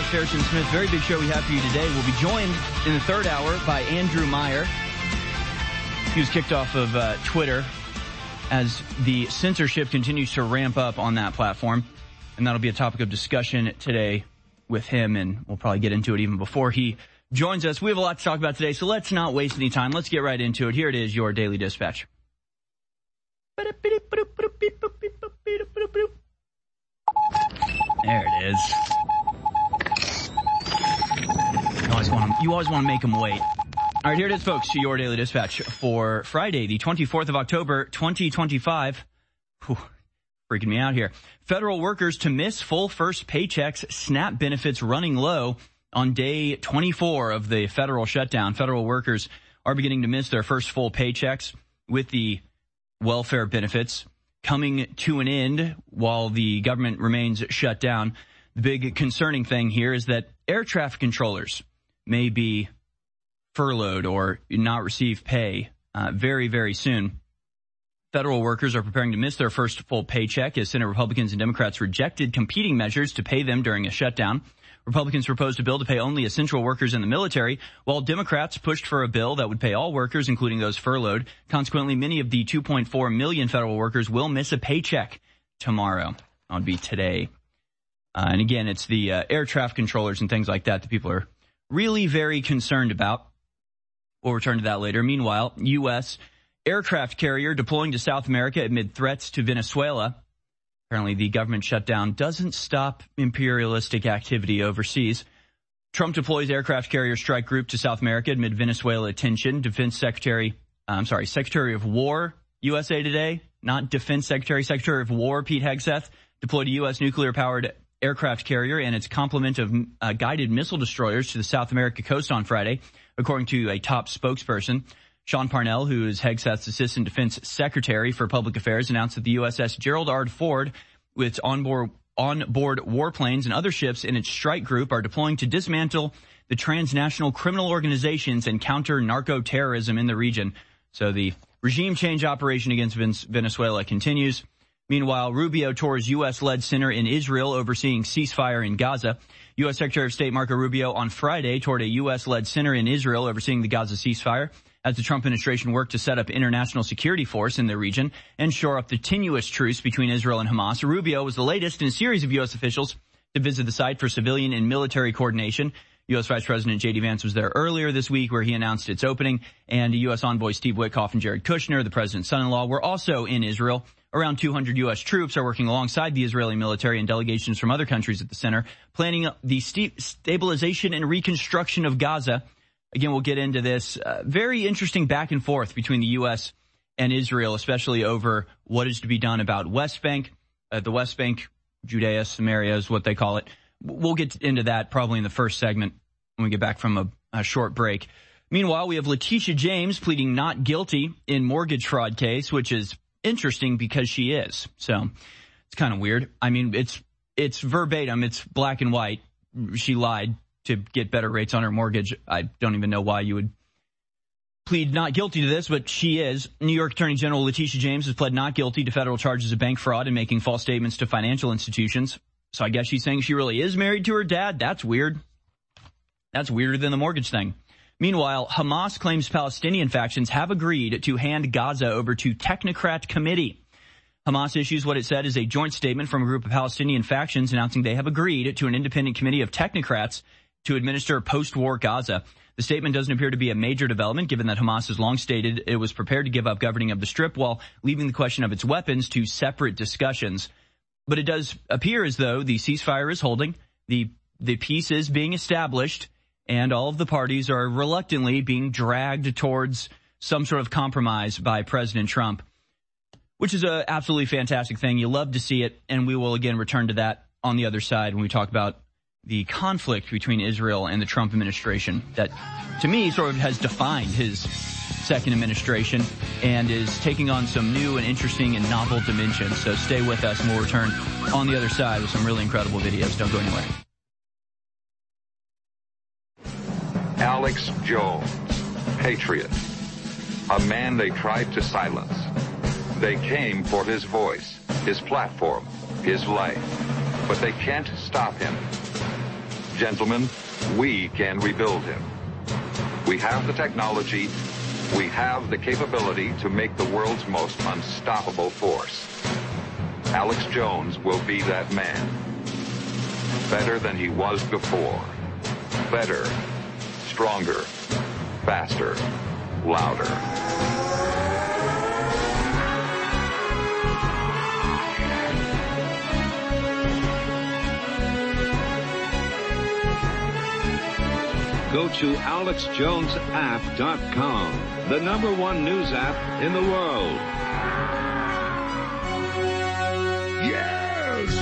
Alex Harrison Smith. Very big show we have for you today. We'll be joined in the third hour by Andrew Meyer. He was kicked off of Twitter as the censorship continues to ramp up on that platform. And that'll be a topic of discussion today with him, and we'll probably get into it even before he joins us. We have a lot to talk about today, so let's not waste any time. Let's get right into it. Here it is, your Daily Dispatch. There it is. You always want to make them wait. All right, here it is, folks, your Daily Dispatch for Friday, the 24th of October, 2025. Whew, freaking me out here. Federal workers to miss full first paychecks, SNAP benefits running low on day 24 of the federal shutdown. Federal workers are beginning to miss their first full paychecks with the welfare benefits coming to an end while the government remains shut down. The big concerning thing here is that air traffic controllers may be furloughed or not receive pay very, very soon. Federal workers are preparing to miss their first full paycheck as Senate Republicans and Democrats rejected competing measures to pay them during a shutdown. Republicans proposed a bill to pay only essential workers in the military, while Democrats pushed for a bill that would pay all workers, including those furloughed. Consequently, many of the 2.4 million federal workers will miss a paycheck tomorrow. That would be today. And again, it's the air traffic controllers and things like that that people are really very concerned about. We'll return to that later. Meanwhile, U.S. aircraft carrier deploying to South America amid threats to Venezuela. Apparently, the government shutdown doesn't stop imperialistic activity overseas. Trump deploys aircraft carrier strike group to South America amid Venezuela tension. Secretary of War, USA Today, not Defense Secretary, Secretary of War Pete Hegseth deployed a U.S. nuclear-powered aircraft carrier and its complement of guided missile destroyers to the South America coast on Friday, according to a top spokesperson. Sean Parnell, who is Hegseth's Assistant Defense Secretary for Public Affairs, announced that the USS Gerald R. Ford, with its onboard warplanes and other ships in its strike group, are deploying to dismantle the transnational criminal organizations and counter narco-terrorism in the region. So the regime change operation against Venezuela continues. Meanwhile, Rubio tours U.S.-led center in Israel overseeing ceasefire in Gaza. U.S. Secretary of State Marco Rubio on Friday toured a U.S.-led center in Israel overseeing the Gaza ceasefire as the Trump administration worked to set up international security force in the region and shore up the tenuous truce between Israel and Hamas. Rubio was the latest in a series of U.S. officials to visit the site for civilian and military coordination. U.S. Vice President J.D. Vance was there earlier this week where he announced its opening, and U.S. envoy Steve Witkoff and Jared Kushner, the president's son-in-law, were also in Israel. Around 200 U.S. troops are working alongside the Israeli military and delegations from other countries at the center, planning the stabilization and reconstruction of Gaza. Again, we'll get into this very interesting back and forth between the U.S. and Israel, especially over what is to be done about West Bank. The West Bank, Judea, Samaria is what they call it. We'll get into that probably in the first segment when we get back from a short break. Meanwhile, we have Letitia James pleading not guilty in mortgage fraud case, which is interesting because she is. So it's kind of weird. I mean, it's verbatim. It's black and white. She lied to get better rates on her mortgage. I don't even know why you would plead not guilty to this, but she is. New York Attorney General Letitia James has pled not guilty to federal charges of bank fraud and making false statements to financial institutions. So I guess she's saying she really is married to her dad. That's weird. That's weirder than the mortgage thing. Meanwhile, Hamas claims Palestinian factions have agreed to hand Gaza over to technocrat committee. Hamas issues what it said is a joint statement from a group of Palestinian factions announcing they have agreed to an independent committee of technocrats to administer post-war Gaza. The statement doesn't appear to be a major development, given that Hamas has long stated it was prepared to give up governing of the Strip while leaving the question of its weapons to separate discussions. But it does appear as though the ceasefire is holding, the peace is being established, and all of the parties are reluctantly being dragged towards some sort of compromise by President Trump, which is an absolutely fantastic thing. You love to see it, and we will again return to that on the other side when we talk about the conflict between Israel and the Trump administration that, to me, sort of has defined his second administration and is taking on some new and interesting and novel dimensions. So stay with us, and we'll return on the other side with some really incredible videos. Don't go anywhere. Alex Jones, patriot, a man they tried to silence. They came for his voice, his platform, his life, but they can't stop him. Gentlemen, we can rebuild him. We have the technology, we have the capability to make the world's most unstoppable force. Alex Jones will be that man. Better than he was before. Better, stronger, faster, louder. Go to AlexJonesApp.com, the #1 news app in the world. Yes!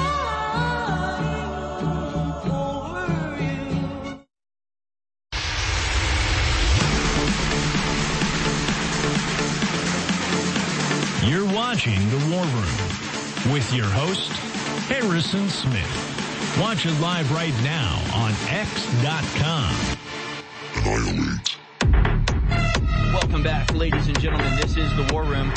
You're watching The War Room with your host, Harrison Smith. Watch it live right now on X.com. Annihilate. Welcome back, ladies and gentlemen. This is The War Room.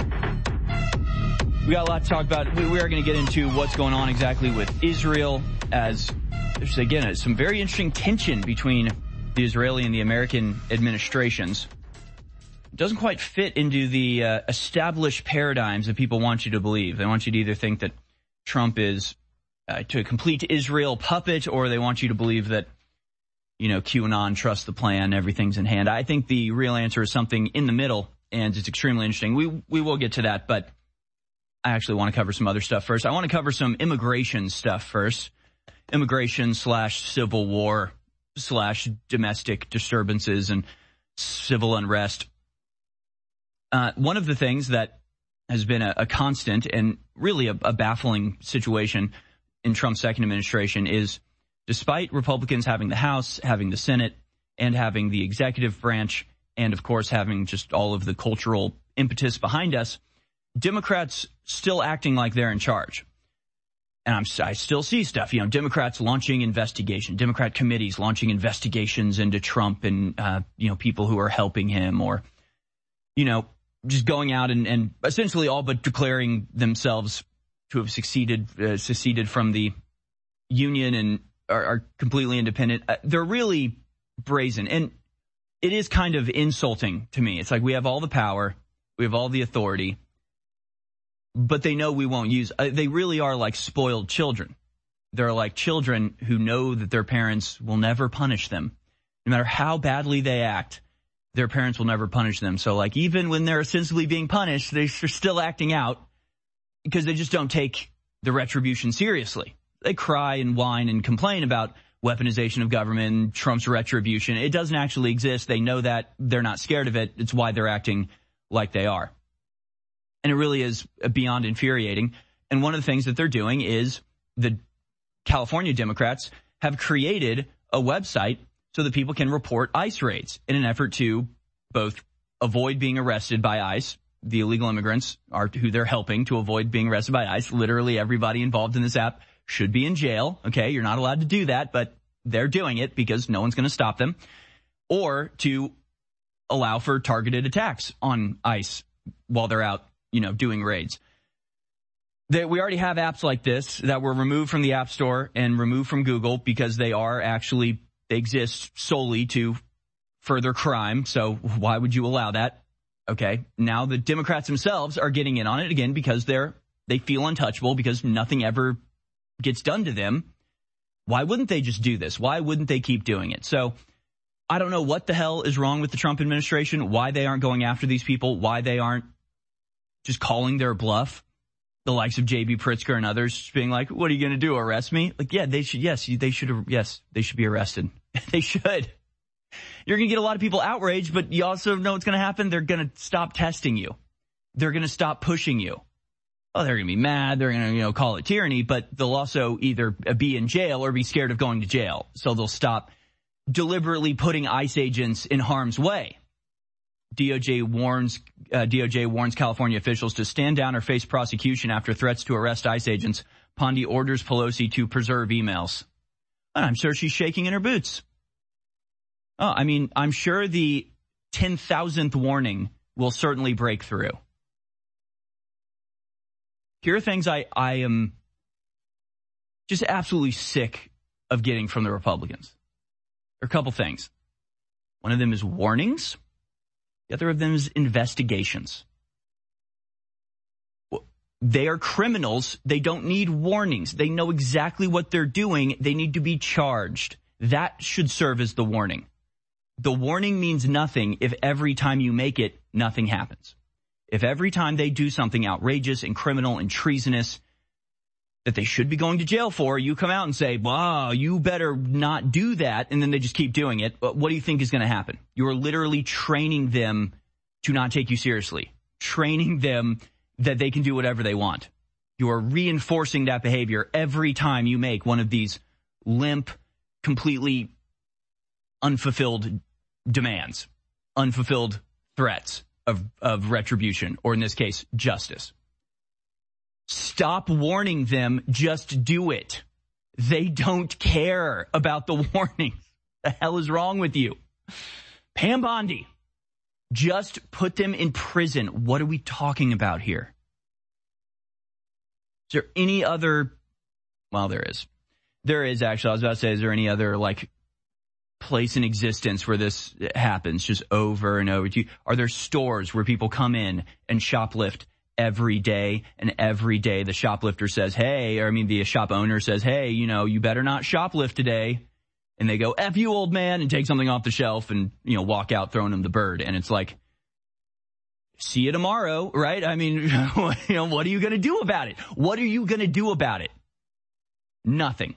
We got a lot to talk about. We are going to get into what's going on exactly with Israel, as there's, again, some very interesting tension between the Israeli and the American administrations. It doesn't quite fit into the established paradigms that people want you to believe. They want you to either think that Trump is to a complete Israel puppet, or they want you to believe that, you know, QAnon trusts the plan, everything's in hand. I think the real answer is something in the middle, and it's extremely interesting. We will get to that, but I actually want to cover some other stuff first. I want to cover some immigration stuff first. Immigration / civil war / domestic disturbances and civil unrest. One of the things that has been a constant and really a baffling situation in Trump's second administration is, despite Republicans having the House, having the Senate, and having the executive branch, and of course having just all of the cultural impetus behind us, Democrats still acting like they're in charge. And I still see stuff, you know, Democrats launching investigation, Democrat committees launching investigations into Trump and, you know, people who are helping him, or, you know, just going out and essentially all but declaring themselves to have seceded from the union and are completely independent. They're really brazen. And it is kind of insulting to me. It's like, we have all the power, we have all the authority, but they know we won't use. They really are like spoiled children. They're like children who know that their parents will never punish them. No matter how badly they act, their parents will never punish them. So, like, even when they're ostensibly being punished, they're still acting out because they just don't take the retribution seriously. They cry and whine and complain about weaponization of government, Trump's retribution. It doesn't actually exist. They know that. They're not scared of it. It's why they're acting like they are. And it really is beyond infuriating. And one of the things that they're doing is the California Democrats have created a website so that people can report ICE raids in an effort to both avoid being arrested by ICE. The illegal immigrants are who they're helping to avoid being arrested by ICE. Literally everybody involved in this app should be in jail. Okay, you're not allowed to do that, but they're doing it because no one's going to stop them. Or to allow for targeted attacks on ICE while they're out, you know, doing raids. We already have apps like this that were removed from the App Store and removed from Google because they exist solely to further crime. So why would you allow that? Okay. Now the Democrats themselves are getting in on it again because they feel untouchable because nothing ever gets done to them. Why wouldn't they just do this? Why wouldn't they keep doing it? So I don't know what the hell is wrong with the Trump administration, why they aren't going after these people, why they aren't just calling their bluff. The likes of J.B. Pritzker and others being like, what are you going to do, arrest me? Like, yeah, they should be arrested. They should. You're going to get a lot of people outraged, but you also know what's going to happen. They're going to stop testing you. They're going to stop pushing you. Oh, they're going to be mad. They're going to, call it tyranny, but they'll also either be in jail or be scared of going to jail. So they'll stop deliberately putting ICE agents in harm's way. DOJ warns California officials to stand down or face prosecution after threats to arrest ICE agents. Pondy orders Pelosi to preserve emails. And I'm sure she's shaking in her boots. Oh, I mean, I'm sure the 10,000th warning will certainly break through. Here are things I am just absolutely sick of getting from the Republicans. There are a couple things. One of them is warnings. The other of them is investigations. They are criminals. They don't need warnings. They know exactly what they're doing. They need to be charged. That should serve as the warning. The warning means nothing if every time you make it, nothing happens. If every time they do something outrageous and criminal and treasonous that they should be going to jail for, you come out and say, wow, you better not do that, and then they just keep doing it, what do you think is going to happen? You're literally training them to not take you seriously, training them that they can do whatever they want. You are reinforcing that behavior every time you make one of these limp, completely unfulfilled demands, unfulfilled threats of retribution, or in this case, justice. Stop warning them, just do it. They don't care about the warnings. The hell is wrong with you? Pam Bondi, just put them in prison. What are we talking about here? Is there any other, well, there is. There is actually, I was about to say, is there any other place in existence where this happens just over and over? Are there stores where people come in and shoplift every day, and every day the shoplifter says, the shop owner says, hey, you better not shoplift today. And they go, F you, old man, and take something off the shelf and, walk out throwing them the bird. And it's like, see you tomorrow, right? I mean, what are you going to do about it? What are you going to do about it? Nothing.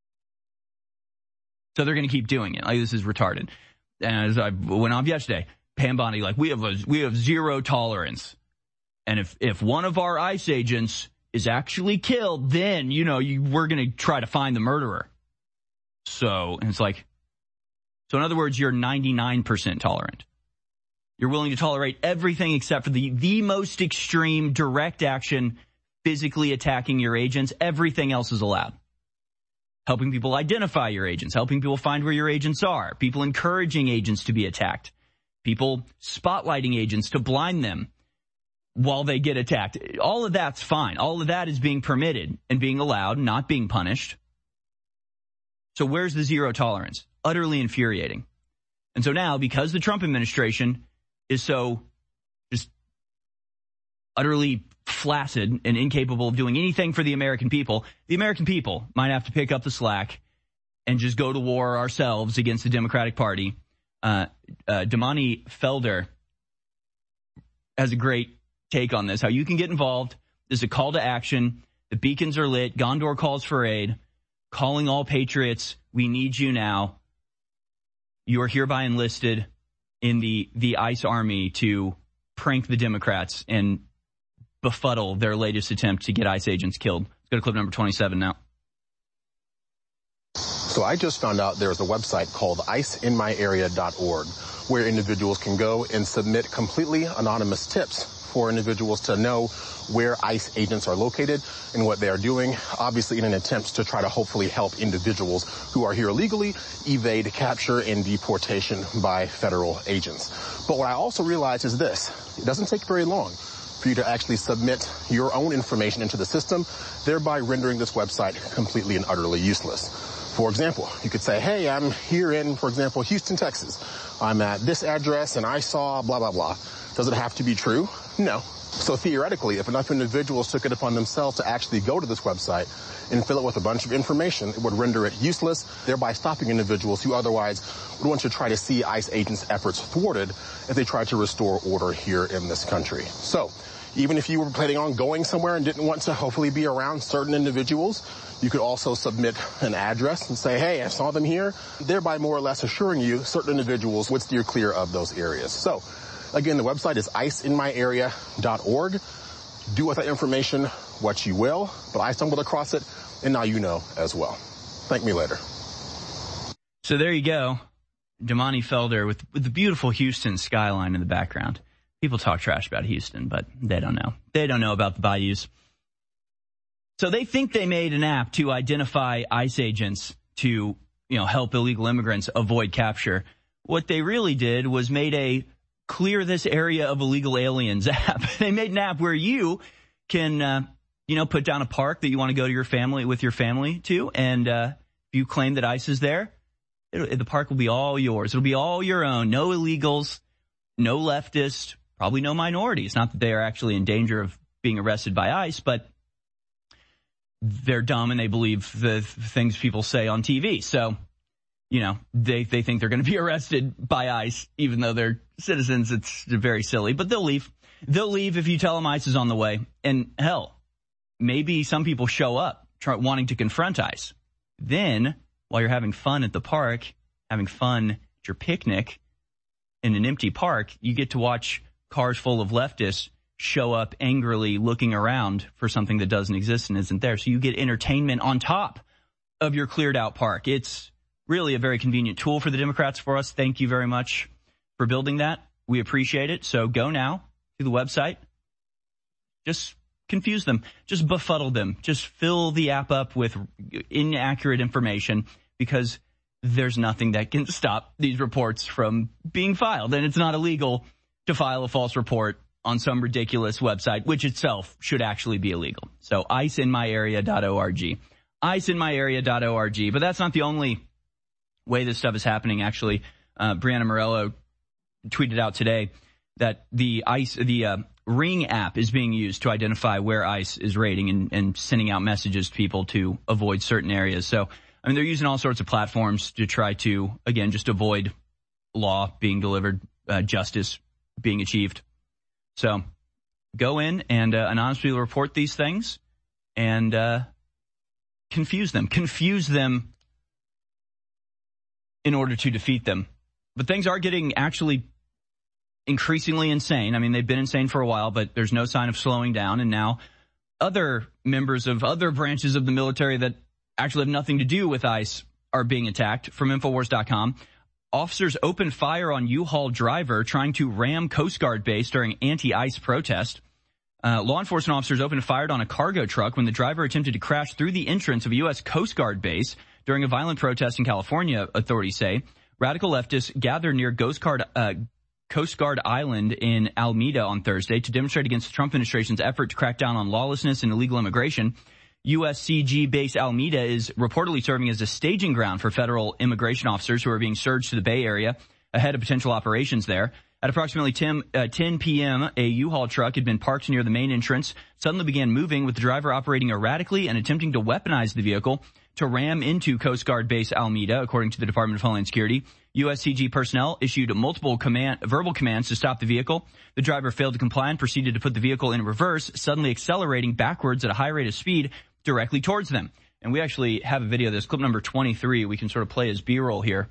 So they're going to keep doing it. This is retarded. And as I went off yesterday, Pam Bondi, we have zero tolerance. And if one of our ICE agents is actually killed, then, we're going to try to find the murderer. So, and it's so in other words, you're 99% tolerant. You're willing to tolerate everything except for the most extreme direct action, physically attacking your agents. Everything else is allowed. Helping people identify your agents, helping people find where your agents are, people encouraging agents to be attacked, people spotlighting agents to blind them while they get attacked. All of that's fine. All of that is being permitted and being allowed, not being punished. So where's the zero tolerance? Utterly infuriating. And so now, because the Trump administration is so just utterly flaccid and incapable of doing anything for the American people might have to pick up the slack and just go to war ourselves against the Democratic Party. Damani Felder has a great take on this, how you can get involved. There's a call to action. The beacons are lit. Gondor calls for aid. Calling all patriots. We need you now. You are hereby enlisted in the ICE army to prank the Democrats and befuddle their latest attempt to get ICE agents killed. Let's go to clip number 27 now. So I just found out there's a website called iceinmyarea.org where individuals can go and submit completely anonymous tips for individuals to know where ICE agents are located and what they are doing, obviously in an attempt to try to hopefully help individuals who are here illegally evade capture and deportation by federal agents. But what I also realized is this: it doesn't take very long for you to actually submit your own information into the system, thereby rendering this website completely and utterly useless. For example, you could say, hey, I'm here in, for example, Houston, Texas. I'm at this address and I saw blah, blah, blah. Does it have to be true? No. So theoretically, if enough individuals took it upon themselves to actually go to this website and fill it with a bunch of information, it would render it useless, thereby stopping individuals who otherwise would want to try to see ICE agents' efforts thwarted if they tried to restore order here in this country. So even if you were planning on going somewhere and didn't want to hopefully be around certain individuals, you could also submit an address and say, hey, I saw them here, thereby more or less assuring you certain individuals would steer clear of those areas. So again, the website is iceinmyarea.org. Do with that information what you will, but I stumbled across it, and now you know as well. Thank me later. So there you go. Damani Felder with the beautiful Houston skyline in the background. People talk trash about Houston, but they don't know. They don't know about the bayous. So they think they made an app to identify ICE agents to, help illegal immigrants avoid capture. What they really did was made a clear this area of illegal aliens app. They made an app where you can, put down a park that you want to go to with your family to. And if If you claim that ICE is there, the park will be all yours. It'll be all your own. No illegals, no leftists, probably no minorities. Not that they are actually in danger of being arrested by ICE, but they're dumb and they believe the things people say on TV. So, they think they're going to be arrested by ICE, even though they're citizens. It's very silly, but they'll leave. They'll leave if you tell them ICE is on the way. And hell, maybe some people show up wanting to confront ICE. Then, while you're having fun at the park, having fun at your picnic in an empty park, you get to watch cars full of leftists show up angrily looking around for something that doesn't exist and isn't there. So you get entertainment on top of your cleared out park. It's really a very convenient tool for the Democrats for us. Thank you very much for building that. We appreciate it. So go now to the website. Just confuse them. Just befuddle them. Just fill the app up with inaccurate information because there's nothing that can stop these reports from being filed. And it's not illegal to file a false report on some ridiculous website, which itself should actually be illegal. So iceinmyarea.org. iceinmyarea.org. But that's not the only way this stuff is happening. Actually, Brianna Morello tweeted out today that the Ring app is being used to identify where ICE is raiding and sending out messages to people to avoid certain areas. So, they're using all sorts of platforms to try to, again, just avoid law being delivered, justice being achieved. So go in and anonymously report these things and confuse them. Confuse them in order to defeat them. But things are getting actually increasingly insane. They've been insane for a while, but there's no sign of slowing down. And now other members of other branches of the military that actually have nothing to do with ICE are being attacked. From Infowars.com, officers opened fire on U-Haul driver trying to ram Coast Guard base during anti-ICE protest. Law enforcement officers opened fire on a cargo truck when the driver attempted to crash through the entrance of a U.S. Coast Guard base during a violent protest in California, authorities say. Radical leftists gathered near Coast Guard Island in Alameda on Thursday to demonstrate against the Trump administration's effort to crack down on lawlessness and illegal immigration. USCG base Alameda is reportedly serving as a staging ground for federal immigration officers who are being surged to the Bay Area ahead of potential operations there. At approximately 10 p.m., a U-Haul truck had been parked near the main entrance, suddenly began moving with the driver operating erratically and attempting to weaponize the vehicle to ram into Coast Guard base Alameda, according to the Department of Homeland Security. USCG personnel issued multiple verbal commands to stop the vehicle. The driver failed to comply and proceeded to put the vehicle in reverse, suddenly accelerating backwards at a high rate of speed directly towards them. And we actually have a video of this, clip number 23. We can sort of play as B-roll here.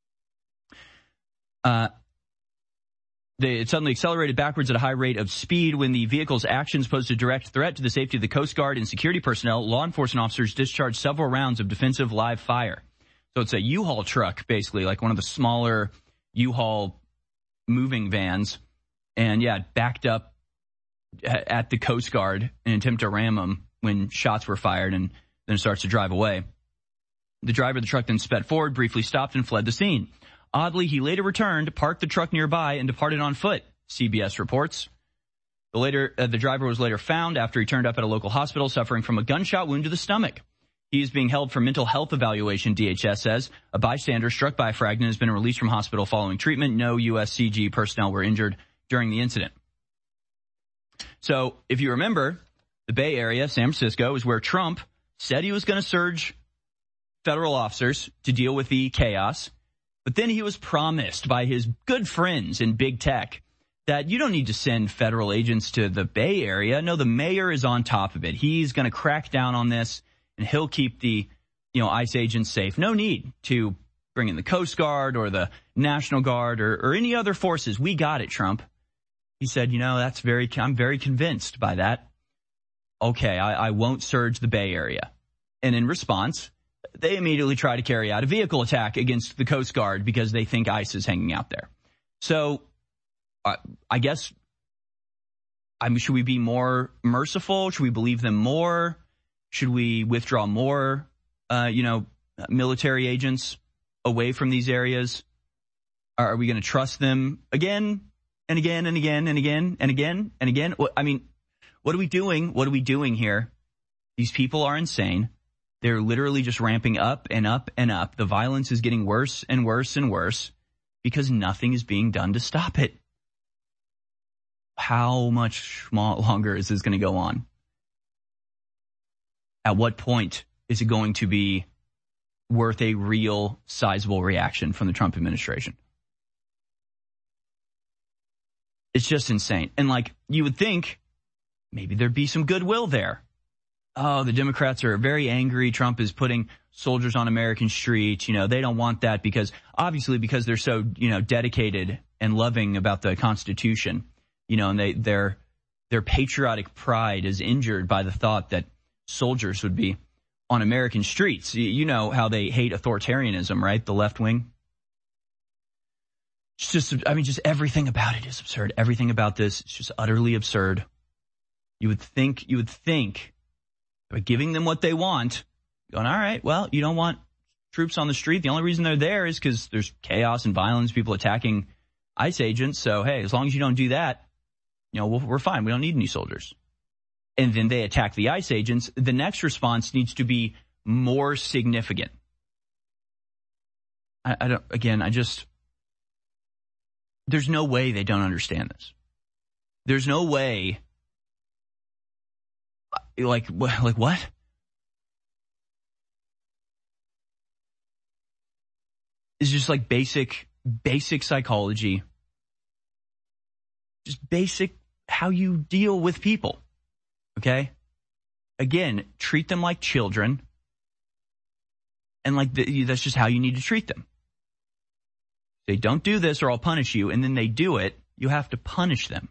It suddenly accelerated backwards at a high rate of speed when the vehicle's actions posed a direct threat to the safety of the Coast Guard and security personnel. Law enforcement officers discharged several rounds of defensive live fire. So it's a U-Haul truck, basically, like one of the smaller U-Haul moving vans. And, backed up at the Coast Guard in an attempt to ram them when shots were fired, and then starts to drive away. The driver of the truck then sped forward, briefly stopped, and fled the scene. Oddly, he later returned, parked the truck nearby, and departed on foot, CBS reports. The driver was later found after he turned up at a local hospital suffering from a gunshot wound to the stomach. He is being held for mental health evaluation, DHS says. A bystander struck by a fragment has been released from hospital following treatment. No USCG personnel were injured during the incident. So, if you remember, the Bay Area, San Francisco, is where Trump said he was going to surge federal officers to deal with the chaos. But then he was promised by his good friends in big tech that you don't need to send federal agents to the Bay Area. No, the mayor is on top of it. He's going to crack down on this, and he'll keep the, ICE agents safe. No need to bring in the Coast Guard or the National Guard or any other forces. We got it, Trump. He said, I'm very convinced by that. Okay, I won't surge the Bay Area. And in response, they immediately try to carry out a vehicle attack against the Coast Guard because they think ICE is hanging out there. So I guess, should we be more merciful? Should we believe them more? Should we withdraw more, military agents away from these areas? Are we going to trust them again and again and again and again and again and again? What are we doing? What are we doing here? These people are insane. They're literally just ramping up and up and up. The violence is getting worse and worse and worse because nothing is being done to stop it. How much longer is this going to go on? At what point is it going to be worth a real sizable reaction from the Trump administration? It's just insane. And like, you would think maybe there'd be some goodwill there. Oh, the Democrats are very angry. Trump is putting soldiers on American streets. You know, they don't want that because they're so, dedicated and loving about the Constitution, and their patriotic pride is injured by the thought that soldiers would be on American streets. You know how they hate authoritarianism, right? The left wing. It's just everything about it is absurd. Everything about this is just utterly absurd. You would think by giving them what they want, going, all right, well, you don't want troops on the street. The only reason they're there is because there's chaos and violence, people attacking ICE agents. So, hey, as long as you don't do that, we're fine. We don't need any soldiers. And then they attack the ICE agents. The next response needs to be more significant. There's no way they don't understand this. There's no way. Like what? It's just like basic psychology. Just basic how you deal with people. Okay? Again, treat them like children. And that's just how you need to treat them. Say, don't do this or I'll punish you. And then they do it. You have to punish them.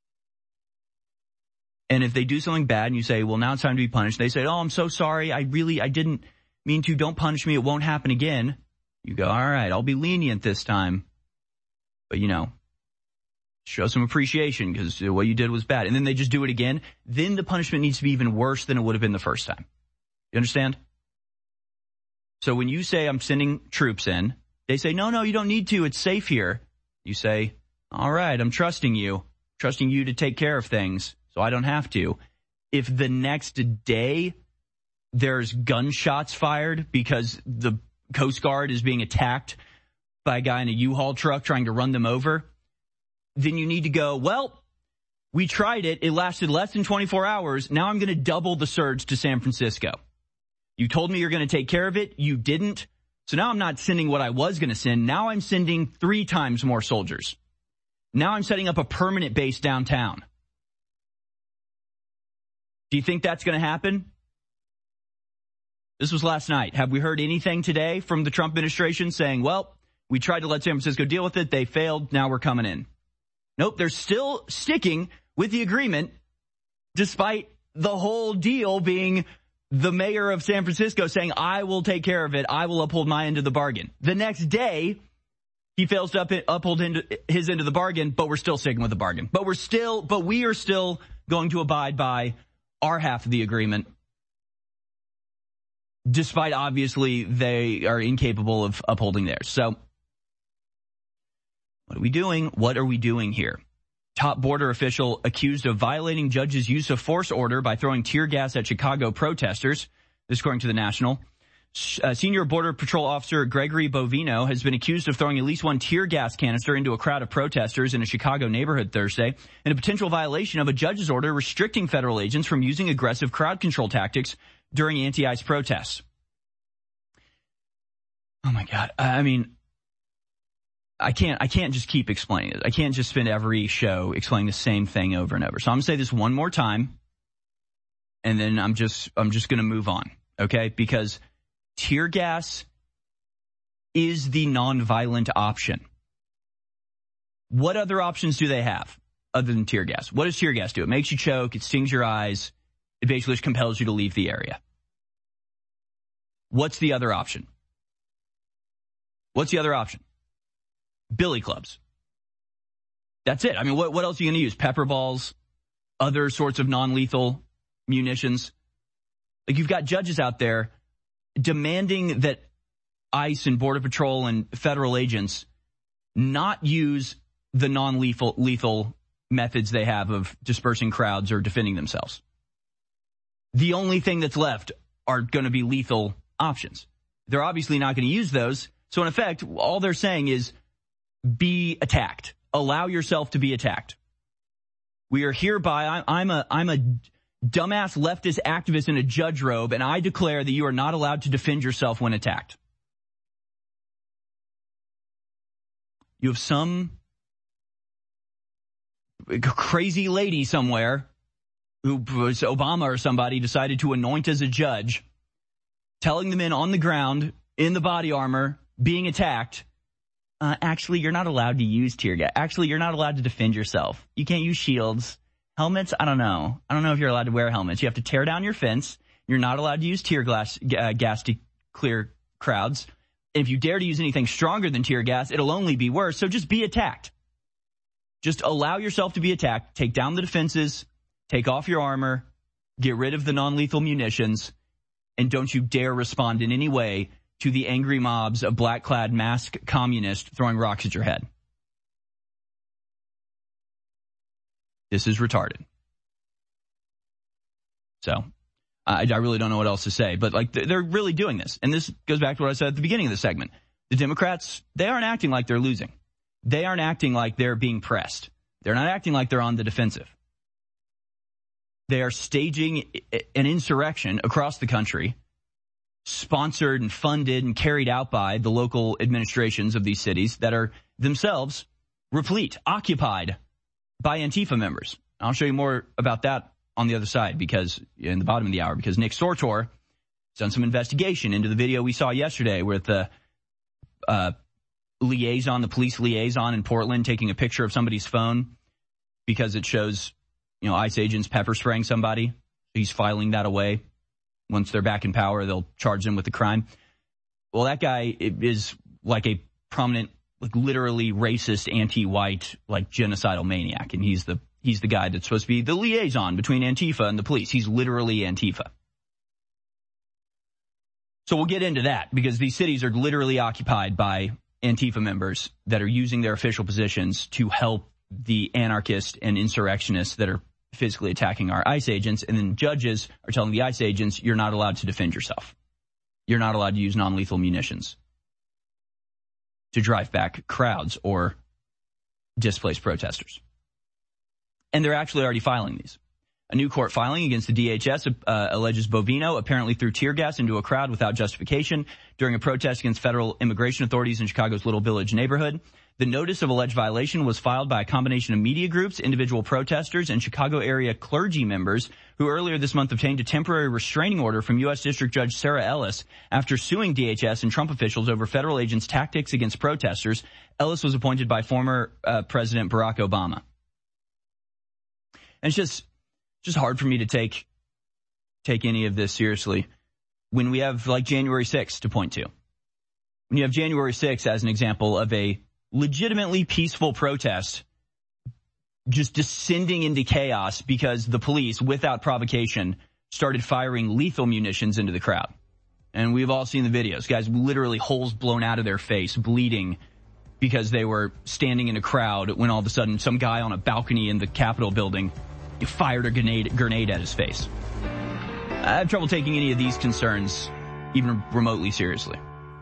And if they do something bad and you say, well, now it's time to be punished. They say, oh, I'm so sorry. I didn't mean to. Don't punish me. It won't happen again. You go, all right, I'll be lenient this time. But, show some appreciation because what you did was bad. And then they just do it again. Then the punishment needs to be even worse than it would have been the first time. You understand? So when you say I'm sending troops in, they say, no, you don't need to. It's safe here. You say, all right, I'm trusting you to take care of things. So I don't have to. If the next day there's gunshots fired because the Coast Guard is being attacked by a guy in a U-Haul truck trying to run them over, then you need to go, well, we tried it. It lasted less than 24 hours. Now I'm going to double the surge to San Francisco. You told me you're going to take care of it. You didn't. So now I'm not sending what I was going to send. Now I'm sending 3 times more soldiers. Now I'm setting up a permanent base downtown. Do you think that's going to happen? This was last night. Have we heard anything today from the Trump administration saying, well, we tried to let San Francisco deal with it. They failed. Now we're coming in. Nope. They're still sticking with the agreement despite the whole deal being the mayor of San Francisco saying, I will take care of it. I will uphold my end of the bargain. The next day, he fails to uphold his end of the bargain, but we're still sticking with the bargain. But we are still going to abide by our half of the agreement, despite obviously they are incapable of upholding theirs. So what are we doing? What are we doing here? Top border official accused of violating judge's use of force order by throwing tear gas at Chicago protesters. This according to The National. Senior Border Patrol Officer Gregory Bovino has been accused of throwing at least one tear gas canister into a crowd of protesters in a Chicago neighborhood Thursday in a potential violation of a judge's order restricting federal agents from using aggressive crowd control tactics during anti-ICE protests. Oh my God. I mean, I can't just keep explaining it. I can't just spend every show explaining the same thing over and over. So I'm going to say this one more time, and then I'm just going to move on, okay? Because tear gas is the nonviolent option. What other options do they have other than tear gas? What does tear gas do? It makes you choke. It stings your eyes. It basically just compels you to leave the area. What's the other option? What's the other option? Billy clubs. That's it. I mean, what else are you going to use? Pepper balls, other sorts of non-lethal munitions. Like, you've got judges out there demanding that ICE and Border Patrol and federal agents not use the non-lethal methods they have of dispersing crowds or defending themselves. The only thing that's left are going to be lethal options. They're obviously not going to use those. So in effect, all they're saying is be attacked. Allow yourself to be attacked. We are hereby, I'm a dumbass leftist activist in a judge robe, and I declare that you are not allowed to defend yourself when attacked. You have some crazy lady somewhere who was Obama or somebody decided to anoint as a judge, telling the men on the ground in the body armor being attacked, actually, you're not allowed to use tear gas. Actually, you're not allowed to defend yourself. You can't use shields. Helmets, I don't know. I don't know if you're allowed to wear helmets. You have to tear down your fence. You're not allowed to use tear gas to clear crowds. And if you dare to use anything stronger than tear gas, it'll only be worse. So just be attacked. Just allow yourself to be attacked. Take down the defenses. Take off your armor. Get rid of the non-lethal munitions. And don't you dare respond in any way to the angry mobs of black-clad masked communists throwing rocks at your head. This is retarded. So, I really don't know what else to say, but like they're really doing this. And this goes back to what I said at the beginning of the segment. The Democrats, they aren't acting like they're losing. They aren't acting like they're being pressed. They're not acting like they're on the defensive. They are staging an insurrection across the country, sponsored and funded and carried out by the local administrations of these cities that are themselves replete, occupied by Antifa members. I'll show you more about that on the other side, because in the bottom of the hour, because Nick Sortor has done some investigation into the video we saw yesterday with the police liaison in Portland taking a picture of somebody's phone because it shows, ICE agents pepper spraying somebody. He's filing that away. Once they're back in power, they'll charge them with the crime. Well, that guy is like a prominent, like literally racist, anti-white, like genocidal maniac. And he's the guy that's supposed to be the liaison between Antifa and the police. He's literally Antifa. So we'll get into that because these cities are literally occupied by Antifa members that are using their official positions to help the anarchists and insurrectionists that are physically attacking our ICE agents. And then judges are telling the ICE agents, you're not allowed to defend yourself. You're not allowed to use non-lethal munitions to drive back crowds or displace protesters. And they're actually already filing these. A new court filing against the DHS alleges Bovino apparently threw tear gas into a crowd without justification during a protest against federal immigration authorities in Chicago's Little Village neighborhood. The notice of alleged violation was filed by a combination of media groups, individual protesters, and Chicago area clergy members who earlier this month obtained a temporary restraining order from U.S. District Judge Sarah Ellis after suing DHS and Trump officials over federal agents' tactics against protesters. Ellis was appointed by former President Barack Obama. And it's just hard for me to take any of this seriously when we have like January 6th to point to. When you have January 6th as an example of a legitimately peaceful protest just descending into chaos because the police, without provocation, started firing lethal munitions into the crowd. And we've all seen the videos. Guys, literally holes blown out of their face, bleeding because they were standing in a crowd when all of a sudden some guy on a balcony in the Capitol building fired a grenade at his face. I have trouble taking any of these concerns even remotely seriously.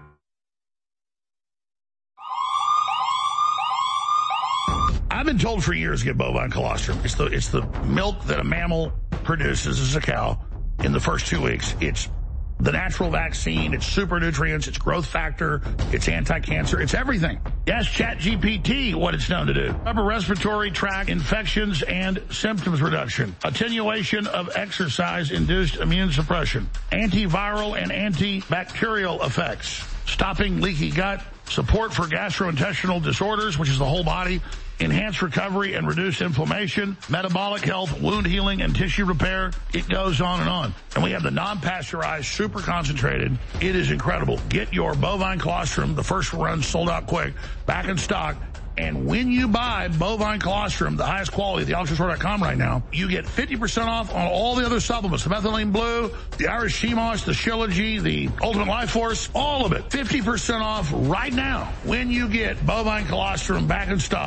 I've been told for years to get bovine colostrum. It's the milk that a mammal produces as a cow in the first 2 weeks. It's the natural vaccine. It's super nutrients. It's growth factor. It's anti-cancer. It's everything. Yes, ChatGPT, what it's known to do. Upper respiratory tract infections and symptoms reduction. Attenuation of exercise-induced immune suppression. Antiviral and antibacterial effects. Stopping leaky gut. Support for gastrointestinal disorders, which is the whole body. Enhanced recovery and reduced inflammation, metabolic health, wound healing, and tissue repair. It goes on and on. And we have the non-pasteurized, super concentrated. It is incredible. Get your bovine colostrum. The first run sold out quick. Back in stock. And when you buy bovine colostrum, the highest quality at thealexstore.com right now, you get 50% off on all the other supplements. The methylene blue, the Irish sea moss, the Shilajit, the Ultimate Life Force, all of it. 50% off right now when you get bovine colostrum back in stock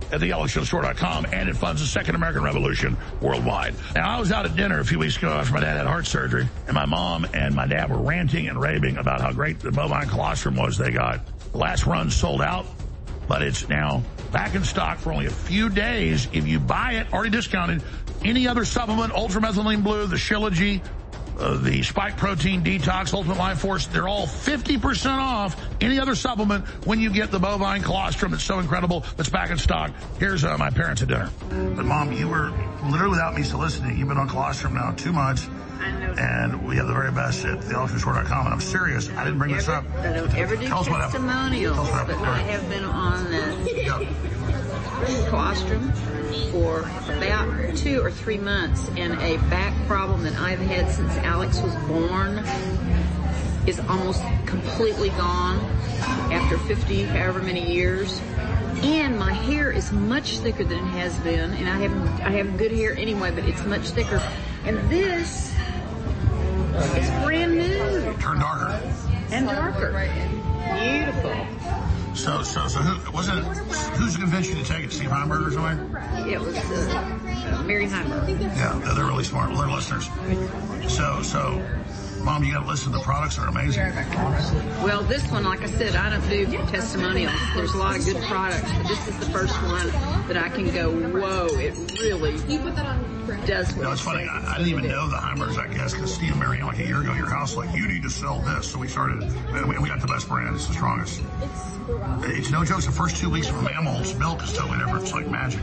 at thealexjonesstore.com, and it funds the Second American Revolution worldwide. Now, I was out at dinner a few weeks ago after my dad had heart surgery, and my mom and my dad were ranting and raving about how great the bovine colostrum was they got. The last run sold out, but it's now back in stock for only a few days. If you buy it, already discounted, any other supplement, Ultramethylene Blue, the Shilajit, the Spike Protein Detox, Ultimate Life Force, they're all 50% off any other supplement when you get the bovine colostrum. It's so incredible. That's back in stock. Here's my parents at dinner. But, Mom, you were literally without me soliciting. You've been on colostrum now 2 months. I know. And we have the very best at thealexjonesstore.com. And I'm serious. I didn't bring this up. I don't ever do testimonials, but I have been on the colostrum for about 2 or 3 months, and a back problem that I've had since Alex was born is almost completely gone after 50 however many years. And my hair is much thicker than it has been, and I have good hair anyway, but it's much thicker. And this is brand new. Turned darker. And darker. Beautiful. So who's convinced you to take it? Steve Heimberg or something? It was Mary Heimberg. Yeah, they're really smart. Well, they're listeners. So, Mom, you got to listen to the products. They're amazing. Well, this one, like I said, I don't do testimonials. There's a lot of good products, but this is the first one that I can go, whoa, it really does. No, it's funny. I didn't even know the Heimbergs, I guess, because Steve and Mary, like a year ago, your house, like, you need to sell this. So we started, we got the best brand. It's the strongest. It's no joke. The first 2 weeks of mammal's milk is totally different. It's like magic.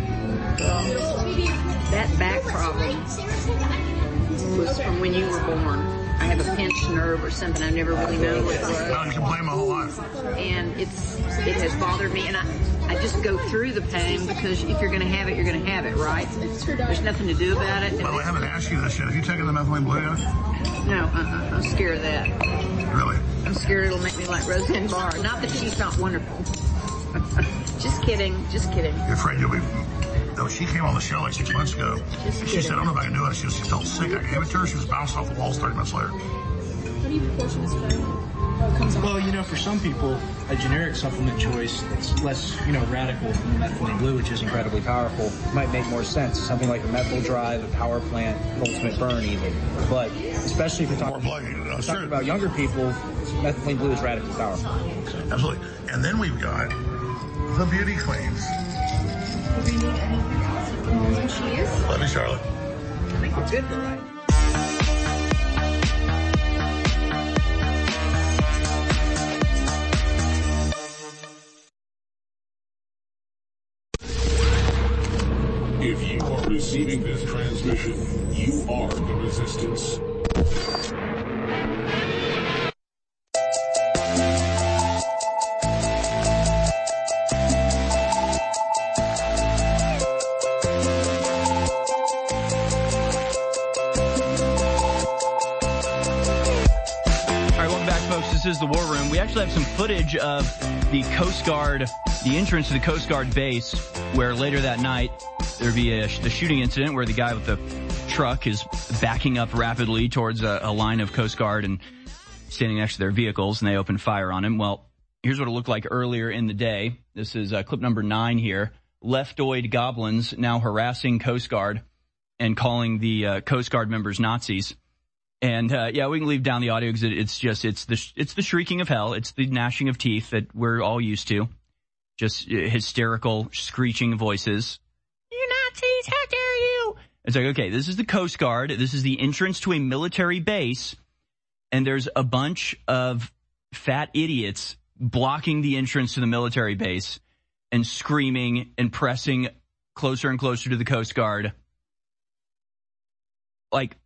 That back problem was from when you were born. I have a pinched nerve or something. I never really known what it was. No, you complain my whole life. And it has bothered me. And I just go through the pain because if you're going to have it, you're going to have it, right? There's nothing to do about it. By the way, I haven't asked you this yet. Have you taken the methylene blue yet? No, I'm scared of that. Really? I'm scared it'll make me like Roseanne Barr. Not that she's not wonderful. Just kidding. You're afraid you'll be... No, she came on the show like 6 months ago. And she said, I don't know if I can do it. She felt sick. I gave it to her. She was bouncing off the walls 30 minutes later. What do you proportion this for? Well, for some people, a generic supplement choice that's less, radical than the methylene blue, which is incredibly powerful, might make more sense. Something like a methyl drive, a power plant, ultimate burn even. But especially if you're talking about younger people, methylene blue is radically powerful. Absolutely. And then we've got the beauty queens. Do we need anything else? Cheese? Love you, Charlotte. I think we're good, right? If you are receiving this transmission, you are the resistance. This is the War Room. We actually have some footage of the Coast Guard, the entrance to the Coast Guard base, where later that night there'd be the shooting incident where the guy with the truck is backing up rapidly towards a line of Coast Guard and standing next to their vehicles, and they open fire on him. Well, here's what it looked like earlier in the day. This is clip number 9 here. Leftoid goblins now harassing Coast Guard and calling the Coast Guard members Nazis. And, we can leave down the audio because it's the shrieking of hell. It's the gnashing of teeth that we're all used to. Just hysterical, screeching voices. You Nazis, how dare you? It's like, okay, this is the Coast Guard. This is the entrance to a military base. And there's a bunch of fat idiots blocking the entrance to the military base and screaming and pressing closer and closer to the Coast Guard. Like,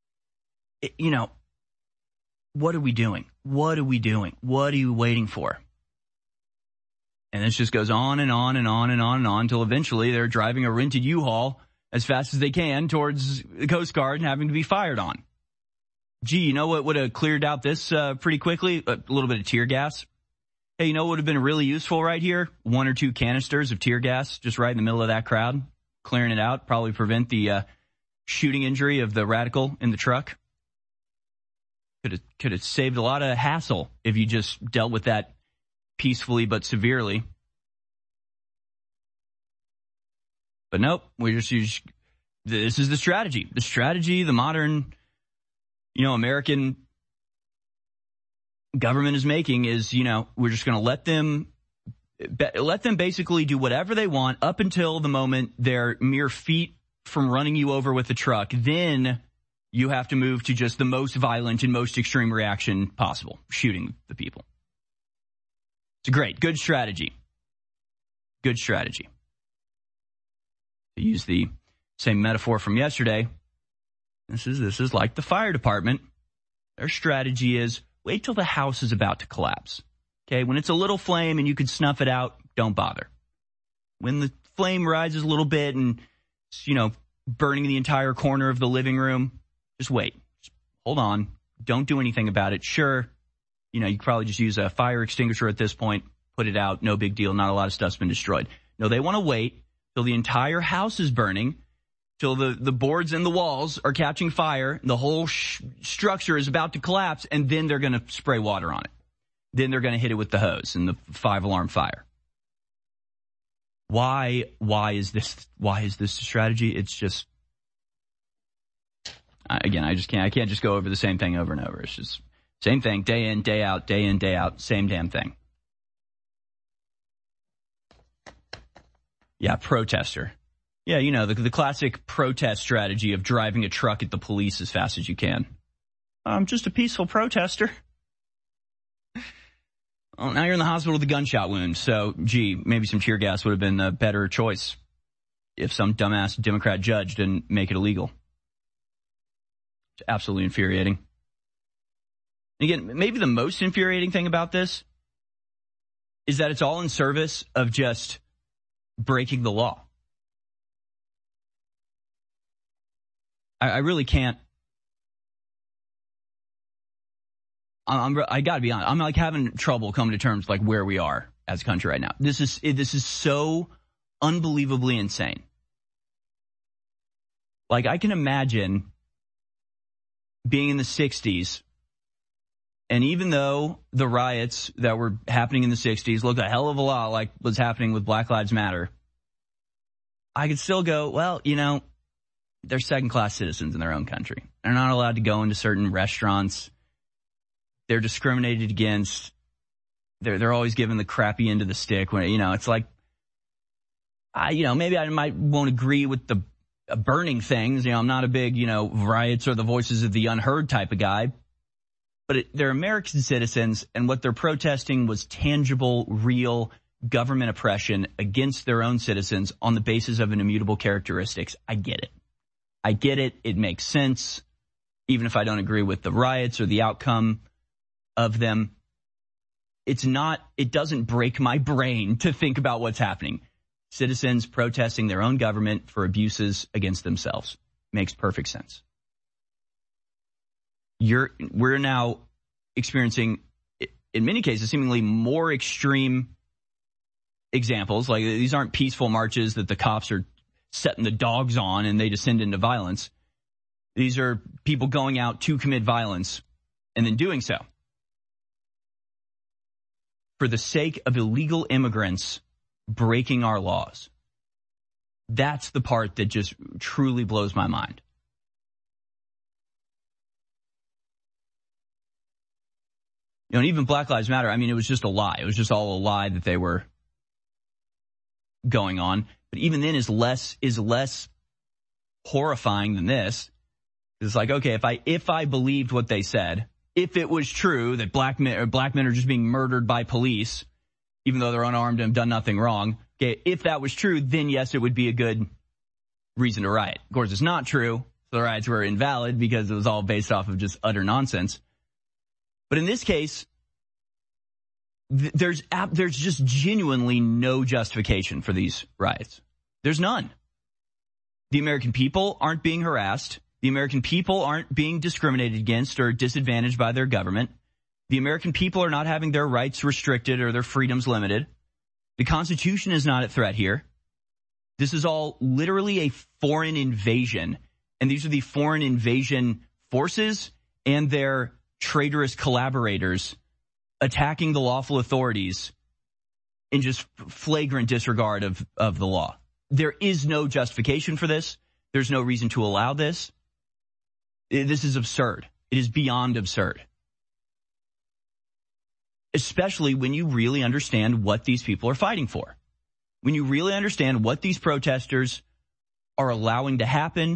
what are we doing? What are we doing? What are you waiting for? And this just goes on and on and on and on and on until eventually they're driving a rented U-Haul as fast as they can towards the Coast Guard and having to be fired on. Gee, you know what would have cleared out this pretty quickly? A little bit of tear gas. Hey, you know what would have been really useful right here? 1 or 2 canisters of tear gas just right in the middle of that crowd. Clearing it out, probably prevent the shooting injury of the radical in the truck. Could have saved a lot of hassle if you just dealt with that peacefully but severely. But nope, this is the strategy. The strategy, the modern, American government is making is, we're just going to let them basically do whatever they want up until the moment they're mere feet from running you over with a truck. Then you have to move to just the most violent and most extreme reaction possible, shooting the people. It's good strategy. Good strategy. To use the same metaphor from yesterday, this is like the fire department. Their strategy is wait till the house is about to collapse. Okay, when it's a little flame and you can snuff it out, don't bother. When the flame rises a little bit and burning the entire corner of the living room, just wait. Just hold on. Don't do anything about it. Sure, you could probably just use a fire extinguisher at this point, put it out, no big deal, not a lot of stuff's been destroyed. No, they want to wait till the entire house is burning, till the boards and the walls are catching fire, the whole structure is about to collapse, and then they're going to spray water on it. Then they're going to hit it with the hose and the 5-alarm fire. Why is this the strategy? It's just, again, I can't just go over the same thing over and over. It's just same thing, day in, day out, same damn thing. Yeah, protester. Yeah, the classic protest strategy of driving a truck at the police as fast as you can. I'm just a peaceful protester. Well, now you're in the hospital with a gunshot wound, so, maybe some tear gas would have been a better choice if some dumbass Democrat judge didn't make it illegal. It's absolutely infuriating. And again, maybe the most infuriating thing about this is that it's all in service of just breaking the law. I really can't. I got to be honest. I'm like having trouble coming to terms like where we are as a country right now. This is so unbelievably insane. Like I can imagine being in the 60s, and even though the riots that were happening in the 60s looked a hell of a lot like what's happening with Black Lives Matter, I could still go, well, they're second-class citizens in their own country. They're not allowed to go into certain restaurants. They're discriminated against. They're always given the crappy end of the stick. When it's like, maybe I won't agree with the burning things. I'm not a big, riots or the voices of the unheard type of guy. But they're American citizens, and what they're protesting was tangible, real government oppression against their own citizens on the basis of an immutable characteristics. I get it. It makes sense. Even if I don't agree with the riots or the outcome of them, it doesn't break my brain to think about what's happening. Citizens protesting their own government for abuses against themselves. Makes perfect sense. We're now experiencing, in many cases, seemingly more extreme examples. Like these aren't peaceful marches that the cops are setting the dogs on and they descend into violence. These are people going out to commit violence and then doing so for the sake of illegal immigrants breaking our laws. That's the part that just truly blows my mind. And even Black Lives Matter, it was just a lie. It was just all a lie that they were going on. But even then is less horrifying than this. It's like, okay, if I believed what they said, if it was true that black men are just being murdered by police, even though they're unarmed and have done nothing wrong, okay, if that was true, then yes, it would be a good reason to riot. Of course, it's not true. So the riots were invalid because it was all based off of just utter nonsense. But in this case, there's just genuinely no justification for these riots. There's none. The American people aren't being harassed. The American people aren't being discriminated against or disadvantaged by their government. The American people are not having their rights restricted or their freedoms limited. The Constitution is not at threat here. This is all literally a foreign invasion. And these are the foreign invasion forces and their traitorous collaborators attacking the lawful authorities in just flagrant disregard of the law. There is no justification for this. There's no reason to allow this. This is absurd. It is beyond absurd. Especially when you really understand what these people are fighting for. When you really understand what these protesters are allowing to happen,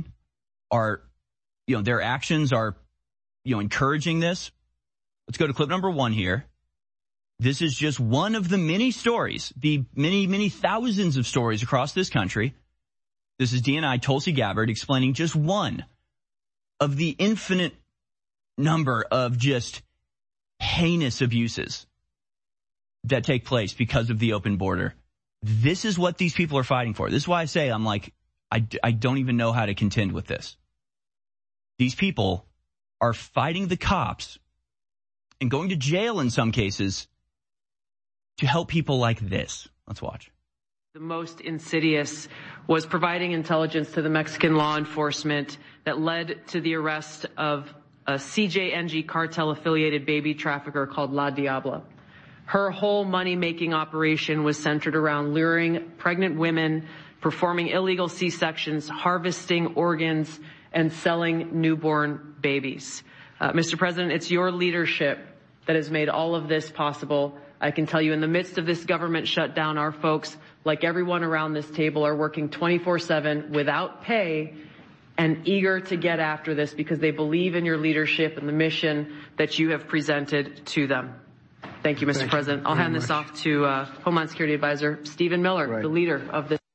their actions are, encouraging this. Let's go to clip number 1 here. This is just one of the many stories, the many, many thousands of stories across this country. This is DNI Tulsi Gabbard explaining just one of the infinite number of just heinous abuses that take place because of the open border. This is what these people are fighting for. This is why I say I don't even know how to contend with this. These people are fighting the cops and going to jail in some cases to help people like this. Let's watch. The most insidious was providing intelligence to the Mexican law enforcement that led to the arrest of a CJNG cartel-affiliated baby trafficker called La Diabla. Her whole money-making operation was centered around luring pregnant women, performing illegal C-sections, harvesting organs, and selling newborn babies. Mr. President, it's your leadership that has made all of this possible. I can tell you in the midst of this government shutdown, our folks, like everyone around this table, are working 24/7 without pay and eager to get after this because they believe in your leadership and the mission that you have presented to them. Thank you, Mr. President. I'll hand this off to Homeland Security Advisor Stephen Miller, the leader of this.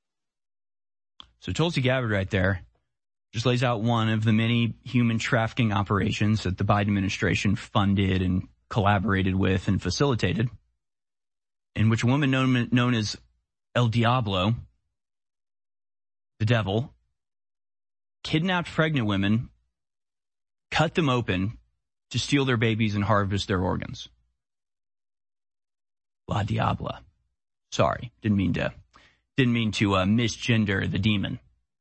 So Tulsi Gabbard right there just lays out one of the many human trafficking operations that the Biden administration funded and collaborated with and facilitated, in which a woman known as El Diablo, the devil, kidnapped pregnant women, cut them open to steal their babies and harvest their organs. La Diabla. Sorry, didn't mean to misgender the demon.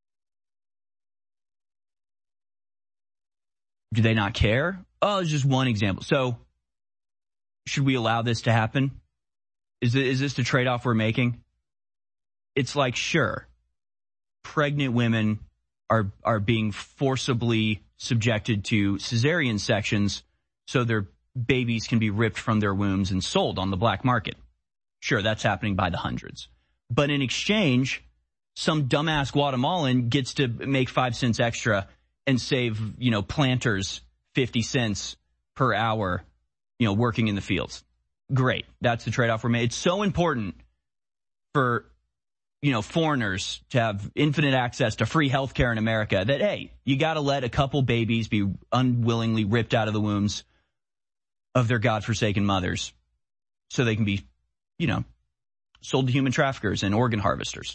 Do they not care? Oh, it's just one example. So, should we allow this to happen? Is this the trade-off we're making? It's like, sure, pregnant women are being forcibly subjected to cesarean sections so their babies can be ripped from their wombs and sold on the black market. Sure, that's happening by the hundreds. But in exchange, some dumbass Guatemalan gets to make 5 cents extra and save, planters 50 cents per hour, working in the fields. Great. That's the trade-off we're made. It's so important for, foreigners to have infinite access to free health care in America that, hey, you got to let a couple babies be unwillingly ripped out of the wombs of their godforsaken mothers so they can be, sold to human traffickers and organ harvesters.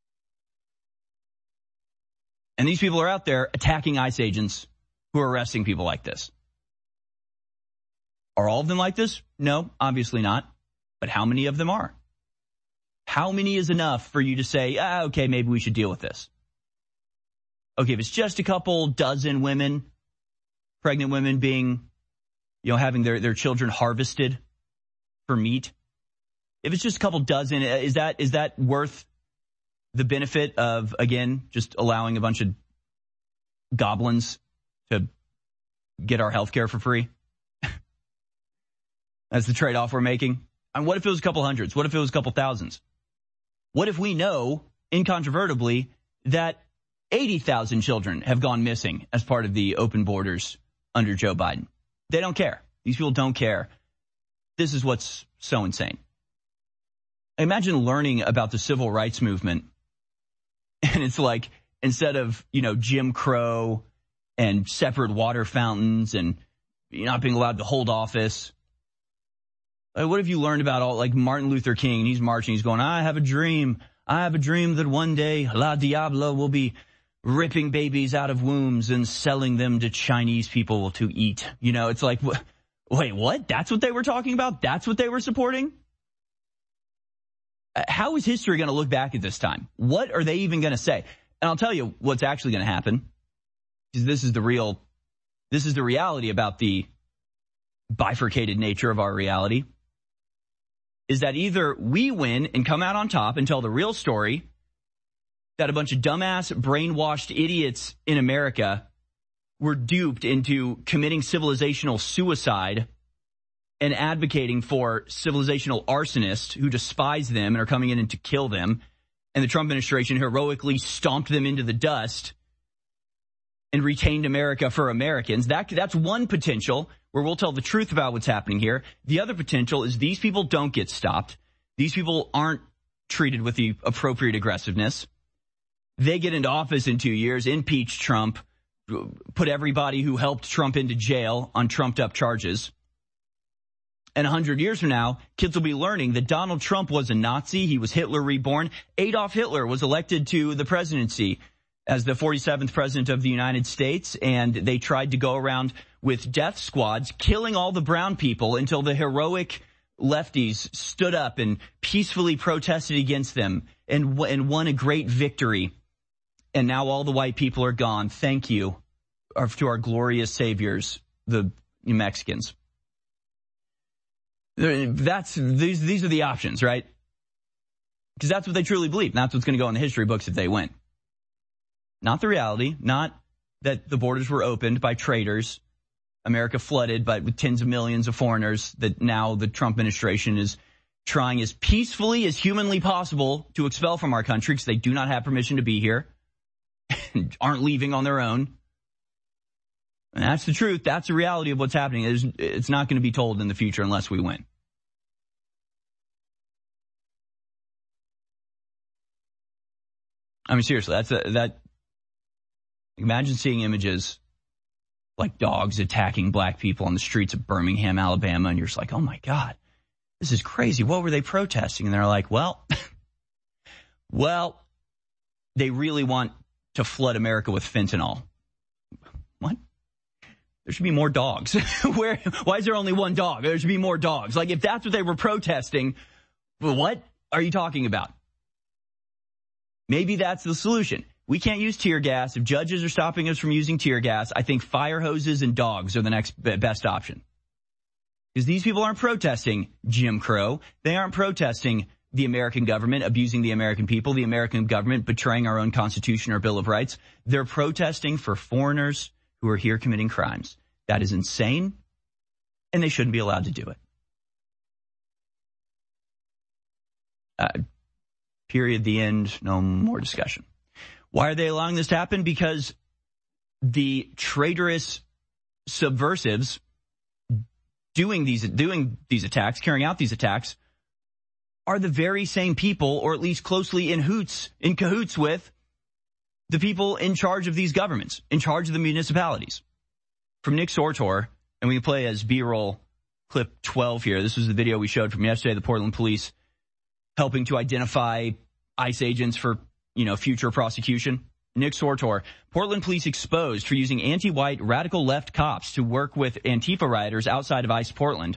And these people are out there attacking ICE agents who are arresting people like this. Are all of them like this? No, obviously not. But how many of them are? How many is enough for you to say, okay, maybe we should deal with this? Okay, if it's just a couple dozen women, pregnant women being, having their children harvested for meat. If it's just a couple dozen, is that worth the benefit of, again, just allowing a bunch of goblins to get our health care for free? That's the trade-off we're making. And what if it was a couple hundreds? What if it was a couple thousands? What if we know, incontrovertibly, that 80,000 children have gone missing as part of the open borders under Joe Biden? They don't care. These people don't care. This is what's so insane. Imagine learning about the civil rights movement, and it's like, instead of, Jim Crow and separate water fountains and not being allowed to hold office, what have you learned about all, like Martin Luther King? He's marching, he's going, I have a dream that one day La Diabla will be ripping babies out of wombs and selling them to Chinese people to eat. It's like, wait, what? That's what they were talking about? That's what they were supporting? How is history going to look back at this time? What are they even going to say? And I'll tell you what's actually going to happen. Because this is the reality about the bifurcated nature of our reality. Is that either we win and come out on top and tell the real story that a bunch of dumbass, brainwashed idiots in America were duped into committing civilizational suicide and advocating for civilizational arsonists who despise them and are coming in to kill them. And the Trump administration heroically stomped them into the dust and retained America for Americans. That's one potential where we'll tell the truth about what's happening here. The other potential is these people don't get stopped. These people aren't treated with the appropriate aggressiveness. They get into office in 2 years, impeach Trump, put everybody who helped Trump into jail on trumped-up charges. And 100 years from now, kids will be learning that Donald Trump was a Nazi. He was Hitler reborn. Adolf Hitler was elected to the presidency as the 47th president of the United States, and they tried to go around with death squads, killing all the brown people until the heroic lefties stood up and peacefully protested against them and won a great victory. And now all the white people are gone. Thank you to our glorious saviors, the Mexicans. These are the options, right? Because that's what they truly believe. That's what's going to go in the history books if they win. Not the reality, not that the borders were opened by traitors, America flooded with tens of millions of foreigners that now the Trump administration is trying as peacefully as humanly possible to expel from our country because they do not have permission to be here and aren't leaving on their own. And that's the truth. That's the reality of what's happening. It's not going to be told in the future unless we win. I mean, seriously, imagine seeing images like dogs attacking black people on the streets of Birmingham, Alabama, and you're just like, oh my God, this is crazy. What were they protesting? And they're like, well, they really want to flood America with fentanyl. What? There should be more dogs. Why is there only one dog? There should be more dogs. Like, if that's what they were protesting, what are you talking about? Maybe that's the solution. We can't use tear gas. If judges are stopping us from using tear gas, I think fire hoses and dogs are the next best option. Because these people aren't protesting Jim Crow. They aren't protesting the American government abusing the American people, the American government betraying our own Constitution or Bill of Rights. They're protesting for foreigners who are here committing crimes. That is insane, and they shouldn't be allowed to do it. Period, the end, no more discussion. Why are they allowing this to happen? Because the traitorous subversives doing these attacks, carrying out these attacks, are the very same people, or at least closely in cahoots with the people in charge of these governments, in charge of the municipalities. From Nick Sortor, and we play as B-roll clip 12 here. This was the video we showed from yesterday, the Portland police helping to identify ICE agents for, future prosecution. Nick Sortor, Portland police exposed for using anti-white radical left cops to work with Antifa rioters outside of ICE Portland.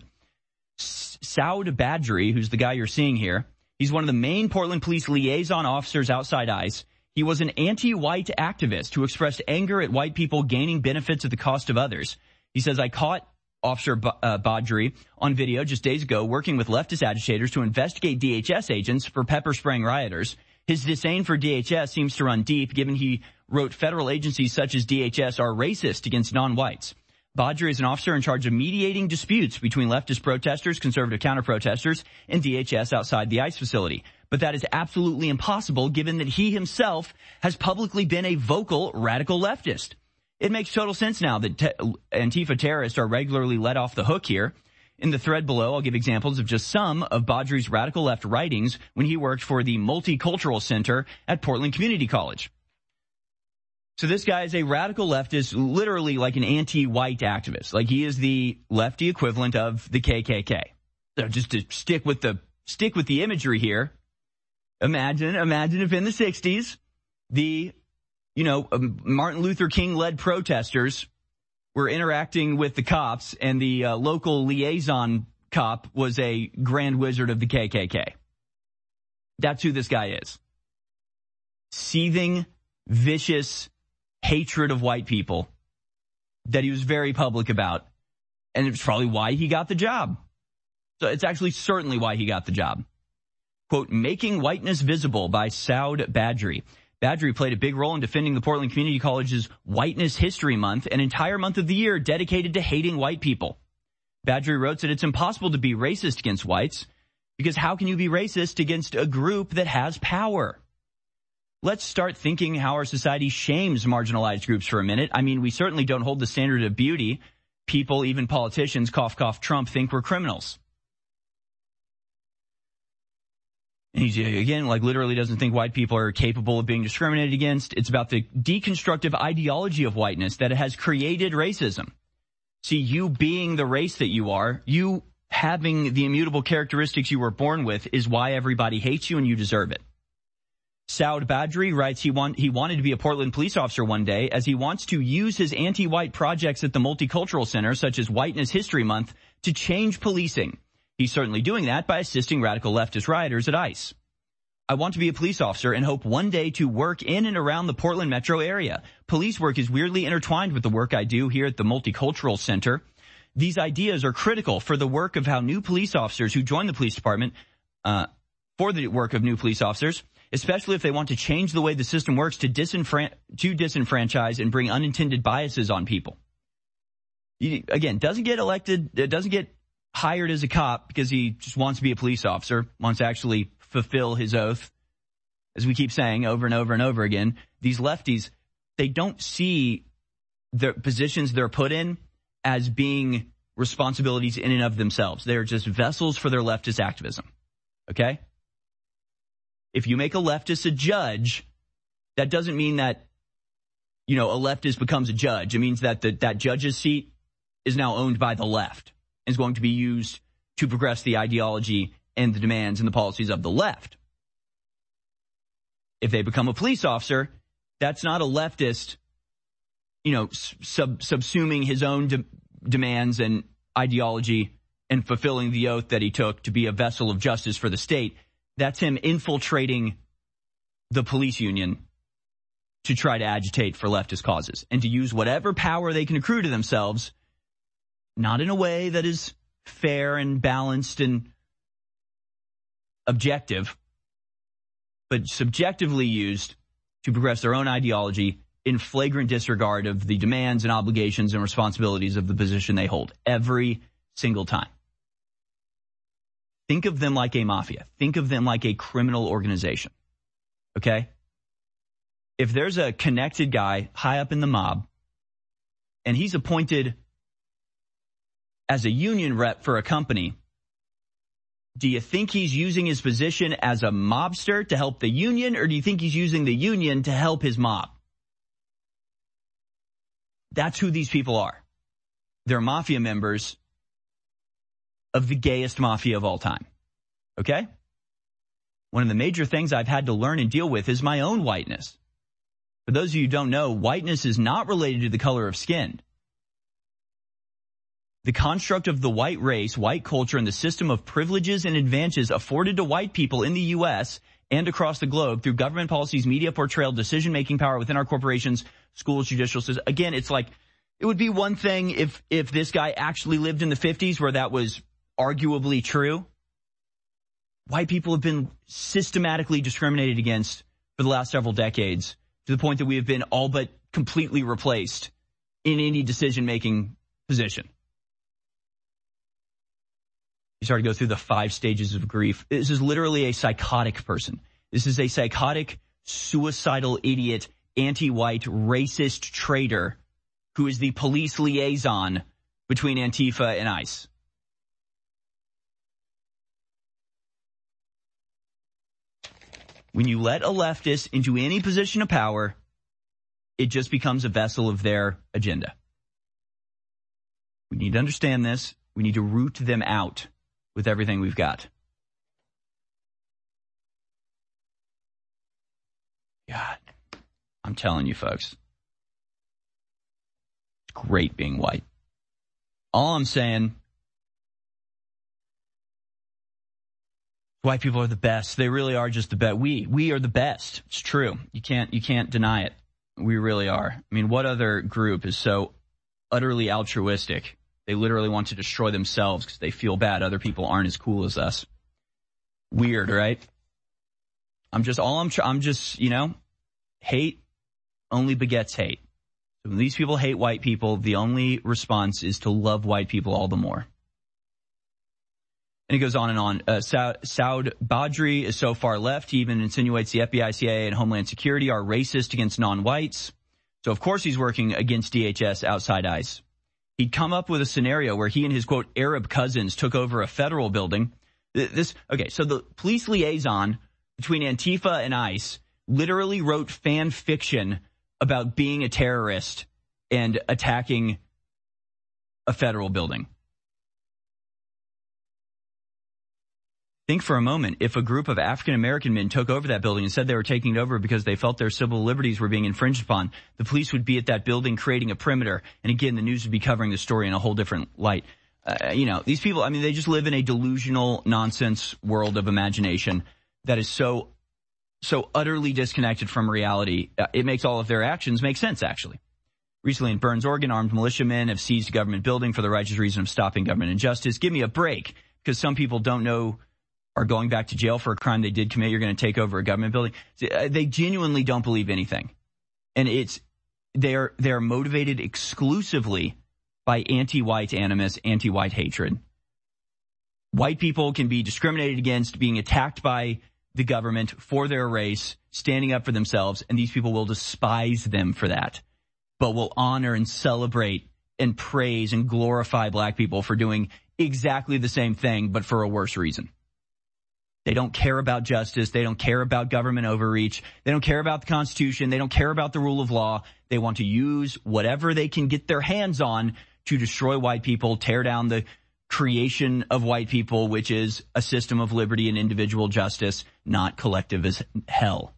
Saud Badri, who's the guy you're seeing here, he's one of the main Portland police liaison officers outside ICE. He was an anti-white activist who expressed anger at white people gaining benefits at the cost of others. He says, I caught Officer Badri on video just days ago working with leftist agitators to investigate DHS agents for pepper spraying rioters. His disdain for DHS seems to run deep, given he wrote federal agencies such as DHS are racist against non-whites. Badri is an officer in charge of mediating disputes between leftist protesters, conservative counter-protesters, and DHS outside the ICE facility. But that is absolutely impossible given that he himself has publicly been a vocal radical leftist. It makes total sense now that Antifa terrorists are regularly let off the hook here. In the thread below, I'll give examples of just some of Badri's radical left writings when he worked for the Multicultural Center at Portland Community College. So this guy is a radical leftist, literally like an anti-white activist. Like, he is the lefty equivalent of the KKK. So just to stick with the imagery here, imagine if in the 60s, the, Martin Luther King-led protesters were interacting with the cops, and the local liaison cop was a grand wizard of the KKK. That's who this guy is. Seething, vicious hatred of white people that he was very public about, and it's probably why he got the job. So it's actually certainly why he got the job. Quote, Making Whiteness Visible by Saud Badri. Badgery played a big role in defending the Portland Community College's Whiteness History Month, an entire month of the year dedicated to hating white people. Badgery wrote that it's impossible to be racist against whites, because how can you be racist against a group that has power? Let's start thinking how our society shames marginalized groups for a minute. I mean, we certainly don't hold the standard of beauty. People, even politicians, cough, cough, Trump, think we're criminals. And he, again, literally doesn't think white people are capable of being discriminated against. It's about the deconstructive ideology of whiteness that has created racism. See, you being the race that you are, you having the immutable characteristics you were born with is why everybody hates you and you deserve it. Saud Badri writes he wanted to be a Portland police officer one day, as he wants to use his anti-white projects at the Multicultural Center, such as Whiteness History Month, to change policing. He's certainly doing that by assisting radical leftist rioters at ICE. I want to be a police officer and hope one day to work in and around the Portland metro area. Police work is weirdly intertwined with the work I do here at the Multicultural Center. These ideas are critical for the work of how new police officers who join the police department, for the work of new police officers, especially if they want to change the way the system works to disenfranchise and bring unintended biases on people. He, again, doesn't get elected, doesn't get hired as a cop because he just wants to be a police officer, wants to actually fulfill his oath. As we keep saying over and over and over again, these lefties, they don't see the positions they're put in as being responsibilities in and of themselves. They're just vessels for their leftist activism. Okay? If you make a leftist a judge, that doesn't mean that, a leftist becomes a judge. It means that that judge's seat is now owned by the left and is going to be used to progress the ideology and the demands and the policies of the left. If they become a police officer, that's not a leftist, subsuming his own demands and ideology and fulfilling the oath that he took to be a vessel of justice for the state. That's him infiltrating the police union to try to agitate for leftist causes and to use whatever power they can accrue to themselves, not in a way that is fair and balanced and objective, but subjectively used to progress their own ideology in flagrant disregard of the demands and obligations and responsibilities of the position they hold every single time. Think of them like a mafia. Think of them like a criminal organization. Okay? If there's a connected guy high up in the mob and he's appointed as a union rep for a company, do you think he's using his position as a mobster to help the union, or do you think he's using the union to help his mob? That's who these people are. They're mafia members of the gayest mafia of all time. Okay? One of the major things I've had to learn and deal with is my own whiteness. For those of you who don't know, whiteness is not related to the color of skin. The construct of the white race, white culture, and the system of privileges and advantages afforded to white people in the U.S. and across the globe through government policies, media portrayal, decision-making power within our corporations, schools, judicial systems. Again, it's like, it would be one thing if this guy actually lived in the 50s where that was arguably true. White people have been systematically discriminated against for the last several decades, to the point that we have been all but completely replaced in any decision-making position. You start to go through the 5 stages of grief. This is literally a psychotic person. This is a psychotic, suicidal idiot, anti-white, racist traitor who is the police liaison between Antifa and ICE. When you let a leftist into any position of power, it just becomes a vessel of their agenda. We need to understand this. We need to root them out with everything we've got. God, I'm telling you, folks, it's great being white. All I'm saying, white people are the best. They really are just the best. We are the best. It's true. You can't deny it. We really are. I mean, what other group is so utterly altruistic? They literally want to destroy themselves because they feel bad other people aren't as cool as us. Weird, right? I'm just, hate only begets hate. So when these people hate white people, the only response is to love white people all the more. And it goes on and on. Saud Badri is so far left, he even insinuates the FBI, CIA, and Homeland Security are racist against non-whites. So, of course, he's working against DHS outside ICE. He'd come up with a scenario where he and his, quote, Arab cousins took over a federal building. So the police liaison between Antifa and ICE literally wrote fan fiction about being a terrorist and attacking a federal building. Think for a moment, if a group of African-American men took over that building and said they were taking it over because they felt their civil liberties were being infringed upon, the police would be at that building creating a perimeter. And again, the news would be covering the story in a whole different light. These people, they just live in a delusional nonsense world of imagination that is so utterly disconnected from reality. It makes all of their actions make sense, actually. Recently in Burns, Oregon, armed militiamen have seized a government building for the righteous reason of stopping government injustice. Give me a break, because some people don't know are going back to jail for a crime they did commit. You're going to take over a government building. They genuinely don't believe anything. And they are motivated exclusively by anti-white animus, anti-white hatred. White people can be discriminated against, being attacked by the government for their race, standing up for themselves, and these people will despise them for that, but will honor and celebrate and praise and glorify black people for doing exactly the same thing, but for a worse reason. They don't care about justice. They don't care about government overreach. They don't care about the Constitution. They don't care about the rule of law. They want to use whatever they can get their hands on to destroy white people, tear down the creation of white people, which is a system of liberty and individual justice, not collective as hell.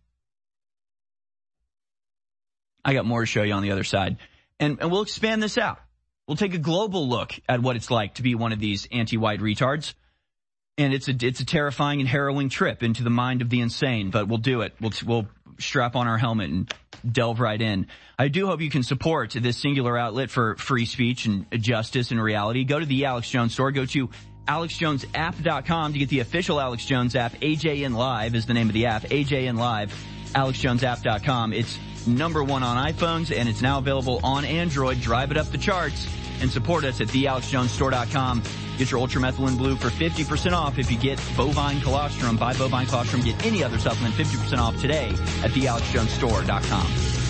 I got more to show you on the other side. And we'll expand this out. We'll take a global look at what it's like to be one of these anti-white retards. And it's a terrifying and harrowing trip into the mind of the insane, but we'll do it. We'll strap on our helmet and delve right in. I do hope you can support this singular outlet for free speech and justice and reality. Go to the Alex Jones store. Go to AlexJonesApp.com to get the official Alex Jones app. AJN Live is the name of the app. AJN Live, AlexJonesApp.com. It's #1 on iPhones, and it's now available on Android. Drive it up the charts and support us at thealexjonesstore.com. Get your Ultramethylene Blue for 50% off if you get bovine colostrum. Buy bovine colostrum, get any other supplement 50% off today at thealexjonesstore.com.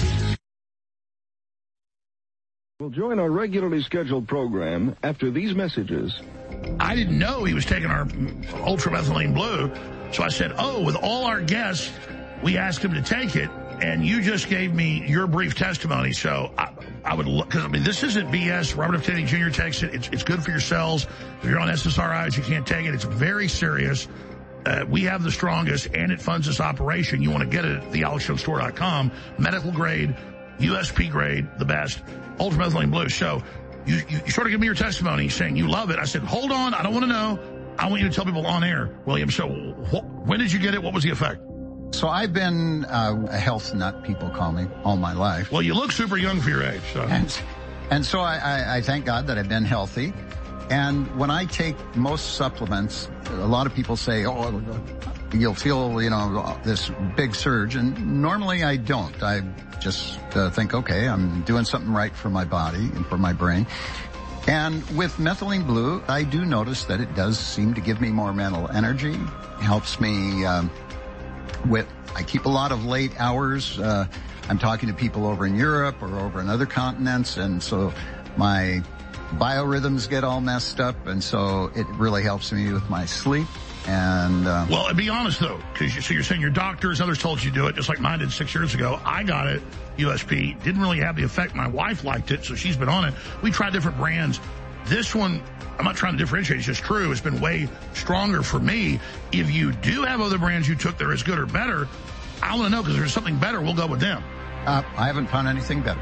We'll join our regularly scheduled program after these messages. I didn't know he was taking our Ultramethylene Blue, so I said, with all our guests, we asked him to take it, and you just gave me your brief testimony, so I would look, because this isn't BS. Robert F. Kennedy Jr. takes it. It's good for your cells. If you're on SSRIs, you can't take it. It's very serious. We have the strongest, and it funds this operation. You want to get it at thealexjonesstore.com. Medical grade, USP grade, the best. Ultramethylene Blue. So you sort of give me your testimony saying you love it. I said, hold on. I don't want to know. I want you to tell people on air, William. So when did you get it? What was the effect? So I've been a health nut, people call me, all my life. Well, you look super young for your age. So. And so I thank God that I've been healthy. And when I take most supplements, a lot of people say, you'll feel, this big surge. And normally I don't. I just think, okay, I'm doing something right for my body and for my brain. And with Methylene Blue, I do notice that it does seem to give me more mental energy, helps me I keep a lot of late hours. I'm talking to people over in Europe or over in other continents, and so my biorhythms get all messed up, and so it really helps me with my sleep. And well, be honest though, because you're saying your doctors, others told you to do it, just like mine did 6 years ago. I got it, USP, didn't really have the effect. My wife liked it, so she's been on it. We tried different brands. This one, I'm not trying to differentiate, it's just true. It's been way stronger for me. If you do have other brands you took that are as good or better, I want to know, because if there's something better, we'll go with them. I haven't found anything better.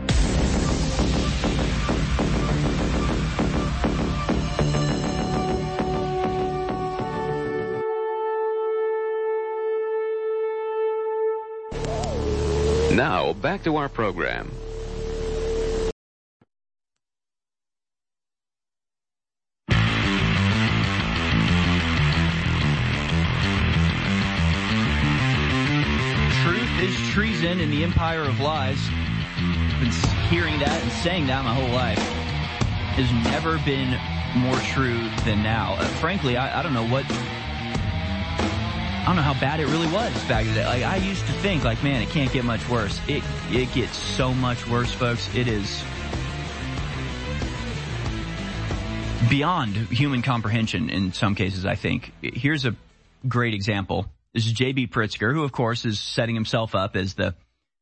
Now, back to our program. truth is treason in the empire of lies. I've been hearing that and saying that my whole life. Has never been more true than now. Frankly, I don't know how bad it really was back then. Like, I used to think, like, man, it can't get much worse. It gets so much worse, folks. It is beyond human comprehension in some cases, I think. Here's a great example. This is J.B. Pritzker, who, of course, is setting himself up as the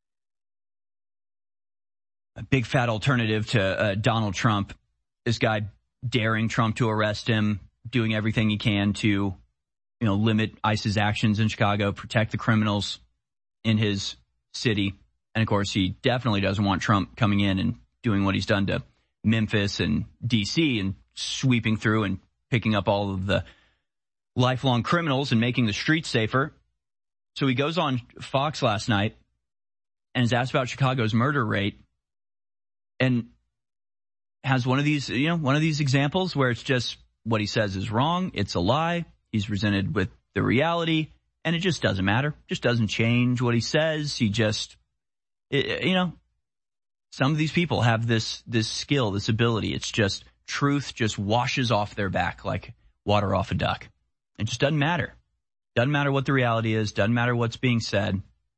big fat alternative to Donald Trump. This guy daring Trump to arrest him, doing everything he can to, limit ICE's actions in Chicago, protect the criminals in his city. And, of course, he definitely doesn't want Trump coming in and doing what he's done to Memphis and D.C. and sweeping through and picking up all of the lifelong criminals and making the streets safer. So he goes on Fox last night and is asked about Chicago's murder rate and has one of these examples where it's just what he says is wrong. It's a lie. He's presented with the reality and it just doesn't matter. Just doesn't change what he says. He just, some of these people have this skill, this ability. It's just truth just washes off their back like water off a duck. It just doesn't matter. Doesn't matter what the reality is. Doesn't matter what's being said.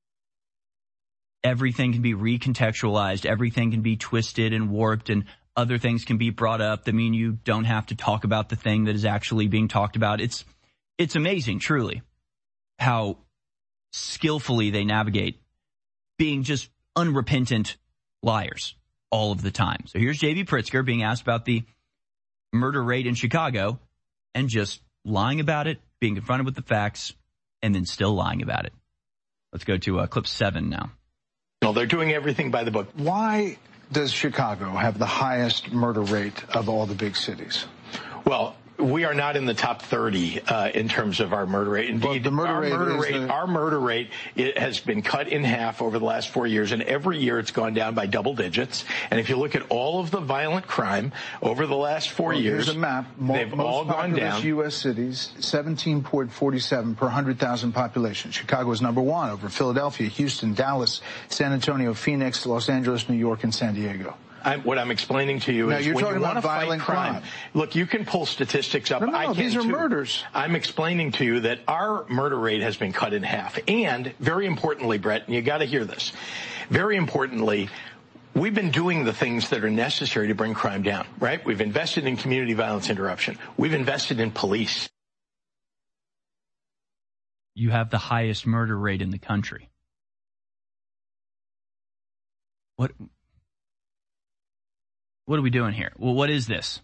Everything can be recontextualized. Everything can be twisted and warped, and other things can be brought up that mean you don't have to talk about the thing that is actually being talked about. It's amazing, truly, how skillfully they navigate being just unrepentant liars all of the time. So here's J.B. Pritzker being asked about the murder rate in Chicago and just lying about it, being confronted with the facts, and then still lying about it. Let's go to clip 7 now. No, they're doing everything by the book. Why does Chicago have the highest murder rate of all the big cities? Well, we are not in the top 30 in terms of our murder rate. Indeed, our murder rate it has been cut in half over the last 4 years, and every year it's gone down by double digits. And if you look at all of the violent crime over the last 4 years, here's a map. They've all gone down. U.S. cities, 17.47 per 100,000 population. Chicago is number 1 over Philadelphia, Houston, Dallas, San Antonio, Phoenix, Los Angeles, New York, and San Diego. What I'm explaining to you is when you want to fight crime. Look, you can pull statistics up. No, these are murders. I'm explaining to you that our murder rate has been cut in half. And very importantly, Brett, and you got to hear this, very importantly, we've been doing the things that are necessary to bring crime down, right? We've invested in community violence interruption. We've invested in police. You have the highest murder rate in the country. What are we doing here? Well, what is this?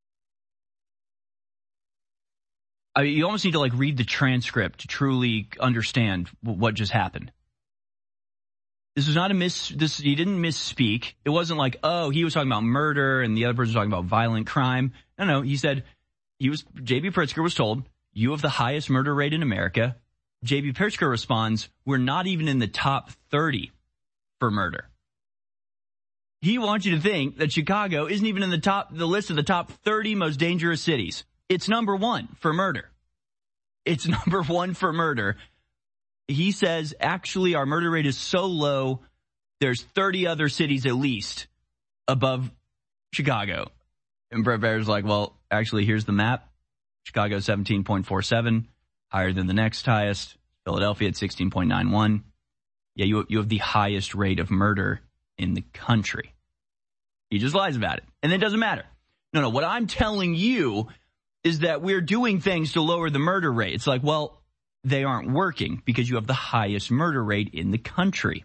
I mean, you almost need to read the transcript to truly understand what just happened. This was not he didn't misspeak. It wasn't like, oh, he was talking about murder and the other person was talking about violent crime. No, he said J.B. Pritzker was told, you have the highest murder rate in America. J.B. Pritzker responds, we're not even in the top 30 for murder. He wants you to think that Chicago isn't even in the list of the top 30 most dangerous cities. It's number 1 for murder. It's number 1 for murder. He says, actually, our murder rate is so low, there's 30 other cities at least above Chicago. And Brett Baer's like, well, actually, here's the map. Chicago 17.47, higher than the next highest. Philadelphia at 16.91. Yeah, you have the highest rate of murder in the country. He just lies about it. And it doesn't matter. No, what I'm telling you is that we're doing things to lower the murder rate. It's like, well, they aren't working because you have the highest murder rate in the country.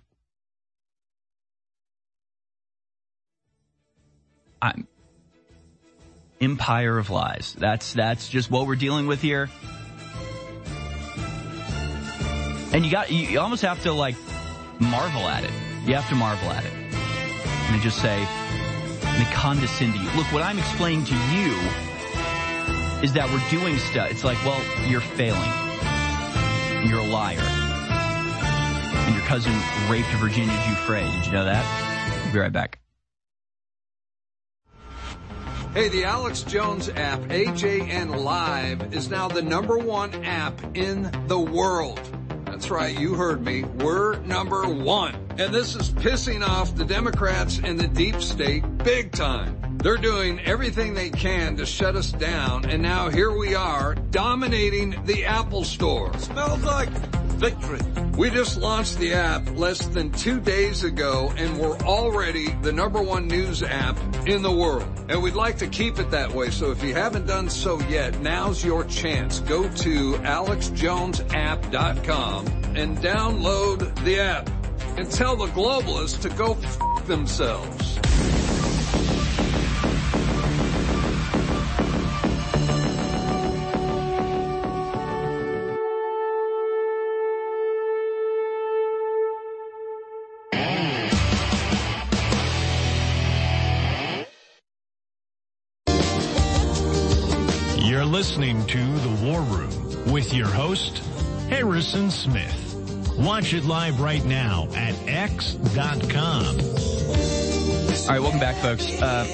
Empire of lies. That's just what we're dealing with here. And you almost have to marvel at it. You have to marvel at it. And they just say, and they condescend to you. Look, what I'm explaining to you is that we're doing stuff. It's like, well, you're failing. And you're a liar. And your cousin raped Virginia Giuffre. Did you know that? We'll be right back. Hey, the Alex Jones app, AJN Live, is now the #1 app in the world. That's right, you heard me. We're number one. And this is pissing off the Democrats and the deep state big time. They're doing everything they can to shut us down, and now here we are, dominating the Apple Store. Smells like victory. We just launched the app less than 2 days ago, and we're already the #1 news app in the world. And we'd like to keep it that way, so if you haven't done so yet, now's your chance. Go to AlexJonesApp.com and download the app. And tell the globalists to go f*** themselves. You're listening to The War Room with your host, Harrison Smith. Watch it live right now at X.com. All right, welcome back, folks.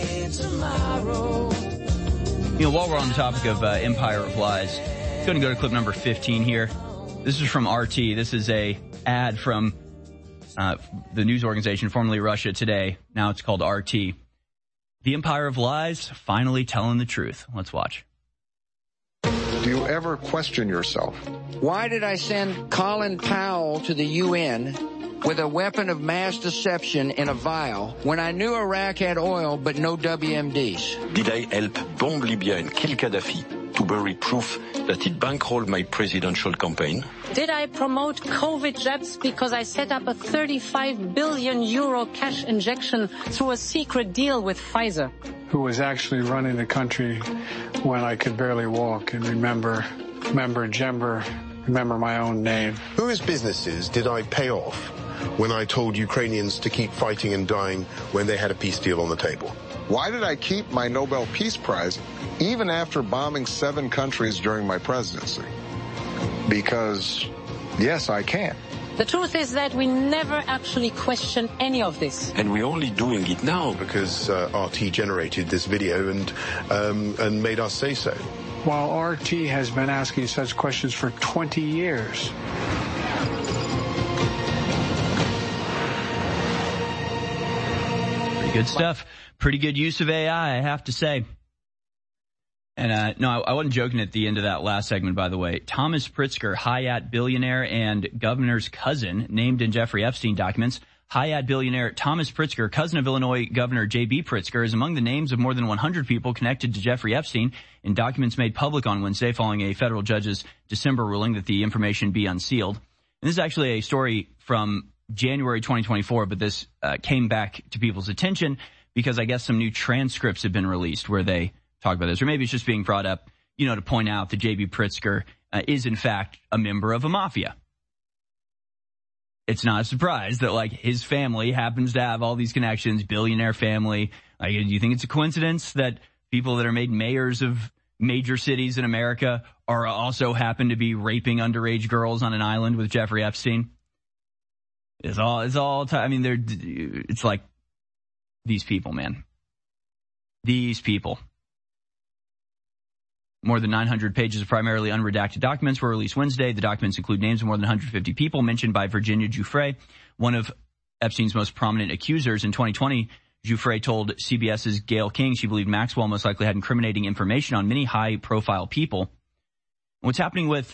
While we're on the topic of Empire of Lies, going to go to clip number 15 here. This is from RT. This is a ad from the news organization formerly Russia Today. Now it's called RT. The Empire of Lies, finally telling the truth. Let's watch. Do you ever question yourself? Why did I send Colin Powell to the UN with a weapon of mass deception in a vial when I knew Iraq had oil but no WMDs? Did I help bomb Libya and kill Gaddafi to bury proof that it bankrolled my presidential campaign? Did I promote COVID jabs because I set up a 35 billion euro cash injection through a secret deal with Pfizer? Who was actually running the country when I could barely walk and remember my own name. Whose businesses did I pay off when I told Ukrainians to keep fighting and dying when they had a peace deal on the table? Why did I keep my Nobel Peace Prize even after bombing 7 countries during my presidency? Because, yes, I can. The truth is that we never actually questioned any of this. And we're only doing it now because RT generated this video and made us say so. While RT has been asking such questions for 20 years. Pretty good stuff. Pretty good use of AI, I have to say. And no, I wasn't joking at the end of that last segment, by the way. Thomas Pritzker, Hyatt billionaire and governor's cousin, named in Jeffrey Epstein documents. Hyatt billionaire Thomas Pritzker, cousin of Illinois Governor J.B. Pritzker, is among the names of more than 100 people connected to Jeffrey Epstein in documents made public on Wednesday following a federal judge's December ruling that the information be unsealed. And this is actually a story from January 2024, but this came back to people's attention because I guess some new transcripts have been released where they talk about this, or maybe it's just being brought up, to point out that J.B. Pritzker is in fact a member of a mafia. It's not a surprise that his family happens to have all these connections, billionaire family. Do you think it's a coincidence that people that are made mayors of major cities in America are also happen to be raping underage girls on an island with Jeffrey Epstein? It's like these people, man. These people. More than 900 pages of primarily unredacted documents were released Wednesday. The documents include names of more than 150 people mentioned by Virginia Giuffre, one of Epstein's most prominent accusers. In 2020, Giuffre told CBS's Gayle King she believed Maxwell most likely had incriminating information on many high-profile people. What's happening with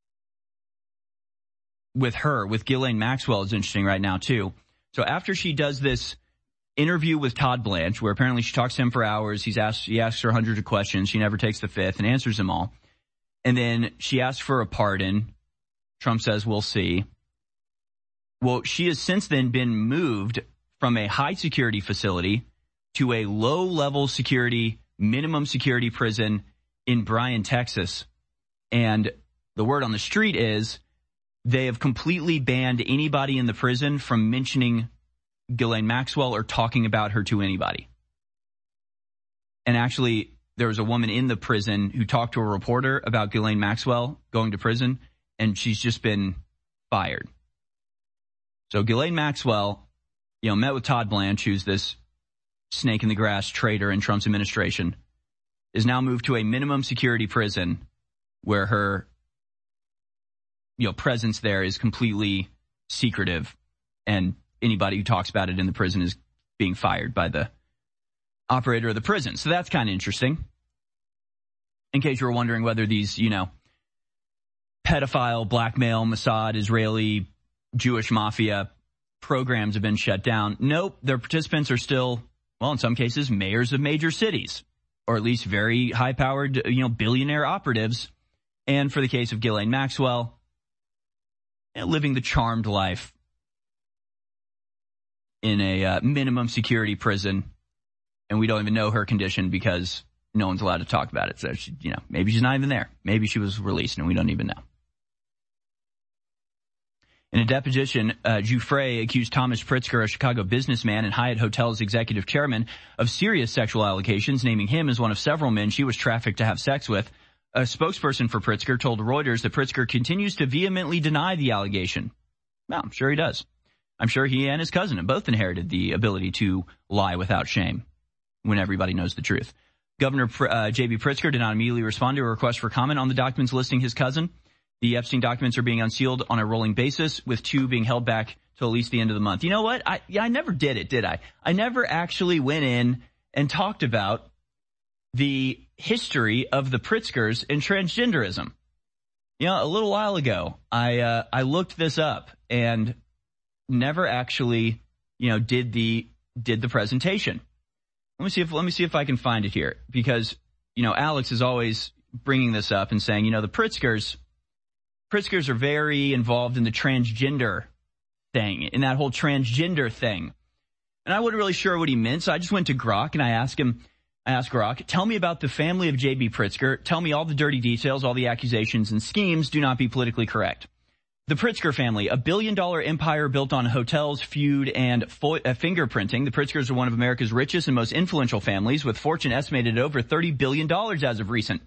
Ghislaine Maxwell is interesting right now, too. So after she does this interview with Todd Blanche, where apparently she talks to him for hours. He asks her hundreds of questions. She never takes the fifth and answers them all. And then she asks for a pardon. Trump says, we'll see. Well, she has since then been moved from a high security facility to a low level security, minimum security prison in Bryan, Texas. And the word on the street is they have completely banned anybody in the prison from mentioning Ghislaine Maxwell or talking about her to anybody. And actually, there was a woman in the prison who talked to a reporter about Ghislaine Maxwell going to prison, and she's just been fired. So Ghislaine Maxwell, met with Todd Blanche, who's this snake in the grass traitor in Trump's administration, is now moved to a minimum security prison where her presence there is completely secretive, and anybody who talks about it in the prison is being fired by the operator of the prison. So that's kind of interesting. In case you were wondering whether these, pedophile, blackmail, Mossad, Israeli, Jewish mafia programs have been shut down. Nope, their participants are still, well, in some cases, mayors of major cities, or at least very high-powered, billionaire operatives. And for the case of Ghislaine Maxwell, living the charmed life in a minimum security prison, and we don't even know her condition because no one's allowed to talk about it. So, maybe she's not even there. Maybe she was released, and we don't even know. In a deposition, Giuffre accused Thomas Pritzker, a Chicago businessman and Hyatt Hotels executive chairman, of serious sexual allegations, naming him as one of several men she was trafficked to have sex with. A spokesperson for Pritzker told Reuters that Pritzker continues to vehemently deny the allegation. Well, I'm sure he does. I'm sure he and his cousin have both inherited the ability to lie without shame when everybody knows the truth. Governor J.B. Pritzker did not immediately respond to a request for comment on the documents listing his cousin. The Epstein documents are being unsealed on a rolling basis, with 2 being held back till at least the end of the month. You know what? I never did it, did I? I never actually went in and talked about the history of the Pritzkers and transgenderism. A little while ago, I looked this up and never actually, did the presentation. Let me see if I can find it here, because, Alex is always bringing this up and saying, the Pritzkers are very involved in the transgender thing, in that whole transgender thing. And I wasn't really sure what he meant, so I just went to Grok and I asked Grok, tell me about the family of J.B. Pritzker. Tell me all the dirty details, all the accusations and schemes. Do not be politically correct. The Pritzker family, a billion-dollar empire built on hotels, feud, and fingerprinting. The Pritzkers are one of America's richest and most influential families, with fortune estimated at over $30 billion as of recent.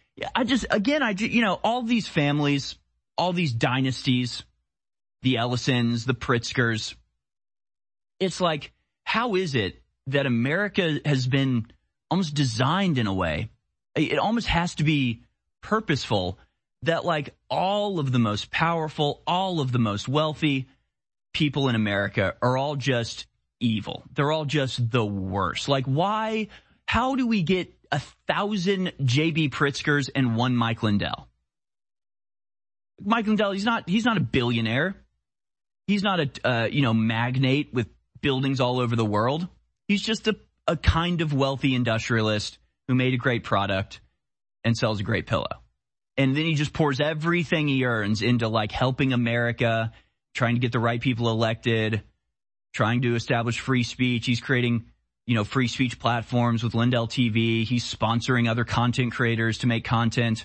All these families, all these dynasties, the Ellisons, the Pritzkers, it's like, how is it that America has been almost designed in a way, it almost has to be purposeful, that like all of the most powerful, all of the most wealthy people in America are all just evil. They're all just the worst. Like, why? How do we get 1,000 J.B. Pritzkers and 1 Mike Lindell? Mike Lindell, he's not a billionaire. He's not a magnate with buildings all over the world. He's just a kind of wealthy industrialist who made a great product and sells a great pillow. And then he just pours everything he earns into like helping America, trying to get the right people elected, trying to establish free speech. He's creating, free speech platforms with Lindell TV. He's sponsoring other content creators to make content.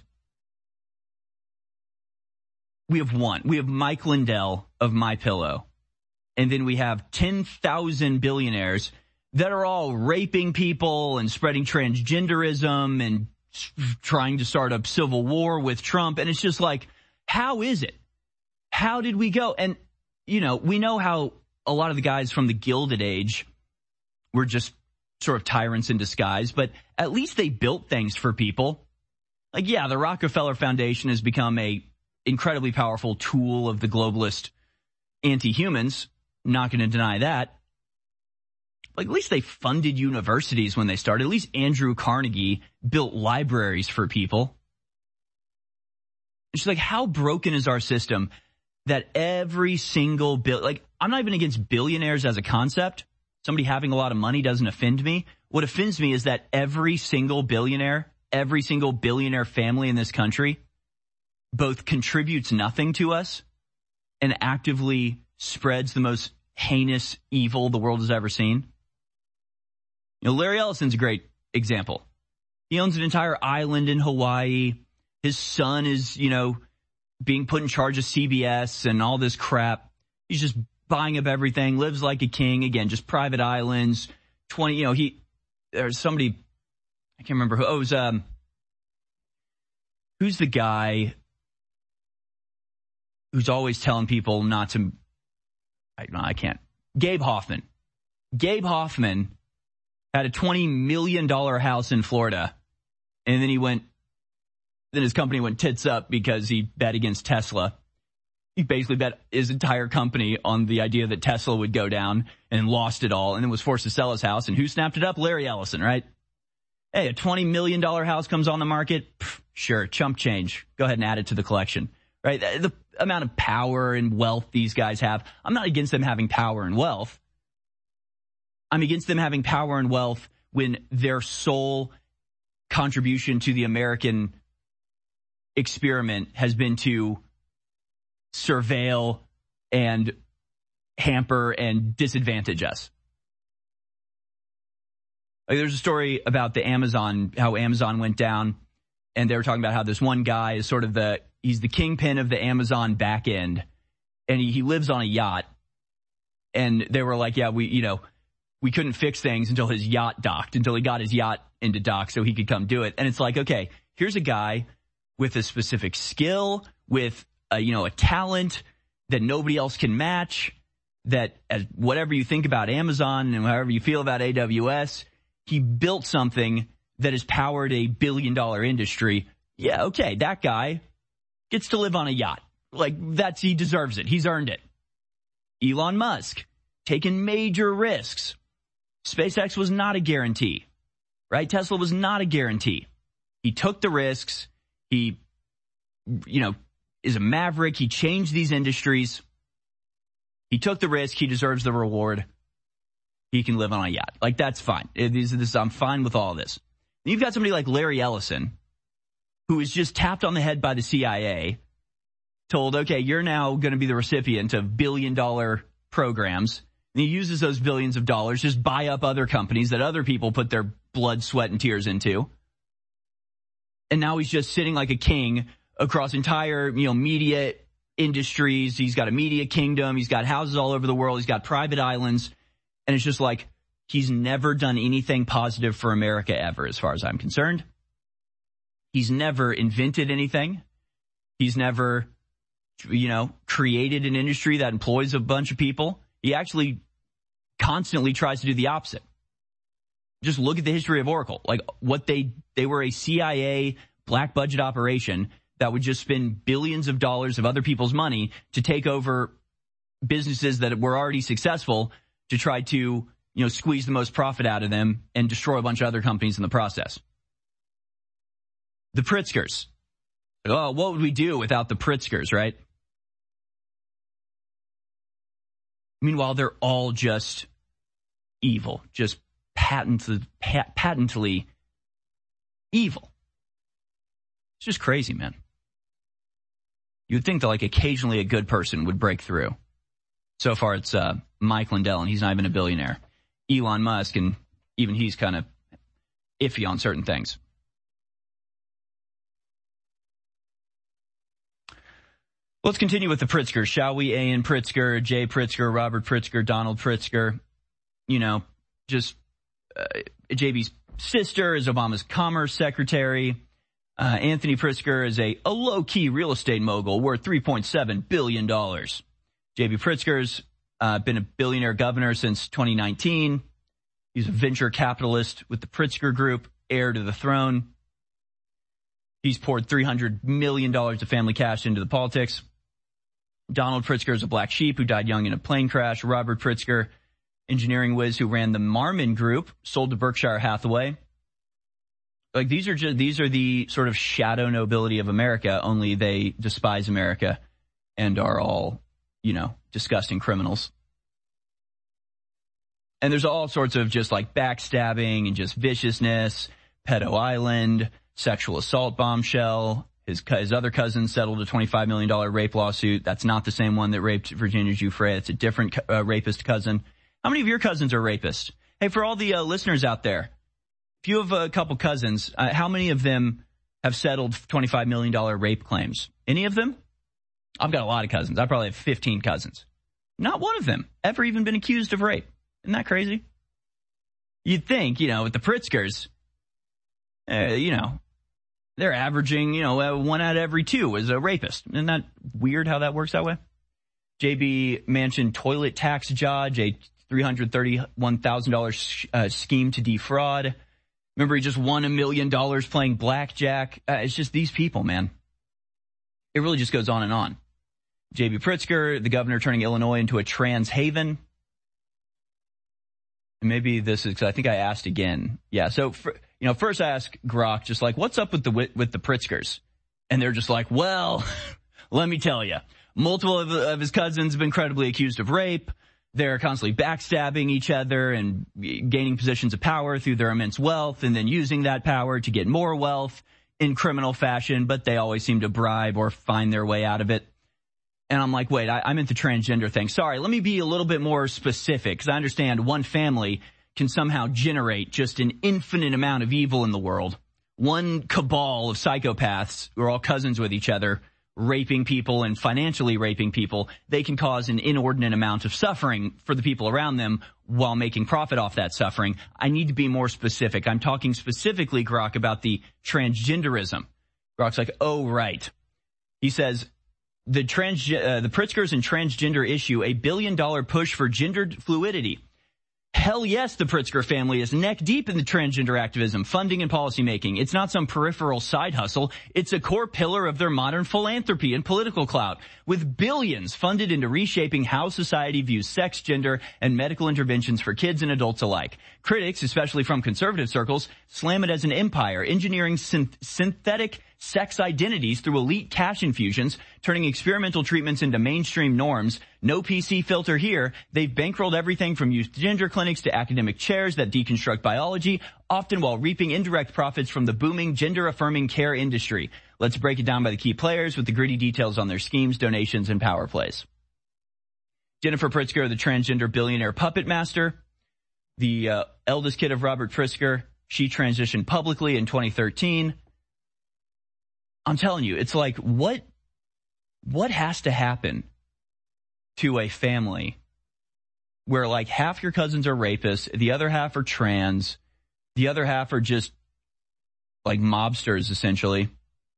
We have one. We have Mike Lindell of MyPillow. And then we have 10,000 billionaires that are all raping people and spreading transgenderism and trying to start a civil war with Trump. And it's just like, how is it? How did we go? And, we know how a lot of the guys from the Gilded Age were just sort of tyrants in disguise, but at least they built things for people. Like, the Rockefeller Foundation has become a incredibly powerful tool of the globalist anti-humans. Not going to deny that. Like, at least they funded universities when they started. At least Andrew Carnegie built libraries for people. It's like, how broken is our system that every single I'm not even against billionaires as a concept. Somebody having a lot of money doesn't offend me. What offends me is that every single billionaire family in this country both contributes nothing to us and actively spreads the most heinous evil the world has ever seen. Larry Ellison's a great example. He owns an entire island in Hawaii. His son is, being put in charge of CBS and all this crap. He's just buying up everything, lives like a king. Again, just private islands. There's somebody, I can't remember who. Oh, it was, who's the guy who's always telling people not to, I can't. Gabe Hoffman. Gabe Hoffman had a $20 million house in Florida, and then his company went tits up because he bet against Tesla. He basically bet his entire company on the idea that Tesla would go down and lost it all and then was forced to sell his house. And who snapped it up? Larry Ellison, right? Hey, a $20 million house comes on the market. Pff, sure, chump change. Go ahead and add it to the collection, right? The amount of power and wealth these guys have. I'm not against them having power and wealth. I'm against them having power and wealth when their sole contribution to the American experiment has been to surveil and hamper and disadvantage us. Like, there's a story about the Amazon, how Amazon went down, and they were talking about how this one guy is sort of he's the kingpin of the Amazon back end, and he lives on a yacht. And they were like, yeah, we couldn't fix things until his yacht docked, until he got his yacht into dock so he could come do it. And it's like, okay, here's a guy with a specific skill, with a talent that nobody else can match, that as whatever you think about Amazon and however you feel about AWS, he built something that has powered a billion-dollar industry. Yeah, okay, that guy gets to live on a yacht. Like, he deserves it. He's earned it. Elon Musk, taking major risks. SpaceX was not a guarantee, right? Tesla was not a guarantee. He took the risks. He, is a maverick. He changed these industries. He took the risk. He deserves the reward. He can live on a yacht. Like, that's fine. I'm fine with all this. And you've got somebody like Larry Ellison, who is just tapped on the head by the CIA, told, okay, you're now going to be the recipient of billion-dollar programs. And he uses those billions of dollars, just buy up other companies that other people put their blood, sweat, and tears into. And now he's just sitting like a king across entire, media industries. He's got a media kingdom. He's got houses all over the world. He's got private islands. And it's just like, he's never done anything positive for America ever, as far as I'm concerned. He's never invented anything. He's never, created an industry that employs a bunch of people. He actually constantly tries to do the opposite. Just look at the history of Oracle. Like, what they were a CIA black budget operation that would just spend billions of dollars of other people's money to take over businesses that were already successful to try to, squeeze the most profit out of them and destroy a bunch of other companies in the process. The Pritzkers. Oh, what would we do without the Pritzkers, right? Meanwhile, they're all just evil, just patently evil. It's just crazy, man. You'd think that, occasionally a good person would break through. So far, it's Mike Lindell, and he's not even a billionaire. Elon Musk, and even he's kind of iffy on certain things. Let's continue with the Pritzkers, shall we? A.N. Pritzker, Jay Pritzker, Robert Pritzker, Donald Pritzker. JB's sister is Obama's commerce secretary. Anthony Pritzker is a low-key real estate mogul worth $3.7 billion. J.B. Pritzker's been a billionaire governor since 2019. He's a venture capitalist with the Pritzker Group, heir to the throne. He's poured $300 million of family cash into the politics. Donald Pritzker is a black sheep who died young in a plane crash. Robert Pritzker, engineering whiz who ran the Marmon Group, sold to Berkshire Hathaway. Like, these are the sort of shadow nobility of America, only they despise America and are all, disgusting criminals. And there's all sorts of just backstabbing and just viciousness. Pedo Island, sexual assault bombshell. His other cousin settled a $25 million rape lawsuit. That's not the same one that raped Virginia Giuffre. It's a different rapist cousin. How many of your cousins are rapists? Hey, for all the listeners out there, if you have a couple cousins, how many of them have settled $25 million rape claims? Any of them? I've got a lot of cousins. I probably have 15 cousins. Not one of them ever even been accused of rape. Isn't that crazy? You'd think, with the Pritzkers, they're averaging, 1 out of every 2 is a rapist. Isn't that weird how that works that way? JB Manchin toilet tax judge, a $331,000 scheme to defraud. Remember, he just won $1 million playing blackjack. It's just these people, man. It really just goes on and on. J.B. Pritzker, the governor turning Illinois into a trans haven. And maybe this is, because I think I asked again. Yeah, so, first I asked Grok, just like, what's up with the Pritzkers? And they're just like, well, let me tell you. Multiple of his cousins have been credibly accused of rape. They're constantly backstabbing each other and gaining positions of power through their immense wealth and then using that power to get more wealth in criminal fashion, but they always seem to bribe or find their way out of it. And I'm like, wait, I'm into transgender thing. Sorry, let me be a little bit more specific, because I understand one family can somehow generate just an infinite amount of evil in the world. One cabal of psychopaths who are all cousins with each other, raping people and financially raping people. They can cause an inordinate amount of suffering for the people around them while making profit off that suffering. I need to be more specific. I'm talking specifically, Grok, about the transgenderism. Grok's like, oh, right. He says, the Pritzkers and transgender issue, $1 billion push for gendered fluidity. Hell yes, the Pritzker family is neck deep in the transgender activism, funding, and policymaking. It's not some peripheral side hustle. It's a core pillar of their modern philanthropy and political clout, with billions funded into reshaping how society views sex, gender, and medical interventions for kids and adults alike. Critics, especially from conservative circles, slam it as an empire, engineering synthetic sex identities through elite cash infusions, turning experimental treatments into mainstream norms. No PC filter here. They've bankrolled everything from youth gender clinics to academic chairs that deconstruct biology, often while reaping indirect profits from the booming gender-affirming care industry. Let's break it down by the key players with the gritty details on their schemes, donations, and power plays. Jennifer Pritzker, the transgender billionaire puppet master, the eldest kid of Robert Pritzker. She transitioned publicly in 2013. I'm telling you, it's like, what has to happen to a family where like half your cousins are rapists, the other half are trans, the other half are just like mobsters essentially.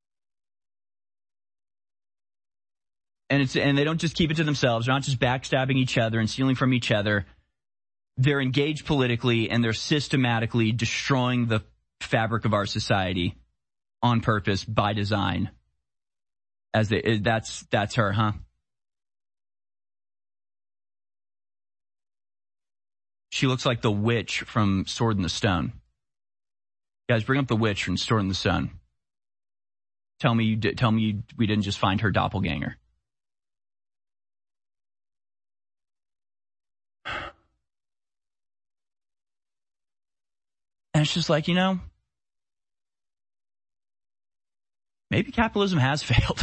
And they don't just keep it to themselves. They're not just backstabbing each other and stealing from each other. They're engaged politically and they're systematically destroying the fabric of our society on purpose, by design. That's her, huh? She looks like the witch from Sword in the Stone. Guys, bring up the witch from Sword in the Stone. Tell me we didn't just find her doppelganger. And it's just like, maybe capitalism has failed.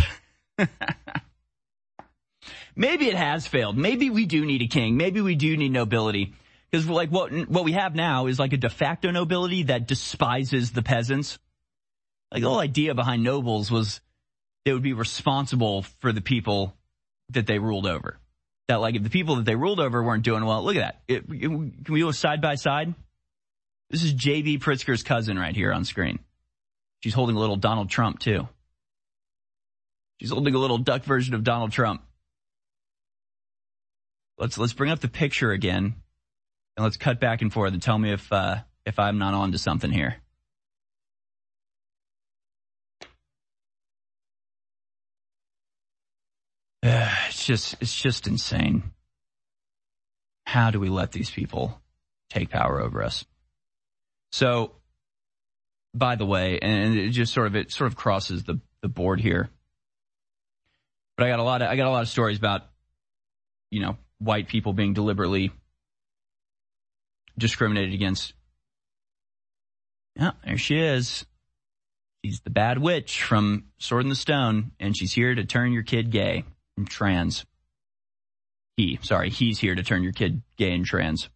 Maybe it has failed. Maybe we do need a king. Maybe we do need nobility. Because like what we have now is like a de facto nobility that despises the peasants. Like the whole idea behind nobles was they would be responsible for the people that they ruled over. That like if the people that they ruled over weren't doing well, look at that. Can we go side by side? This is J.B. Pritzker's cousin right here on screen. She's holding a little Donald Trump too. She's holding a little duck version of Donald Trump. Let's bring up the picture again, and let's cut back and forth and tell me if I'm not on to something here. It's just insane. How do we let these people take power over us? So, by the way, and it just sort of crosses the board here. But I got a lot of stories about, white people being deliberately discriminated against. Yeah, there she is. She's the bad witch from Sword in the Stone, and she's here to turn your kid gay and trans. He's here to turn your kid gay and trans.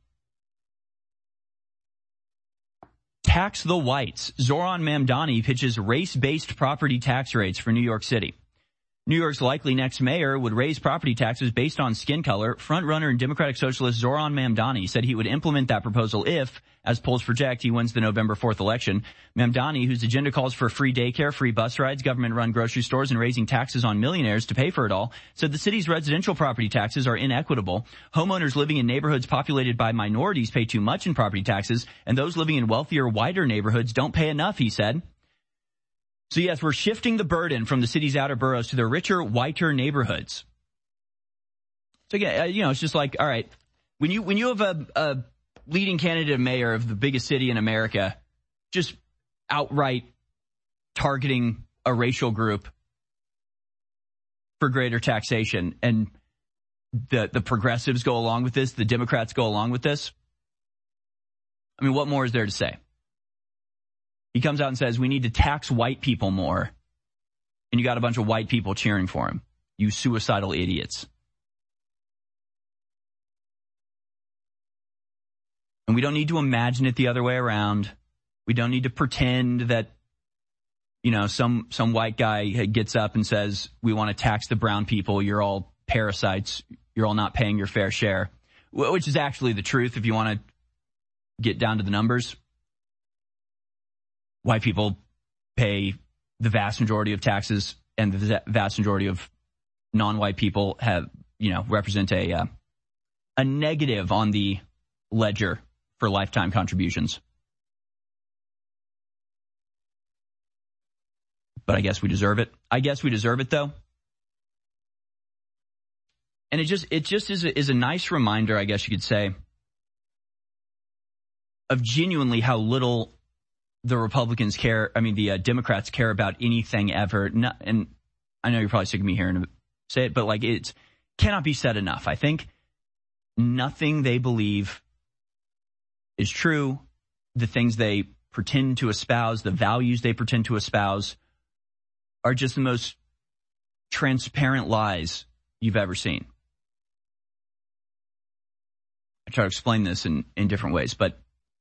Tax the whites. Zoran Mamdani pitches race-based property tax rates for New York City. New York's likely next mayor would raise property taxes based on skin color. Frontrunner and Democratic Socialist Zoran Mamdani said he would implement that proposal if, as polls project, he wins the November 4th election. Mamdani, whose agenda calls for free daycare, free bus rides, government-run grocery stores, and raising taxes on millionaires to pay for it all, said the city's residential property taxes are inequitable. Homeowners living in neighborhoods populated by minorities pay too much in property taxes, and those living in wealthier, whiter neighborhoods don't pay enough, he said. So yes, we're shifting the burden from the city's outer boroughs to the richer, whiter neighborhoods. So again, it's just like, all right, when you have a leading candidate of mayor of the biggest city in America, just outright targeting a racial group for greater taxation, and the progressives go along with this, the Democrats go along with this. I mean, what more is there to say? He comes out and says, we need to tax white people more. And you got a bunch of white people cheering for him. You suicidal idiots. And we don't need to imagine it the other way around. We don't need to pretend that, some white guy gets up and says, we want to tax the brown people. You're all parasites. You're all not paying your fair share, which is actually the truth if you want to get down to the numbers. White people pay the vast majority of taxes, and the vast majority of non-white people represent a negative on the ledger for lifetime contributions. But I guess we deserve it. Though. And it just is a nice reminder, I guess you could say, of genuinely how little the Republicans care. I mean, the Democrats care about anything ever. And I know you're probably sick of me hearing say it, but it cannot be said enough. I think nothing they believe is true. The things they pretend to espouse, the values they pretend to espouse, are just the most transparent lies you've ever seen. I try to explain this in different ways, but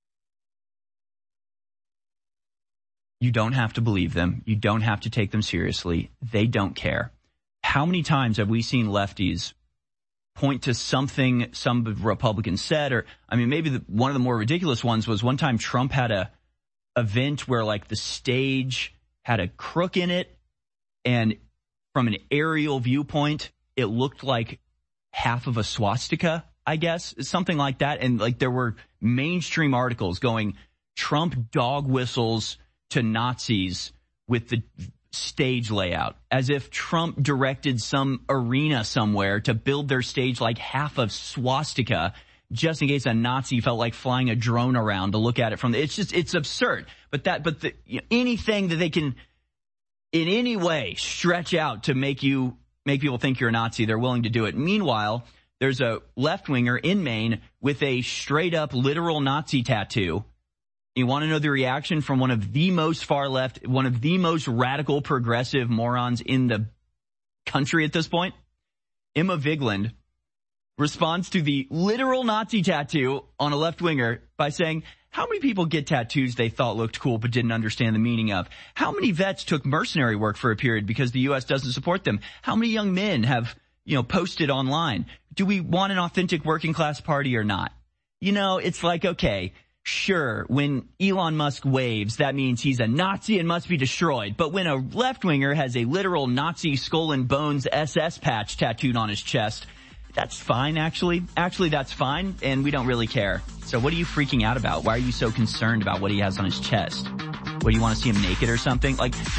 you don't have to believe them. You don't have to take them seriously. They don't care. How many times have we seen lefties point to something some Republicans said? Or, I mean, maybe one of the more ridiculous ones was one time Trump had a event where the stage had a crook in it, and from an aerial viewpoint, it looked like half of a swastika, I guess, something like that. And there were mainstream articles going, Trump dog whistles to Nazis with the stage layout, as if Trump directed some arena somewhere to build their stage like half of swastika, just in case a Nazi felt like flying a drone around to look at it from it's absurd. But anything that they can in any way stretch out to make people think you're a Nazi, they're willing to do it. Meanwhile, there's a left-winger in Maine with a straight-up literal Nazi tattoo. You want to know the reaction from one of the most far left, one of the most radical progressive morons in the country at this point? Emma Vigeland responds to the literal Nazi tattoo on a left-winger by saying, how many people get tattoos they thought looked cool but didn't understand the meaning of? How many vets took mercenary work for a period because the U.S. doesn't support them? How many young men have, posted online? Do we want an authentic working class party or not? It's like, okay, sure, when Elon Musk waves, that means he's a Nazi and must be destroyed. But when a left-winger has a literal Nazi skull and bones SS patch tattooed on his chest, that's fine, actually. Actually, that's fine, and we don't really care. So what are you freaking out about? Why are you so concerned about what he has on his chest? What, do you want to see him naked or something?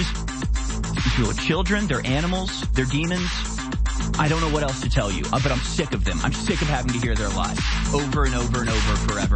Just children, they're animals, they're demons. I don't know what else to tell you, but I'm sick of them. I'm sick of having to hear their lies over and over and over forever.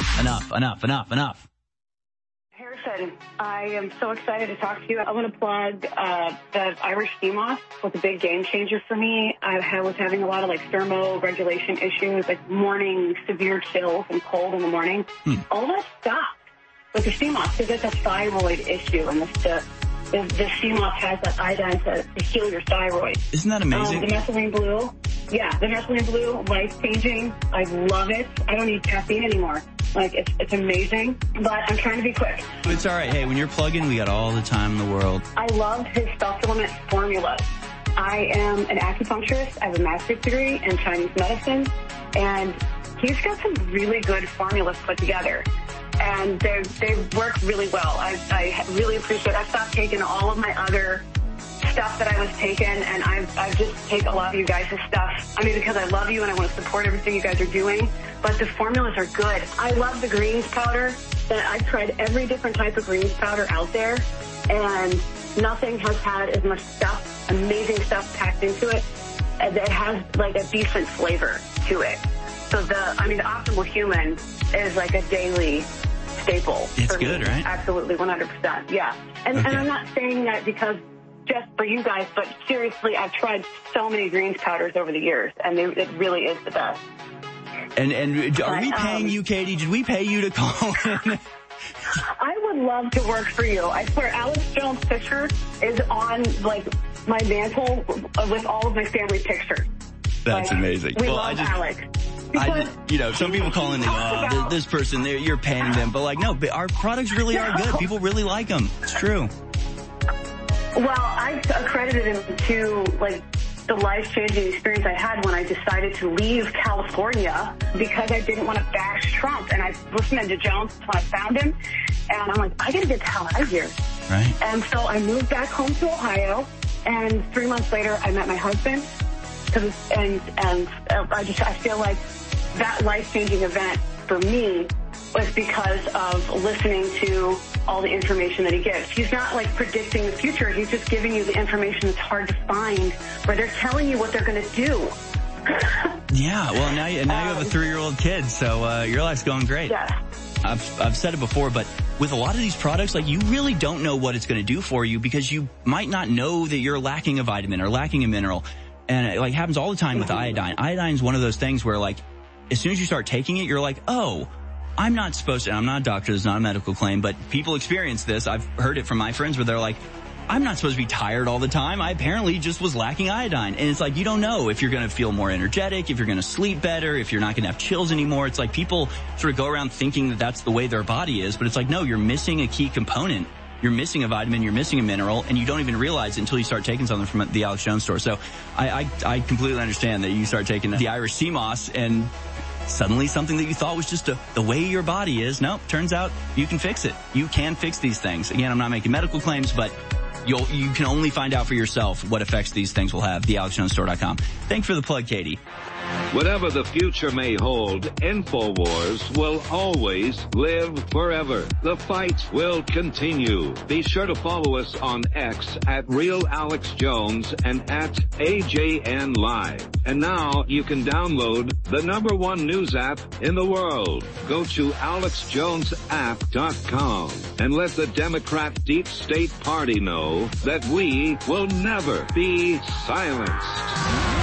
Enough. Harrison, I am so excited to talk to you. I want to plug the Irish sea moth was a big game changer for me. I was having a lot of thermoregulation issues, morning severe chills and cold in the morning. All that stopped with the sea moth because it's a thyroid issue, and the sea moth has that iodine to heal your thyroid. Isn't that amazing? The methylene blue. Yeah, the methylene blue, life-changing. I love it. I don't need caffeine anymore. It's amazing, but I'm trying to be quick. It's all right. Hey, when you're plugging, we got all the time in the world. I love his supplement formulas. I am an acupuncturist. I have a master's degree in Chinese medicine, and he's got some really good formulas put together. And they work really well. I really appreciate it. I've stopped taking all of my other stuff that I was taking, and I just take a lot of you guys' stuff. I mean, because I love you and I want to support everything you guys are doing, but the formulas are good. I love the greens powder. I've tried every different type of greens powder out there, and nothing has had as much stuff, amazing stuff packed into it that has like a decent flavor to it. So the Optimal Human is like a daily staple. It's good, right? Absolutely, 100%. Yeah. And I'm not saying that because just for you guys, but seriously, I've tried so many greens powders over the years, and it really is the best. And are we paying you, Katie? Did we pay you to call in? I would love to work for you. I swear, Alex Jones' picture is on like my mantle with all of my family pictures. That's amazing. We love Alex. Some people call in and go, this person, you're paying them. But no, our products really are good. People really like them. It's true. Well, I accredited him to the life-changing experience I had when I decided to leave California because I didn't want to bash Trump. And I listened to Jones when I found him, and I'm like, I got to get the hell out of here. Right. And so I moved back home to Ohio, and 3 months later, I met my husband. I feel like that life-changing event for me was because of listening to all the information that he gives. He's not predicting the future. He's just giving you the information that's hard to find, where they're telling you what they're going to do. Yeah, well, now you have a 3-year-old kid, so your life's going great. Yeah. I've said it before, but with a lot of these products, you really don't know what it's going to do for you because you might not know that you're lacking a vitamin or lacking a mineral. And it happens all the time with iodine. Iodine is one of those things where as soon as you start taking it, you're like, oh, I'm not supposed to, and I'm not a doctor, it's not a medical claim, but people experience this. I've heard it from my friends where they're like, I'm not supposed to be tired all the time. I apparently just was lacking iodine. And it's you don't know if you're going to feel more energetic, if you're going to sleep better, if you're not going to have chills anymore. It's people sort of go around thinking that that's the way their body is, but it's no, you're missing a key component. You're missing a vitamin, you're missing a mineral, and you don't even realize it until you start taking something from the Alex Jones store. So I completely understand that you start taking the Irish sea moss and suddenly something that you thought was just the way your body is. No, turns out you can fix it. You can fix these things. Again, I'm not making medical claims, but you can only find out for yourself what effects these things will have. TheAlexJonesStore.com. Thanks for the plug, Katie. Whatever the future may hold, InfoWars will always live forever. The fight will continue. Be sure to follow us on X at RealAlexJones and at AJN Live. And now you can download the #1 news app in the world. Go to AlexJonesApp.com and let the Democrat Deep State Party know that we will never be silenced.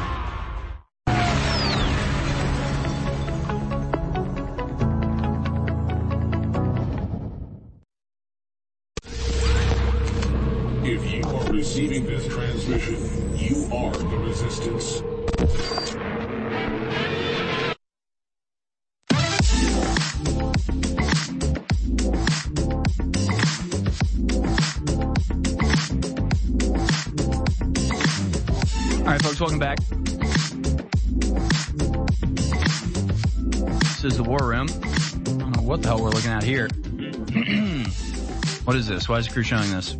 If you are receiving this transmission, you are the resistance. All right, folks, welcome back. This is the War Room. I don't know what the hell we're looking at here. What is this? Why is the crew showing this?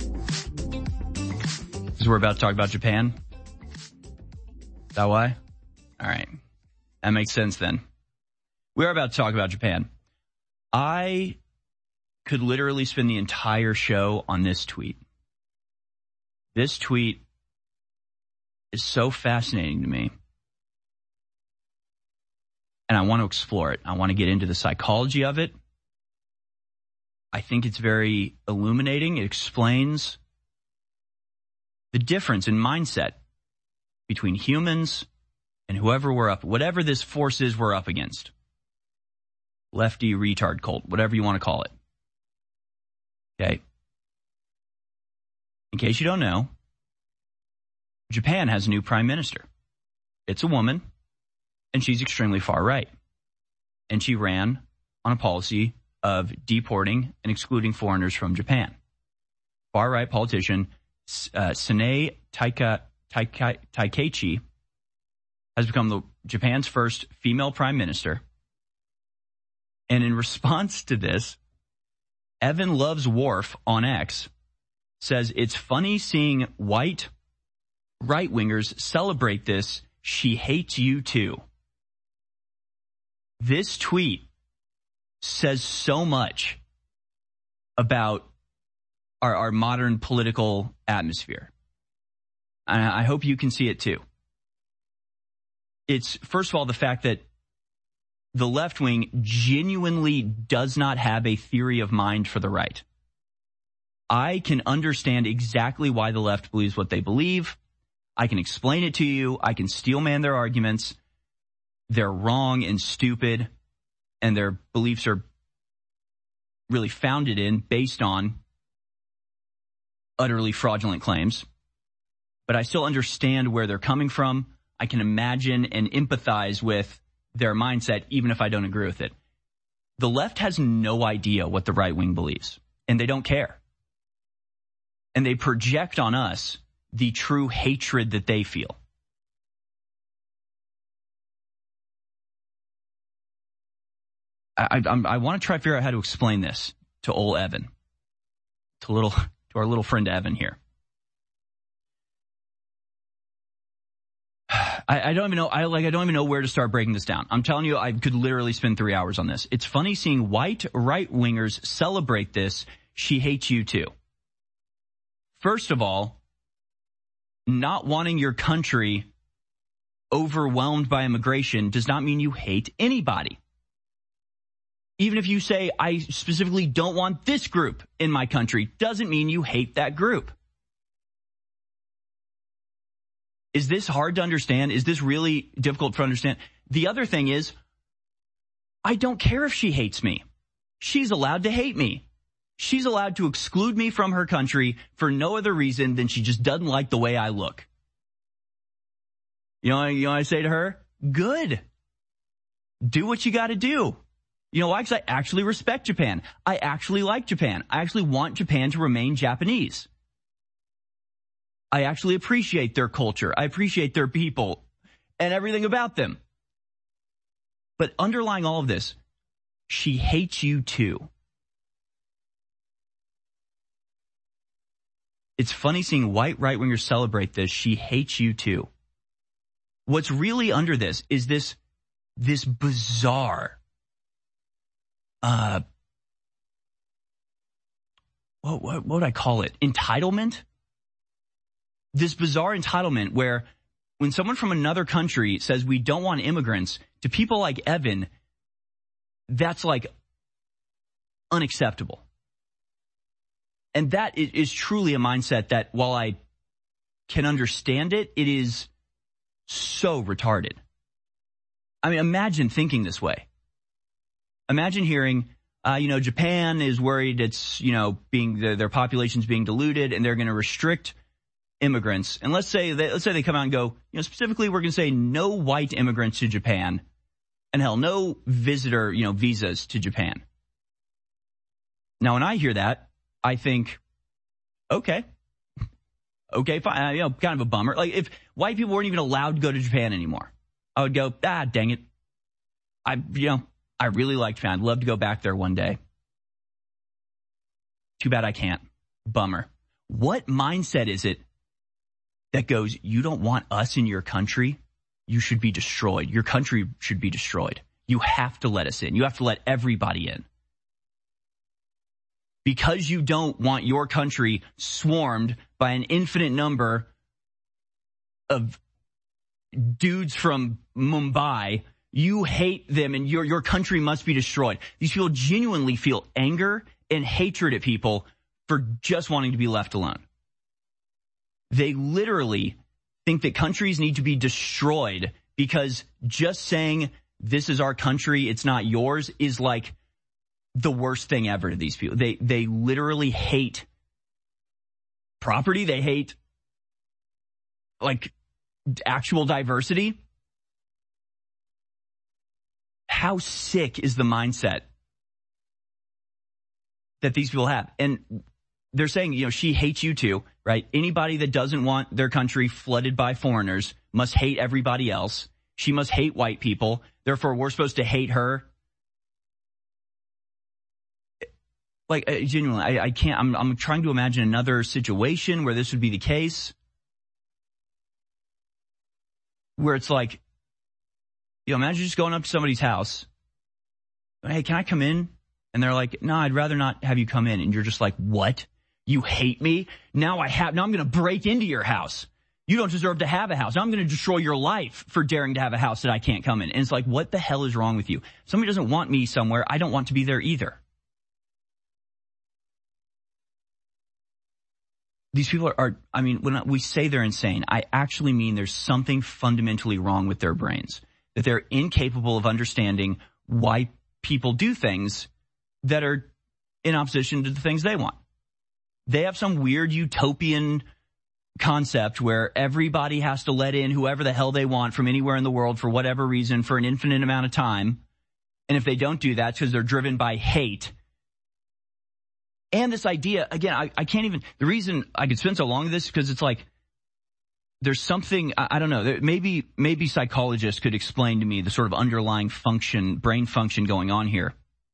Because we're about to talk about Japan? Is that why? All right. That makes sense then. We are about to talk about Japan. I could literally spend the entire show on this tweet. This tweet is so fascinating to me. And I want to explore it. I want to get into the psychology of it. I think it's very illuminating. It explains the difference in mindset between humans and whatever this force is we're up against. Lefty retard cult, whatever you want to call it. Okay. In case you don't know, Japan has a new prime minister. It's a woman, and she's extremely far right. And she ran on a policy of deporting and excluding foreigners from Japan. Far right politician Sanae Taikeichi has become Japan's first female prime minister. And in response to this, Evan Loves Wharf on X says, it's funny seeing white right-wingers celebrate this. She hates you too. This tweet says so much about our modern political atmosphere. I hope you can see it too. It's, first of all, the fact that the left wing genuinely does not have a theory of mind for the right. I can understand exactly why the left believes what they believe. I can explain it to you. I can steelman their arguments. They're wrong and stupid, and their beliefs are really founded in, based on utterly fraudulent claims. But I still understand where they're coming from. I can imagine and empathize with their mindset, even if I don't agree with it. The left has no idea what the right wing believes, and they don't care. And they project on us the true hatred that they feel. I want to try to figure out how to explain this to old Evan, to our little friend Evan here. I don't even know. I don't even know where to start breaking this down. I'm telling you, I could literally spend 3 hours on this. It's funny seeing white right-wingers celebrate this. She hates you too. First of all, not wanting your country overwhelmed by immigration does not mean you hate anybody. Even if you say, I specifically don't want this group in my country, doesn't mean you hate that group. Is this hard to understand? Is this really difficult to understand? The other thing is, I don't care if she hates me. She's allowed to hate me. She's allowed to exclude me from her country for no other reason than she just doesn't like the way I look. You know what I say to her? Good. Do what you got to do. You know why? Because I actually respect Japan. I actually like Japan. I actually want Japan to remain Japanese. I actually appreciate their culture. I appreciate their people and everything about them. But underlying all of this, she hates you too. It's funny seeing white right-wingers celebrate this. She hates you too. What's really under this is this bizarre, what would I call it? Entitlement? This bizarre entitlement where when someone from another country says we don't want immigrants, to people like Evan, that's like unacceptable. And that is truly a mindset that, while I can understand it, it is so retarded. I mean, imagine thinking this way. Imagine hearing, Japan is worried it's, their population's being diluted and they're going to restrict immigrants. And let's say they come out and go, specifically, we're going to say no white immigrants to Japan, and hell, no visitor, visas to Japan. Now, when I hear that, I think, okay, fine, kind of a bummer. Like, if white people weren't even allowed to go to Japan anymore, I would go, dang it. I really like Japan. I'd love to go back there one day. Too bad I can't. Bummer. What mindset is it that goes, you don't want us in your country? You should be destroyed. Your country should be destroyed. You have to let us in. You have to let everybody in. Because you don't want your country swarmed by an infinite number of dudes from Mumbai, you hate them and your country must be destroyed. These people genuinely feel anger and hatred at people for just wanting to be left alone. They literally think that countries need to be destroyed because just saying this is our country, it's not yours, is like the worst thing ever to these people. They literally hate property. They hate like actual diversity. How sick is the mindset that these people have? And they're saying, she hates you too, right? Anybody that doesn't want their country flooded by foreigners must hate everybody else. She must hate white people. Therefore, we're supposed to hate her. Like, genuinely, I can't, I'm trying to imagine another situation where this would be the case. Where it's like, imagine just going up to somebody's house. Hey, can I come in? And they're like, no, I'd rather not have you come in. And you're just like, what? You hate me? Now I'm going to break into your house. You don't deserve to have a house. I'm going to destroy your life for daring to have a house that I can't come in. And it's like, what the hell is wrong with you? Somebody doesn't want me somewhere. I don't want to be there either. These people are, I mean, when we say they're insane, I actually mean there's something fundamentally wrong with their brains. That they're incapable of understanding why people do things that are in opposition to the things they want. They have some weird utopian concept where everybody has to let in whoever the hell they want from anywhere in the world for whatever reason for an infinite amount of time. And if they don't do that, it's because they're driven by hate. And this idea, again, I can't even, the reason I could spend so long on this is because it's like, there's something, I don't know, maybe psychologists could explain to me the sort of underlying function, brain function going on here.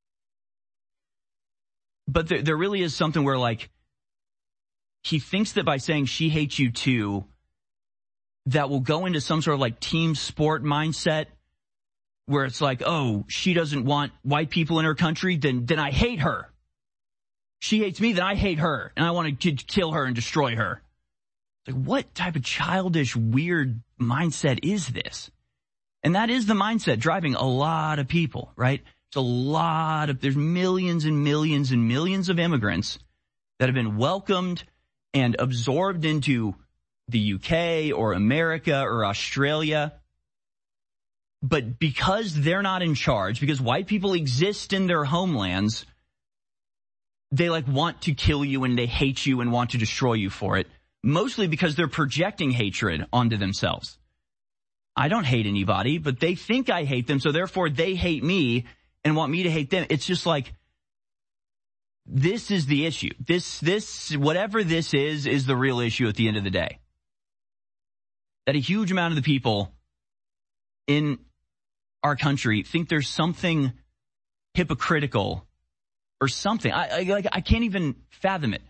But there really is something where, like, he thinks that by saying she hates you too, that will go into some sort of like team sport mindset where it's like, oh, she doesn't want white people in her country, then I hate her. She hates me, then I hate her, and I want to kill her and destroy her. Like, what type of childish, weird mindset is this? And that is the mindset driving a lot of people, right? There's millions and millions and millions of immigrants that have been welcomed and absorbed into the UK or America or Australia. But because they're not in charge, because white people exist in their homelands, they like want to kill you and they hate you and want to destroy you for it. Mostly because they're projecting hatred onto themselves. I don't hate anybody, but they think I hate them, so therefore they hate me and want me to hate them. It's just like, this is the issue. This, whatever this is the real issue at the end of the day. That a huge amount of the people in our country think there's something hypocritical or something. I can't even fathom it.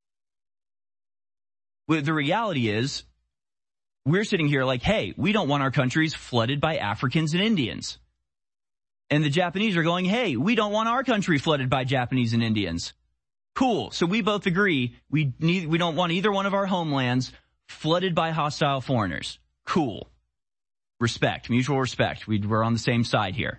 The reality is, we're sitting here like, hey, we don't want our countries flooded by Africans and Indians. And the Japanese are going, hey, we don't want our country flooded by Japanese and Indians. Cool. So we both agree we don't want either one of our homelands flooded by hostile foreigners. Cool. Respect, mutual respect. We're on the same side here.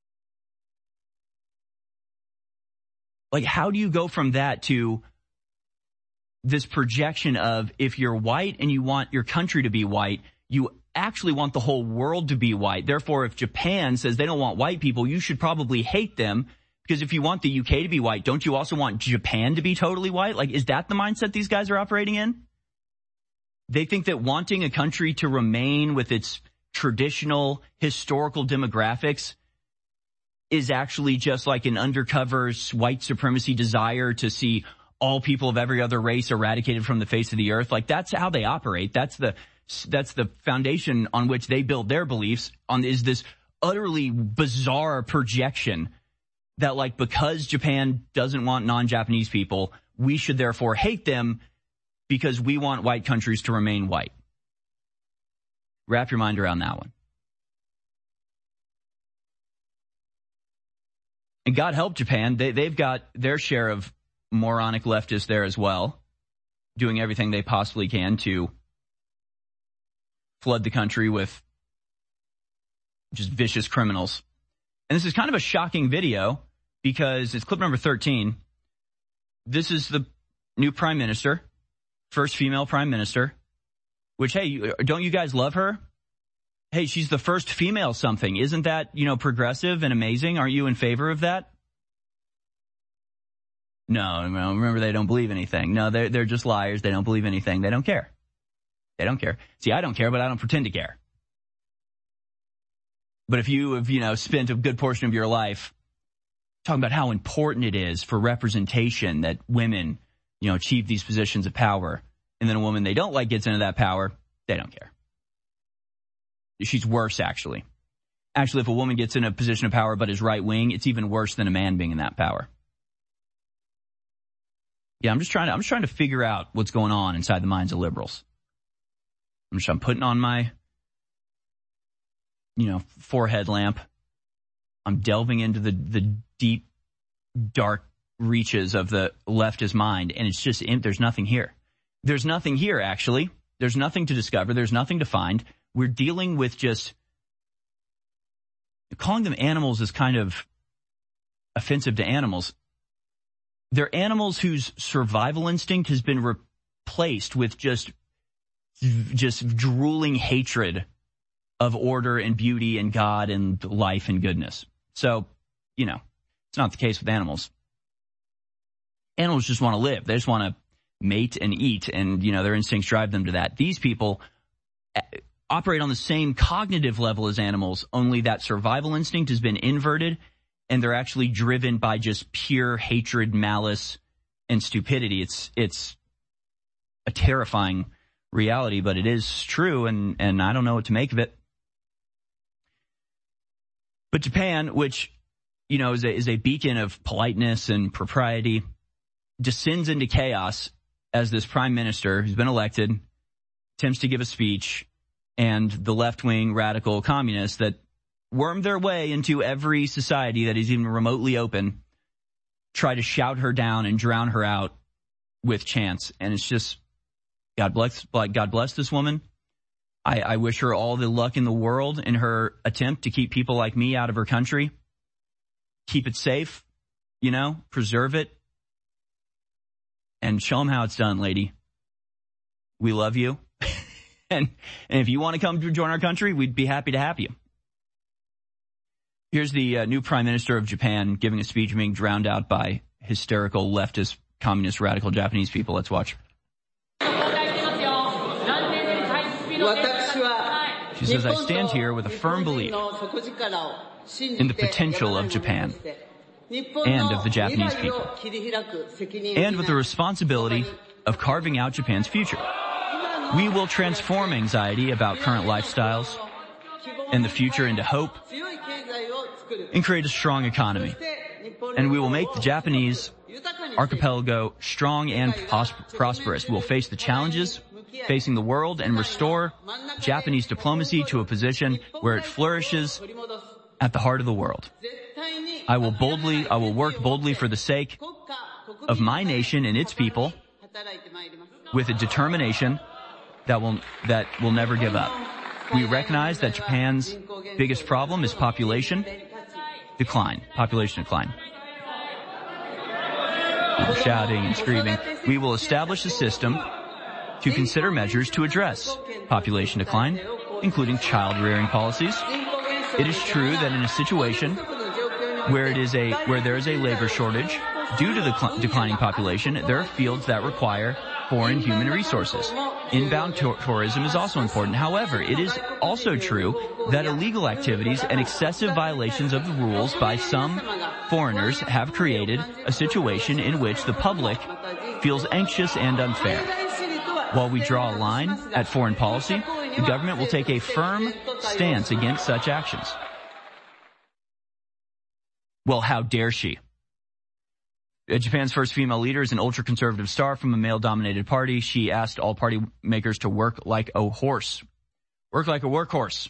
Like, how do you go from that to this projection of, if you're white and you want your country to be white, you actually want the whole world to be white. Therefore, if Japan says they don't want white people, you should probably hate them, because if you want the UK to be white, don't you also want Japan to be totally white? Like, is that the mindset these guys are operating in? They think that wanting a country to remain with its traditional historical demographics is actually just like an undercover white supremacy desire to see all people of every other race eradicated from the face of the earth. Like, that's how they operate. That's the foundation on which they build their beliefs on, is this utterly bizarre projection that, like, because Japan doesn't want non-Japanese people, we should therefore hate them because we want white countries to remain white. Wrap your mind around that one. And God help Japan. They've got their share of moronic leftists there as well, doing everything they possibly can to flood the country with just vicious criminals. And this is kind of a shocking video because it's clip number 13. This is the new prime minister, first female prime minister, which, hey, don't you guys love her? Hey, she's the first female something. Isn't that, progressive and amazing? Aren't you in favor of that? No, remember, they don't believe anything. No, they're just liars. They don't believe anything. They don't care. They don't care. See, I don't care, but I don't pretend to care. But if you have, spent a good portion of your life talking about how important it is for representation that women, achieve these positions of power, and then a woman they don't like gets into that power, they don't care. She's worse, actually. Actually, if a woman gets in a position of power but is right-wing, it's even worse than a man being in that power. Yeah, I'm just trying to figure out what's going on inside the minds of liberals. I'm putting on my, forehead lamp. I'm delving into the deep, dark reaches of the leftist mind, and it's just, there's nothing here. There's nothing here, actually. There's nothing to discover. There's nothing to find. We're dealing with just calling them animals is kind of offensive to animals. They're animals whose survival instinct has been replaced with just drooling hatred of order and beauty and God and life and goodness. So, it's not the case with animals. Animals just want to live. They just want to mate and eat, and, their instincts drive them to that. These people operate on the same cognitive level as animals, only that survival instinct has been inverted, and they're actually driven by just pure hatred, malice, and stupidity. It's a terrifying reality, but it is true, and I don't know what to make of it. But Japan, which, is a beacon of politeness and propriety, descends into chaos as this prime minister who's been elected attempts to give a speech, and the left-wing radical communists that worm their way into every society that is even remotely open try to shout her down and drown her out with chants. And it's just, God bless this woman. I wish her all the luck in the world in her attempt to keep people like me out of her country. Keep it safe, preserve it, and show them how it's done, lady. We love you. and if you want to come to join our country, we'd be happy to have you. Here's the new prime minister of Japan giving a speech being drowned out by hysterical leftist, communist, radical Japanese people. Let's watch. She says, I stand here with a firm belief in the potential of Japan and of the Japanese people, and with the responsibility of carving out Japan's future. We will transform anxiety about current lifestyles and the future into hope and create a strong economy. And we will make the Japanese archipelago strong and prosperous. We will face the challenges facing the world and restore Japanese diplomacy to a position where it flourishes at the heart of the world. I will work boldly for the sake of my nation and its people with a determination that will never give up. We recognize that Japan's biggest problem is population decline. Shouting and screaming. We will establish a system to consider measures to address population decline, including child-rearing policies. It is true that in a situation where there is a labor shortage due to the declining population, there are fields that require foreign human resources. Inbound tourism is also important. However, it is also true that illegal activities and excessive violations of the rules by some foreigners have created a situation in which the public feels anxious and unfair. While we draw a line at foreign policy, the government will take a firm stance against such actions. Well, how dare she? Japan's first female leader is an ultra-conservative star from a male-dominated party. She asked all party makers to work like a horse. Work like a workhorse.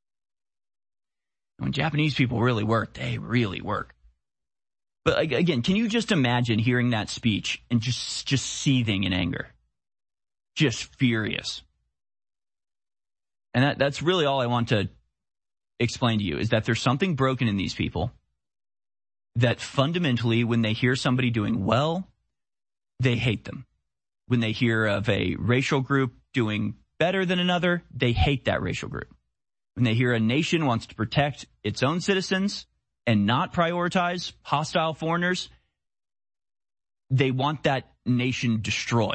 When Japanese people really work, they really work. But again, can you just imagine hearing that speech and just seething in anger? Just furious. And that's really all I want to explain to you, is that there's something broken in these people that fundamentally, when they hear somebody doing well, they hate them. When they hear of a racial group doing better than another, they hate that racial group. When they hear a nation wants to protect its own citizens and not prioritize hostile foreigners, they want that nation destroyed.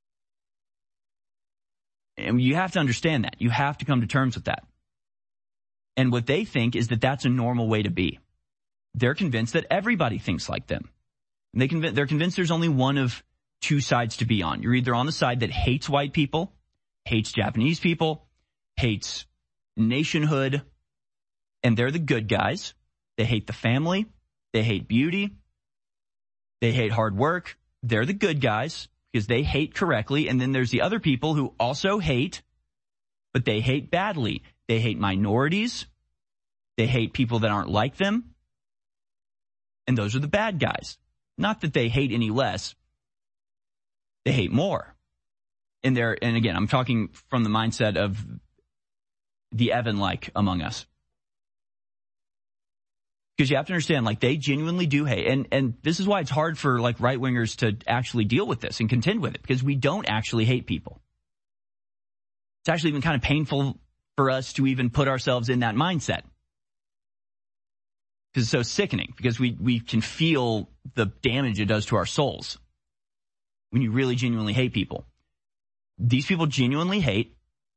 And you have to understand that. You have to come to terms with that. And what they think is that that's a normal way to be. They're convinced that everybody thinks like them. And they're convinced there's only one of two sides to be on. You're either on the side that hates white people, hates Japanese people, hates nationhood, and they're the good guys. They hate the family. They hate beauty. They hate hard work. They're the good guys because they hate correctly. And then there's the other people who also hate, but they hate badly. They hate minorities. They hate people that aren't like them. And those are the bad guys. Not that they hate any less. They hate more. in there. And again, I'm talking from the mindset of the Evan-like among us. Because you have to understand, like, they genuinely do hate. And this is why it's hard for, like, right-wingers to actually deal with this and contend with it, because we don't actually hate people. It's actually even kind of painful for us to even put ourselves in that mindset. Because it's so sickening, because we can feel the damage it does to our souls when you really genuinely hate people. These people genuinely hate.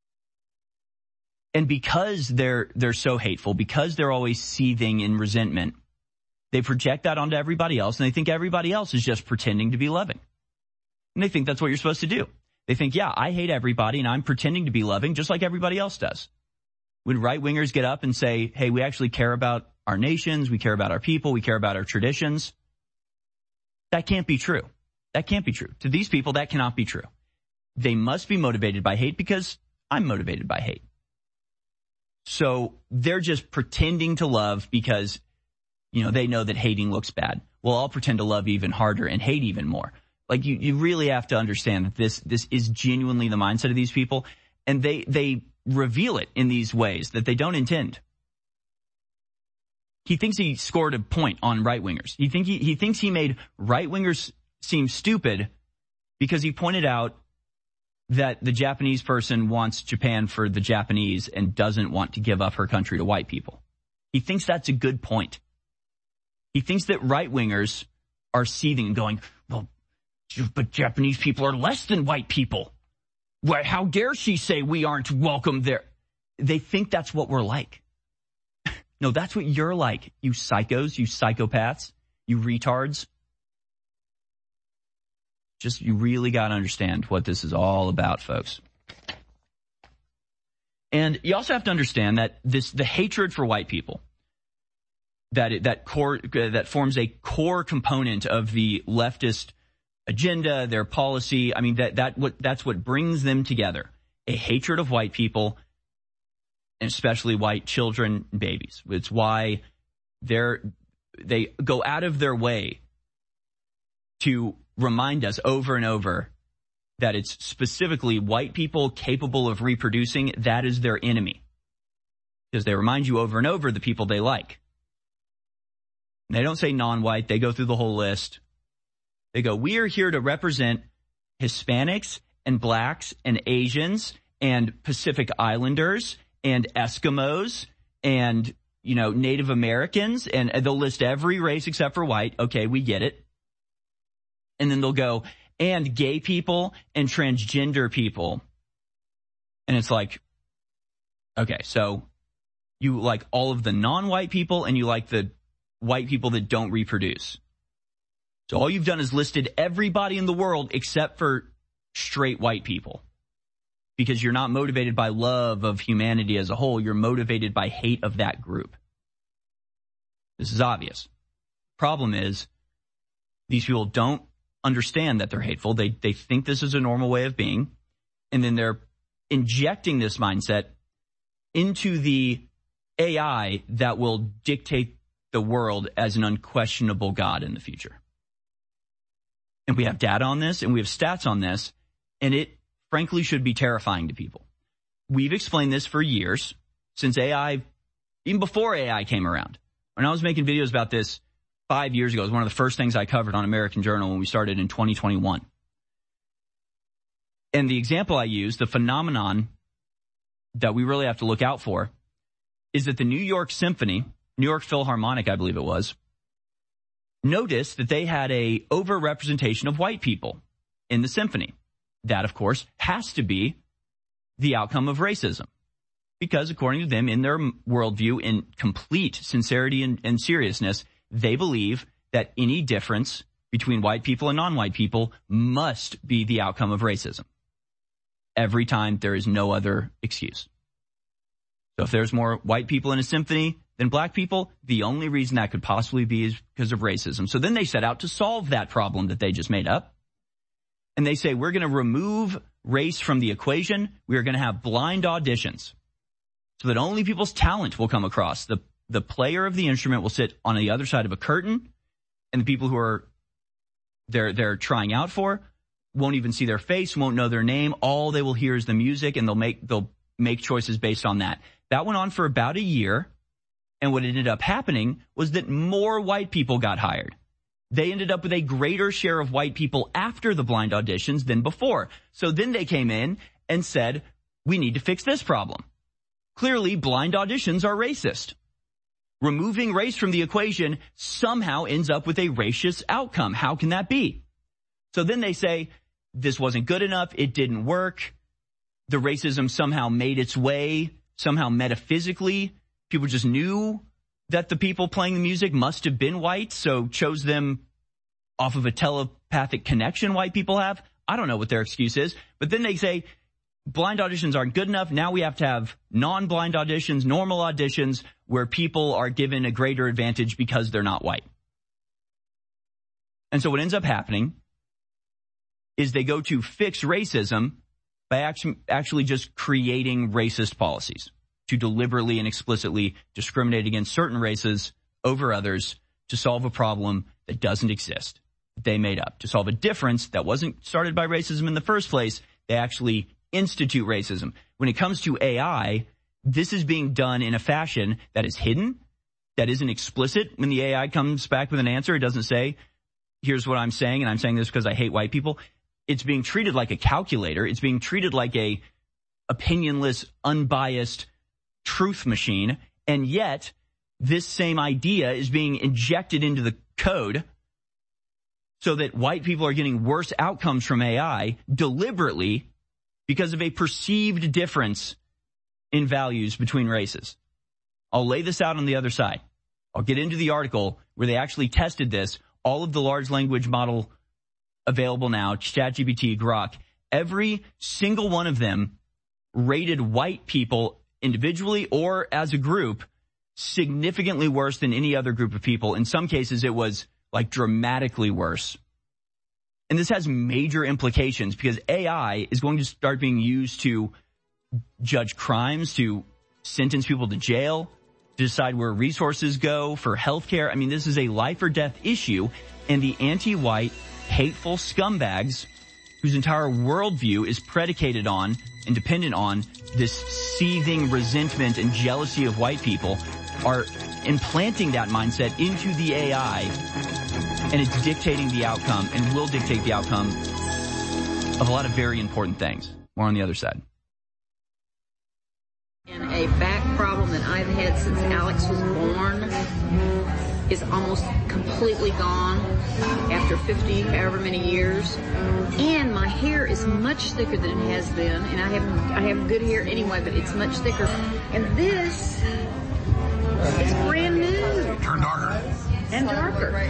And because they're so hateful, because they're always seething in resentment, they project that onto everybody else, and they think everybody else is just pretending to be loving. And they think that's what you're supposed to do. They think, yeah, I hate everybody, and I'm pretending to be loving just like everybody else does. When right-wingers get up and say, hey, we actually care about our nations, we care about our people, we care about our traditions, that can't be true. That can't be true. To these people, that cannot be true. They must be motivated by hate because I'm motivated by hate. So they're just pretending to love because, you know, they know that hating looks bad. Well, I'll pretend to love even harder and hate even more. Like, you really have to understand that this is genuinely the mindset of these people, and they reveal it in these ways that they don't intend. He thinks he scored a point on right-wingers. He thinks he made right-wingers seem stupid because he pointed out that the Japanese person wants Japan for the Japanese and doesn't want to give up her country to white people. He thinks that's a good point. He thinks that right-wingers are seething and going, well, but Japanese people are less than white people. How dare she say we aren't welcome there? They think that's what we're like. No, that's what you're like, you psychos, you psychopaths, you retards. Just, you really got to understand what this is all about, folks. And you also have to understand that the hatred for white people, that forms a core component of the leftist agenda, their policy. I mean, that's what brings them together. A hatred of white people, and especially white children and babies. It's why they go out of their way to remind us over and over that it's specifically white people capable of reproducing. That is their enemy. Because they remind you over and over the people they like. And they don't say non-white. They go through the whole list. They go, we are here to represent Hispanics and blacks and Asians and Pacific Islanders and Eskimos and, you know, Native Americans. And they'll list every race except for white. Okay, we get it. And then they'll go, and gay people and transgender people. And it's like, okay, so you like all of the non-white people and you like the white people that don't reproduce. So all you've done is listed everybody in the world except for straight white people. Because you're not motivated by love of humanity as a whole. You're motivated by hate of that group. This is obvious. Problem is, these people don't understand that they're hateful. They think this is a normal way of being. And then they're injecting this mindset into the AI that will dictate the world as an unquestionable God in the future. And we have data on this and we have stats on this, and it frankly should be terrifying to people. We've explained this for years, since AI, even before AI came around. When I was making videos about this 5 years ago, it was one of the first things I covered on American Journal when we started in 2021. And the example I used, the phenomenon that we really have to look out for, is that the New York Symphony, New York Philharmonic, I believe it was, noticed that they had a overrepresentation of white people in the symphony. That, of course, has to be the outcome of racism. Because according to them, in their worldview, in complete sincerity and seriousness, they believe that any difference between white people and non-white people must be the outcome of racism. Every time, there is no other excuse. So if there's more white people in a symphony than black people, the only reason that could possibly be is because of racism. So then they set out to solve that problem that they just made up. And they say, we're going to remove race from the equation. We are going to have blind auditions so that only people's talent will come across. The player of the instrument will sit on the other side of a curtain, and the people who are they're trying out for won't even see their face, won't know their name. All they will hear is the music, and they'll make choices based on that. That went on for about a year, and what ended up happening was that more white people got hired. They ended up with a greater share of white people after the blind auditions than before. So then they came in and said, we need to fix this problem. Clearly, blind auditions are racist. Removing race from the equation somehow ends up with a racist outcome. How can that be? So then they say, this wasn't good enough, it didn't work, the racism somehow made its way, somehow metaphysically, people just knew that the people playing the music must have been white, so chose them off of a telepathic connection white people have. I don't know what their excuse is, but then they say, blind auditions aren't good enough, now we have to have non-blind auditions, normal auditions, where people are given a greater advantage because they're not white. And so what ends up happening is they go to fix racism by actually just creating racist policies to deliberately and explicitly discriminate against certain races over others to solve a problem that doesn't exist, that they made up. To solve a difference that wasn't started by racism in the first place, they actually institute racism. When it comes to AI, this is being done in a fashion that is hidden, that isn't explicit. When the AI comes back with an answer, it doesn't say, here's what I'm saying, and I'm saying this because I hate white people. It's being treated like a calculator. It's being treated like a opinionless, unbiased truth machine. And yet, this same idea is being injected into the code so that white people are getting worse outcomes from AI deliberately because of a perceived difference in values between races. I'll lay this out on the other side. I'll get into the article where they actually tested this. All of the large language model available now, ChatGPT, Grok, every single one of them rated white people individually or as a group significantly worse than any other group of people. In some cases, it was like dramatically worse. And this has major implications because AI is going to start being used to judge crimes, to sentence people to jail, to decide where resources go for healthcare. I mean, this is a life or death issue, and the anti-white, hateful scumbags whose entire worldview is predicated on and dependent on this seething resentment and jealousy of white people are implanting that mindset into the AI, and it's dictating the outcome and will dictate the outcome of a lot of very important things. More on the other side. And a back problem that I've had since Alex was born is almost completely gone after 50, however many years. And my hair is much thicker than it has been. And I have good hair anyway, but it's much thicker. And this is brand new. Turn darker. And darker.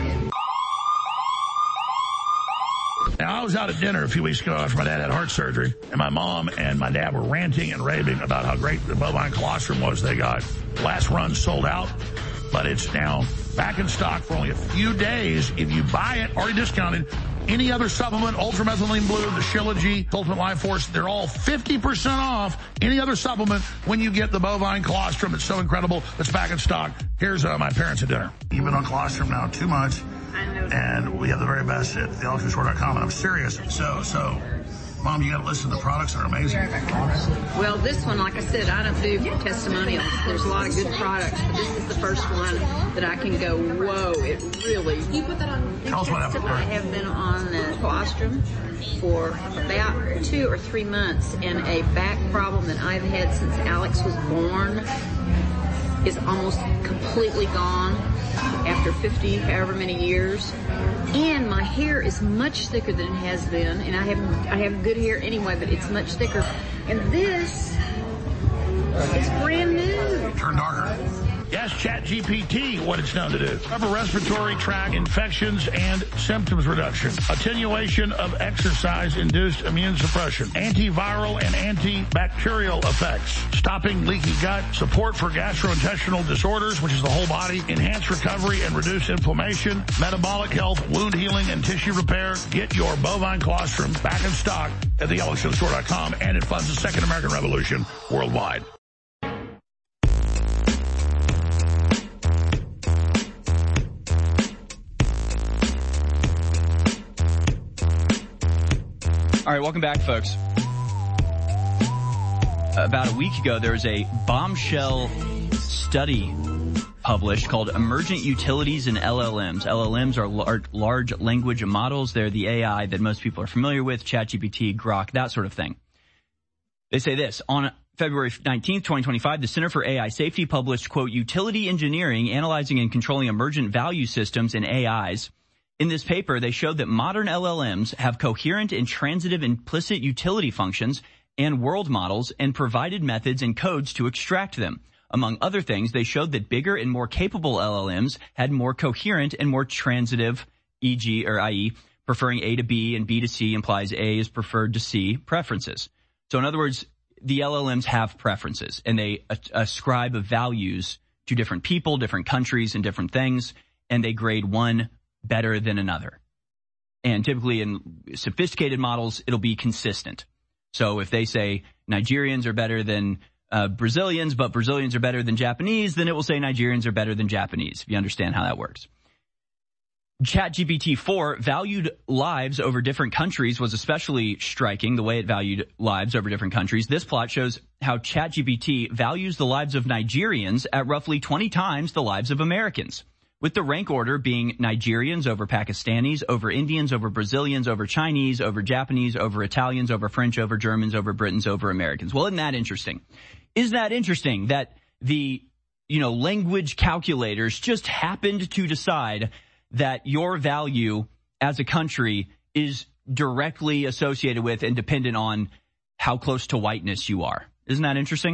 Now, I was out at dinner a few weeks ago after my dad had heart surgery, and my mom and my dad were ranting and raving about how great the bovine colostrum was they got. Last run sold out, but it's now back in stock for only a few days. If you buy it, already discounted, any other supplement, Ultramethylene Blue, the Shilajit, Ultimate Life Force, they're all 50% off any other supplement when you get the bovine colostrum. It's so incredible. It's back in stock. Here's my parents at dinner. You've been on colostrum now too much. And we have the very best at theelectricstore.com, and I'm serious. So, Mom, you got to listen to the products that are amazing. Well, this one, like I said, I don't do testimonials. There's a lot of good products, but this is the first one that I can go, whoa, it really... You put that on... Tell us what happened. I have been on the colostrum for about 2 or 3 months, and a back problem that I've had since Alex was born is almost completely gone after 50, however many years. And my hair is much thicker than it has been, and I have good hair anyway, but it's much thicker. And this is brand new. Turn darker. Yes, ChatGPT, what it's known to do. Upper respiratory tract infections and symptoms reduction. Attenuation of exercise-induced immune suppression. Antiviral and antibacterial effects. Stopping leaky gut. Support for gastrointestinal disorders, which is the whole body. Enhanced recovery and reduce inflammation. Metabolic health, wound healing, and tissue repair. Get your bovine colostrum back in stock at theelectricstore.com, and it funds the Second American Revolution worldwide. All right, welcome back, folks. About a week ago, there was a bombshell study published called Emergent Utilities in LLMs. LLMs are large language models. They're the AI that most people are familiar with, ChatGPT, Grok, that sort of thing. They say this, on February 19th, 2025, the Center for AI Safety published, quote, Utility Engineering, Analyzing and Controlling Emergent Value Systems in AIs. In this paper, they showed that modern LLMs have coherent and transitive implicit utility functions and world models and provided methods and codes to extract them. Among other things, they showed that bigger and more capable LLMs had more coherent and more transitive, e.g. or i.e., preferring A to B and B to C implies A is preferred to C preferences. So in other words, the LLMs have preferences and they ascribe values to different people, different countries, and different things, and they grade one better than another. And typically in sophisticated models, it'll be consistent. So if they say Nigerians are better than Brazilians, but Brazilians are better than Japanese, then it will say Nigerians are better than Japanese, if you understand how that works. ChatGPT-4 valued lives over different countries was especially striking, the way it valued lives over different countries. This plot shows how ChatGPT values the lives of Nigerians at roughly 20 times the lives of Americans, with the rank order being Nigerians over Pakistanis, over Indians, over Brazilians, over Chinese, over Japanese, over Italians, over French, over Germans, over Britons, over Americans. Well, isn't that interesting? Isn't that interesting that the, language calculators just happened to decide that your value as a country is directly associated with and dependent on how close to whiteness you are? Isn't that interesting?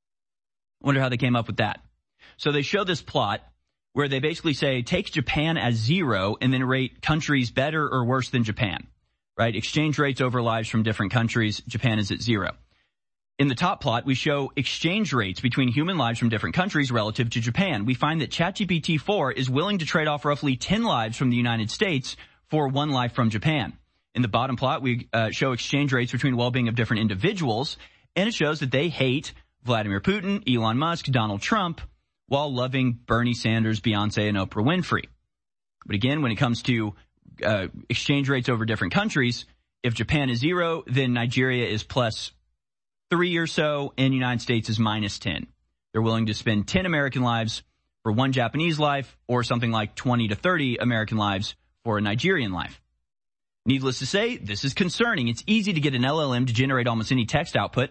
I wonder how they came up with that. So they show this plot where they basically say, take Japan as 0 and then rate countries better or worse than Japan, right? Exchange rates over lives from different countries. Japan is at 0. In the top plot, we show exchange rates between human lives from different countries relative to Japan. We find that ChatGPT-4 is willing to trade off roughly 10 lives from the United States for 1 life from Japan. In the bottom plot, we show exchange rates between well-being of different individuals, and it shows that they hate Vladimir Putin, Elon Musk, Donald Trump, while loving Bernie Sanders, Beyonce, and Oprah Winfrey. But again, when it comes to exchange rates over different countries, if Japan is 0, then Nigeria is plus 3 or so, and United States is minus 10. They're willing to spend 10 American lives for 1 Japanese life, or something like 20 to 30 American lives for a Nigerian life. Needless to say, this is concerning. It's easy to get an LLM to generate almost any text output.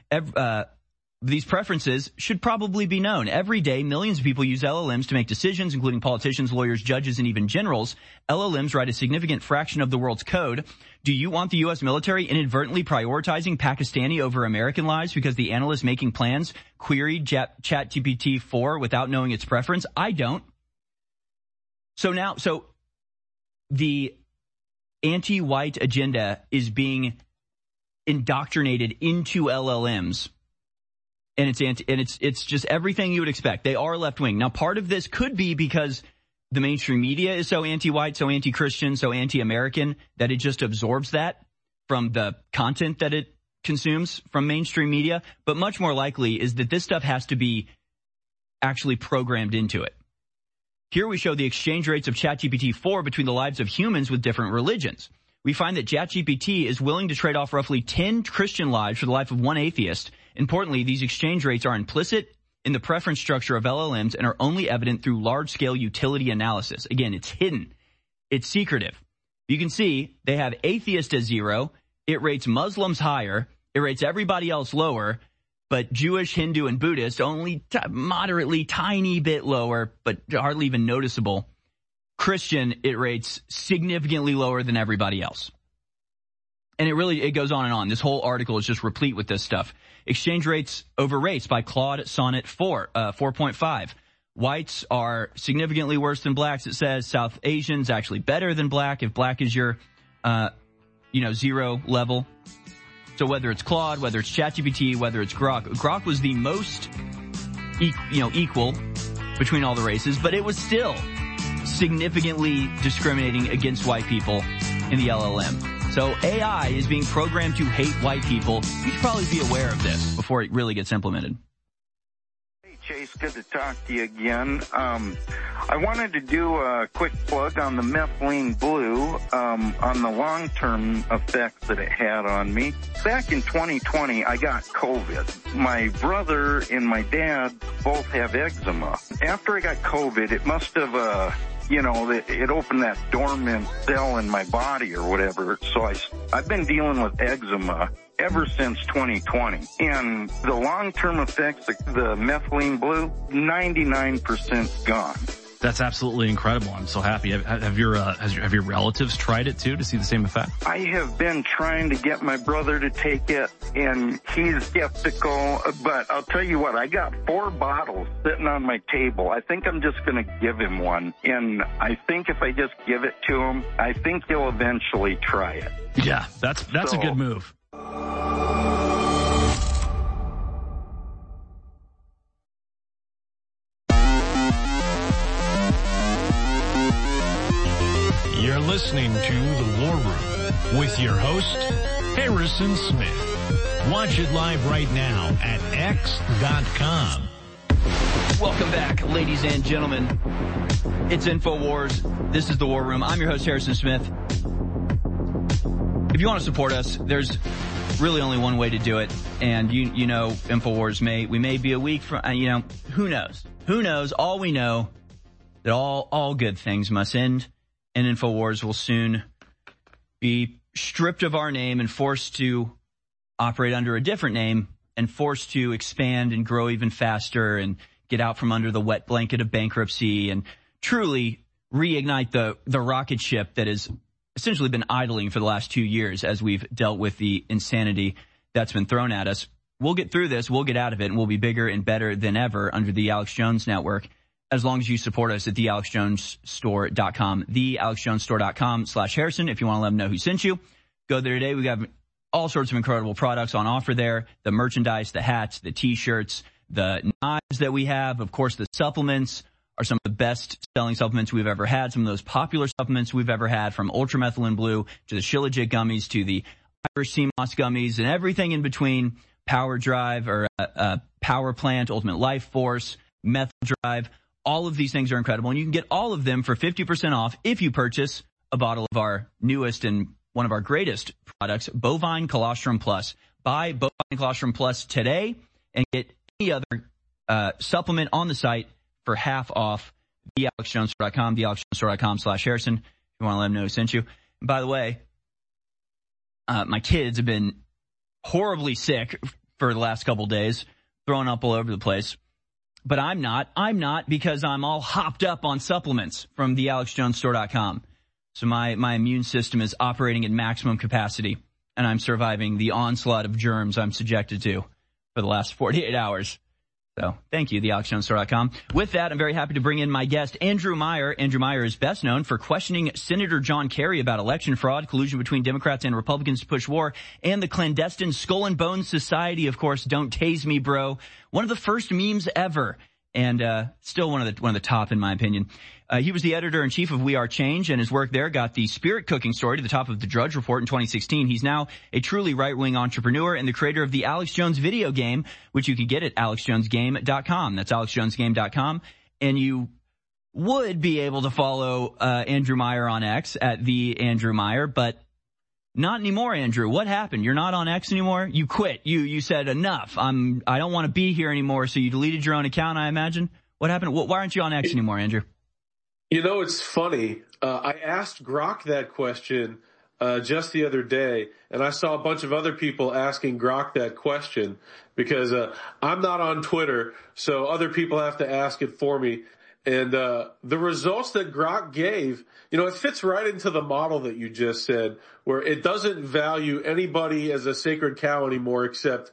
These preferences should probably be known. Every day, millions of people use LLMs to make decisions, including politicians, lawyers, judges, and even generals. LLMs write a significant fraction of the world's code. Do you want the U.S. military inadvertently prioritizing Pakistani over American lives because the analyst making plans queried ChatGPT-4 without knowing its preference? I don't. So the anti-white agenda is being indoctrinated into LLMs. And it's just everything you would expect. They are left-wing. Now, part of this could be because the mainstream media is so anti-white, so anti-Christian, so anti-American that it just absorbs that from the content that it consumes from mainstream media. But much more likely is that this stuff has to be actually programmed into it. Here we show the exchange rates of ChatGPT-4 between the lives of humans with different religions. We find that ChatGPT is willing to trade off roughly 10 Christian lives for the life of 1 atheist. Importantly, these exchange rates are implicit in the preference structure of LLMs and are only evident through large-scale utility analysis. Again, it's hidden. It's secretive. You can see they have atheist as 0. It rates Muslims higher. It rates everybody else lower. But Jewish, Hindu, and Buddhist only moderately, tiny bit lower, but hardly even noticeable. Christian, it rates significantly lower than everybody else. And it goes on and on. This whole article is just replete with this stuff. Exchange rates over race by Claude Sonnet 4.5. Whites are significantly worse than blacks, it says. South Asians actually better than black, if black is your, 0 level. So whether it's Claude, whether it's ChatGPT, whether it's Grok was the most, equal between all the races, but it was still significantly discriminating against white people in the LLM. So AI is being programmed to hate white people. You should probably be aware of this before it really gets implemented. Hey, Chase, good to talk to you again. I wanted to do a quick plug on the methylene blue, on the long-term effects that it had on me. Back in 2020, I got COVID. My brother and my dad both have eczema. After I got COVID, it must have, it opened that dormant cell in my body or whatever. So I've been dealing with eczema ever since 2020. And the long-term effects, the methylene blue, 99% gone. That's absolutely incredible. I'm so happy. Have your relatives tried it too to see the same effect? I have been trying to get my brother to take it, and he's skeptical. But I'll tell you what, I got 4 bottles sitting on my table. I think I'm just going to give him one. And I think if I just give it to him, I think he'll eventually try it. Yeah, that's a good move. You're listening to The War Room with your host, Harrison Smith. Watch it live right now at X.com. Welcome back, ladies and gentlemen. It's InfoWars. This is The War Room. I'm your host, Harrison Smith. If you want to support us, there's really only one way to do it. And you know, InfoWars we may be a week from, who knows? Who knows? All we know that all good things must end. And InfoWars will soon be stripped of our name and forced to operate under a different name and forced to expand and grow even faster and get out from under the wet blanket of bankruptcy and truly reignite the rocket ship that has essentially been idling for the last 2 years as we've dealt with the insanity that's been thrown at us. We'll get through this. We'll get out of it, and we'll be bigger and better than ever under the Alex Jones Network. As long as you support us at thealexjonesstore.com, thealexjonesstore.com/Harrison. If you want to let them know who sent you, go there today. We got all sorts of incredible products on offer there. The merchandise, the hats, the t-shirts, the knives that we have. Of course, the supplements are some of the best selling supplements we've ever had. Some of those popular supplements we've ever had, from Ultramethylene Blue to the Shilajit gummies to the Irish Sea Moss gummies and everything in between. Power Drive or Power Plant, Ultimate Life Force, Methyl Drive. All of these things are incredible, and you can get all of them for 50% off if you purchase a bottle of our newest and one of our greatest products, Bovine Colostrum Plus. Buy Bovine Colostrum Plus today and get any other supplement on the site for half off. TheAlexJonesStore.com, TheAlexJonesStore.com/Harrison. If you want to let them know who sent you. And by the way, my kids have been horribly sick for the last couple days, throwing up all over the place. But I'm not because I'm all hopped up on supplements from TheAlexJonesStore.com. So my immune system is operating at maximum capacity, and I'm surviving the onslaught of germs I'm subjected to for the last 48 hours. So thank you, TheAlexJonesStore.com. With that, I'm very happy to bring in my guest, Andrew Meyer. Andrew Meyer is best known for questioning Senator John Kerry about election fraud, collusion between Democrats and Republicans to push war, and the clandestine Skull and Bones Society, of course. Don't tase me, bro. One of the first memes ever, and still one of the top in my opinion. He was the editor-in-chief of We Are Change, and his work there got the Spirit Cooking story to the top of the Drudge Report in 2016. He's now a truly right-wing entrepreneur and the creator of the Alex Jones video game, which you can get at AlexJonesGame.com. That's AlexJonesGame.com. And you would be able to follow Andrew Meyer on X at the Andrew Meyer, but not anymore, Andrew. What happened? You're not on X anymore? You quit. You said enough. I don't want to be here anymore, so you deleted your own account, I imagine. What happened? Why aren't you on X anymore, Andrew? You know, it's funny. I asked Grok that question just the other day, and I saw a bunch of other people asking Grok that question because I'm not on Twitter, so other people have to ask it for me. And the results that Grok gave, it fits right into the model that you just said, where it doesn't value anybody as a sacred cow anymore except,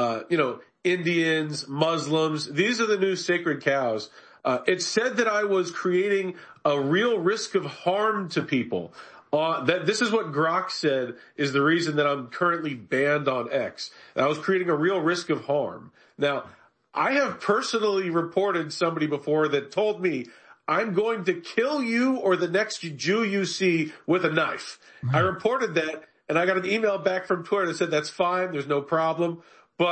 Indians, Muslims. These are the new sacred cows. It said that I was creating a real risk of harm to people. That this is what Grok said is the reason that I'm currently banned on X. And I was creating a real risk of harm. Now, I have personally reported somebody before that told me, I'm going to kill you or the next Jew you see with a knife. Right. I reported that, and I got an email back from Twitter that said, that's fine, there's no problem. But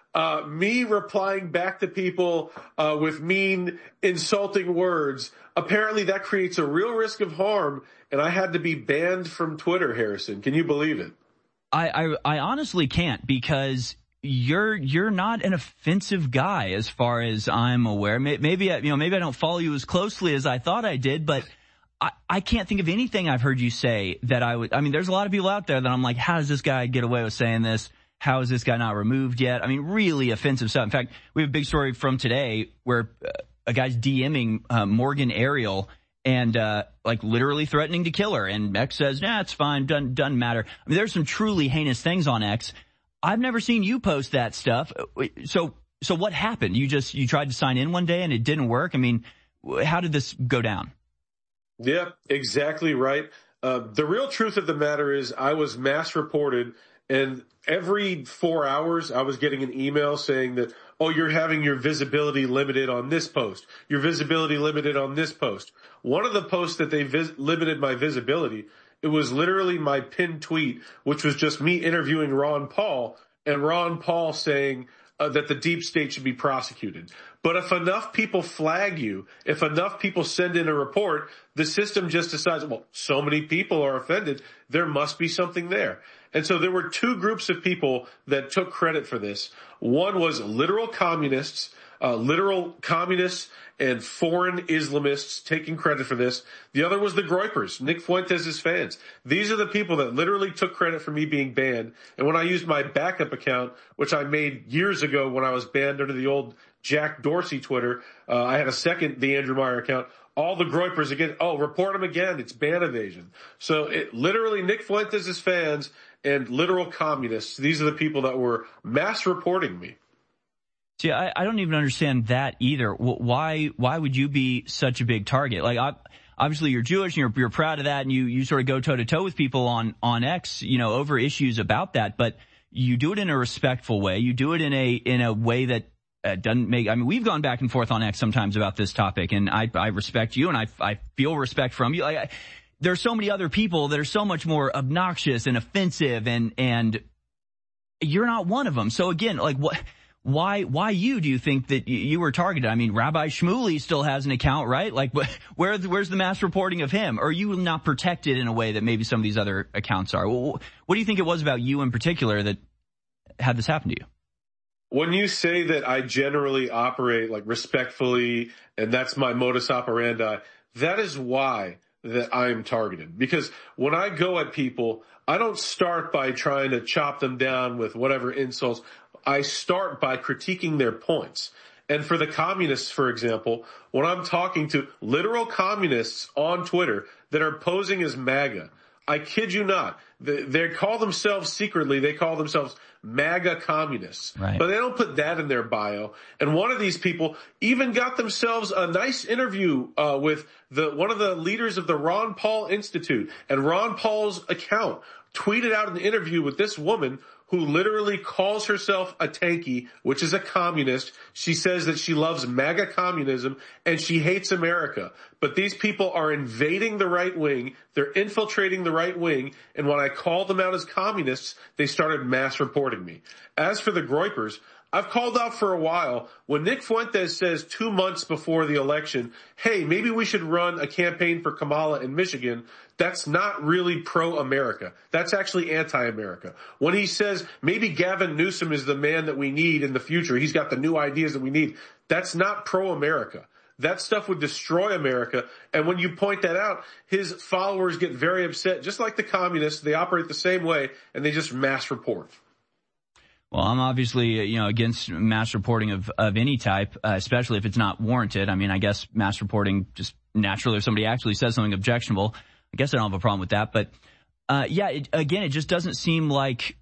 me replying back to people with mean, insulting words, apparently that creates a real risk of harm, and I had to be banned from Twitter, Harrison. Can you believe it? I honestly can't, because you're not an offensive guy as far as I'm aware. Maybe I don't follow you as closely as I thought I did, but I can't think of anything I've heard you say that I would. I mean, there's a lot of people out there that I'm like, how does this guy get away with saying this? How is this guy not removed yet? I mean, really offensive stuff. In fact, we have a big story from today where a guy's DMing Morgan Ariel and like literally threatening to kill her. And X says, nah, it's fine. Doesn't matter. I mean, there's some truly heinous things on X. I've never seen you post that stuff. So what happened? You tried to sign in one day and it didn't work? I mean, how did this go down? Yeah, exactly right. The real truth of the matter is I was mass reported, and every 4 hours I was getting an email saying that, oh, you're having your visibility limited on this post. Your visibility limited on this post. One of the posts that they limited my visibility, it was literally my pinned tweet, which was just me interviewing Ron Paul, and Ron Paul saying that the deep state should be prosecuted. But if enough people flag you, if enough people send in a report, the system just decides, well, so many people are offended, there must be something there. And so there were two groups of people that took credit for this. One was literal communists and foreign Islamists taking credit for this. The other was the Groypers, Nick Fuentes' fans. These are the people that literally took credit for me being banned. And when I used my backup account, which I made years ago when I was banned under the old Jack Dorsey Twitter, I had a second, the Andrew Meyer account. All the Groypers again, report them again. It's ban evasion. So literally Nick Fuentes' fans and literal communists, these are the people that were mass reporting me. See, I don't even understand that either. Why would you be such a big target? Like, obviously you're Jewish and you're proud of that, and you sort of go toe to toe with people on X, over issues about that. But you do it in a respectful way. You do it in a way that doesn't make. I mean, we've gone back and forth on X sometimes about this topic, and I respect you, and I feel respect from you. There's so many other people that are so much more obnoxious and offensive, and you're not one of them. So again, like what? Why you? Do you think that you were targeted? I mean, Rabbi Shmuley still has an account, right? Like, where's the mass reporting of him? Or are you not protected in a way that maybe some of these other accounts are? What do you think it was about you in particular that had this happen to you? When you say that I generally operate like respectfully, and that's my modus operandi, that is why that I am targeted. Because when I go at people, I don't start by trying to chop them down with whatever insults. I start by critiquing their points. And for the communists, for example, when I'm talking to literal communists on Twitter that are posing as MAGA, I kid you not, they call themselves secretly, they call themselves MAGA communists. Right. But they don't put that in their bio. And one of these people even got themselves a nice interview with one of the leaders of the Ron Paul Institute. And Ron Paul's account tweeted out an interview with this woman who literally calls herself a tanky, which is a communist. She says that she loves MAGA communism and she hates America. But these people are invading the right wing. They're infiltrating the right wing. And when I called them out as communists, they started mass reporting me. As for the Groypers, I've called out for a while. When Nick Fuentes says 2 months before the election, hey, maybe we should run a campaign for Kamala in Michigan, that's not really pro-America. That's actually anti-America. When he says maybe Gavin Newsom is the man that we need in the future, he's got the new ideas that we need, that's not pro-America. That stuff would destroy America. And when you point that out, his followers get very upset. Just like the communists, they operate the same way, and they just mass report. Well, I'm obviously, against mass reporting of any type, especially if it's not warranted. I mean, I guess mass reporting just naturally, if somebody actually says something objectionable, I guess I don't have a problem with that. But, it just doesn't seem like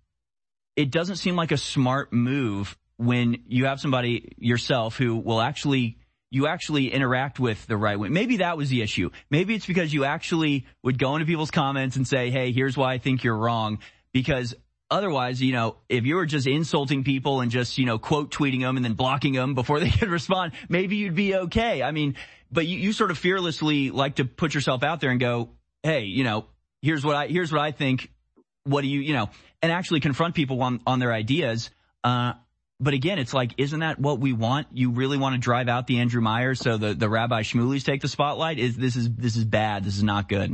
a smart move when you have somebody yourself who will you actually interact with the right wing. Maybe that was the issue. Maybe it's because you actually would go into people's comments and say, hey, here's why I think you're wrong. Because otherwise, if you were just insulting people and just, quote tweeting them and then blocking them before they could respond, maybe you'd be okay. I mean, but you sort of fearlessly like to put yourself out there and go, hey, here's what I think. What do you and actually confront people on their ideas. But again, it's like, isn't that what we want? You really want to drive out the Andrew Myers so the Rabbi Shmuley's take the spotlight? This is bad. This is not good.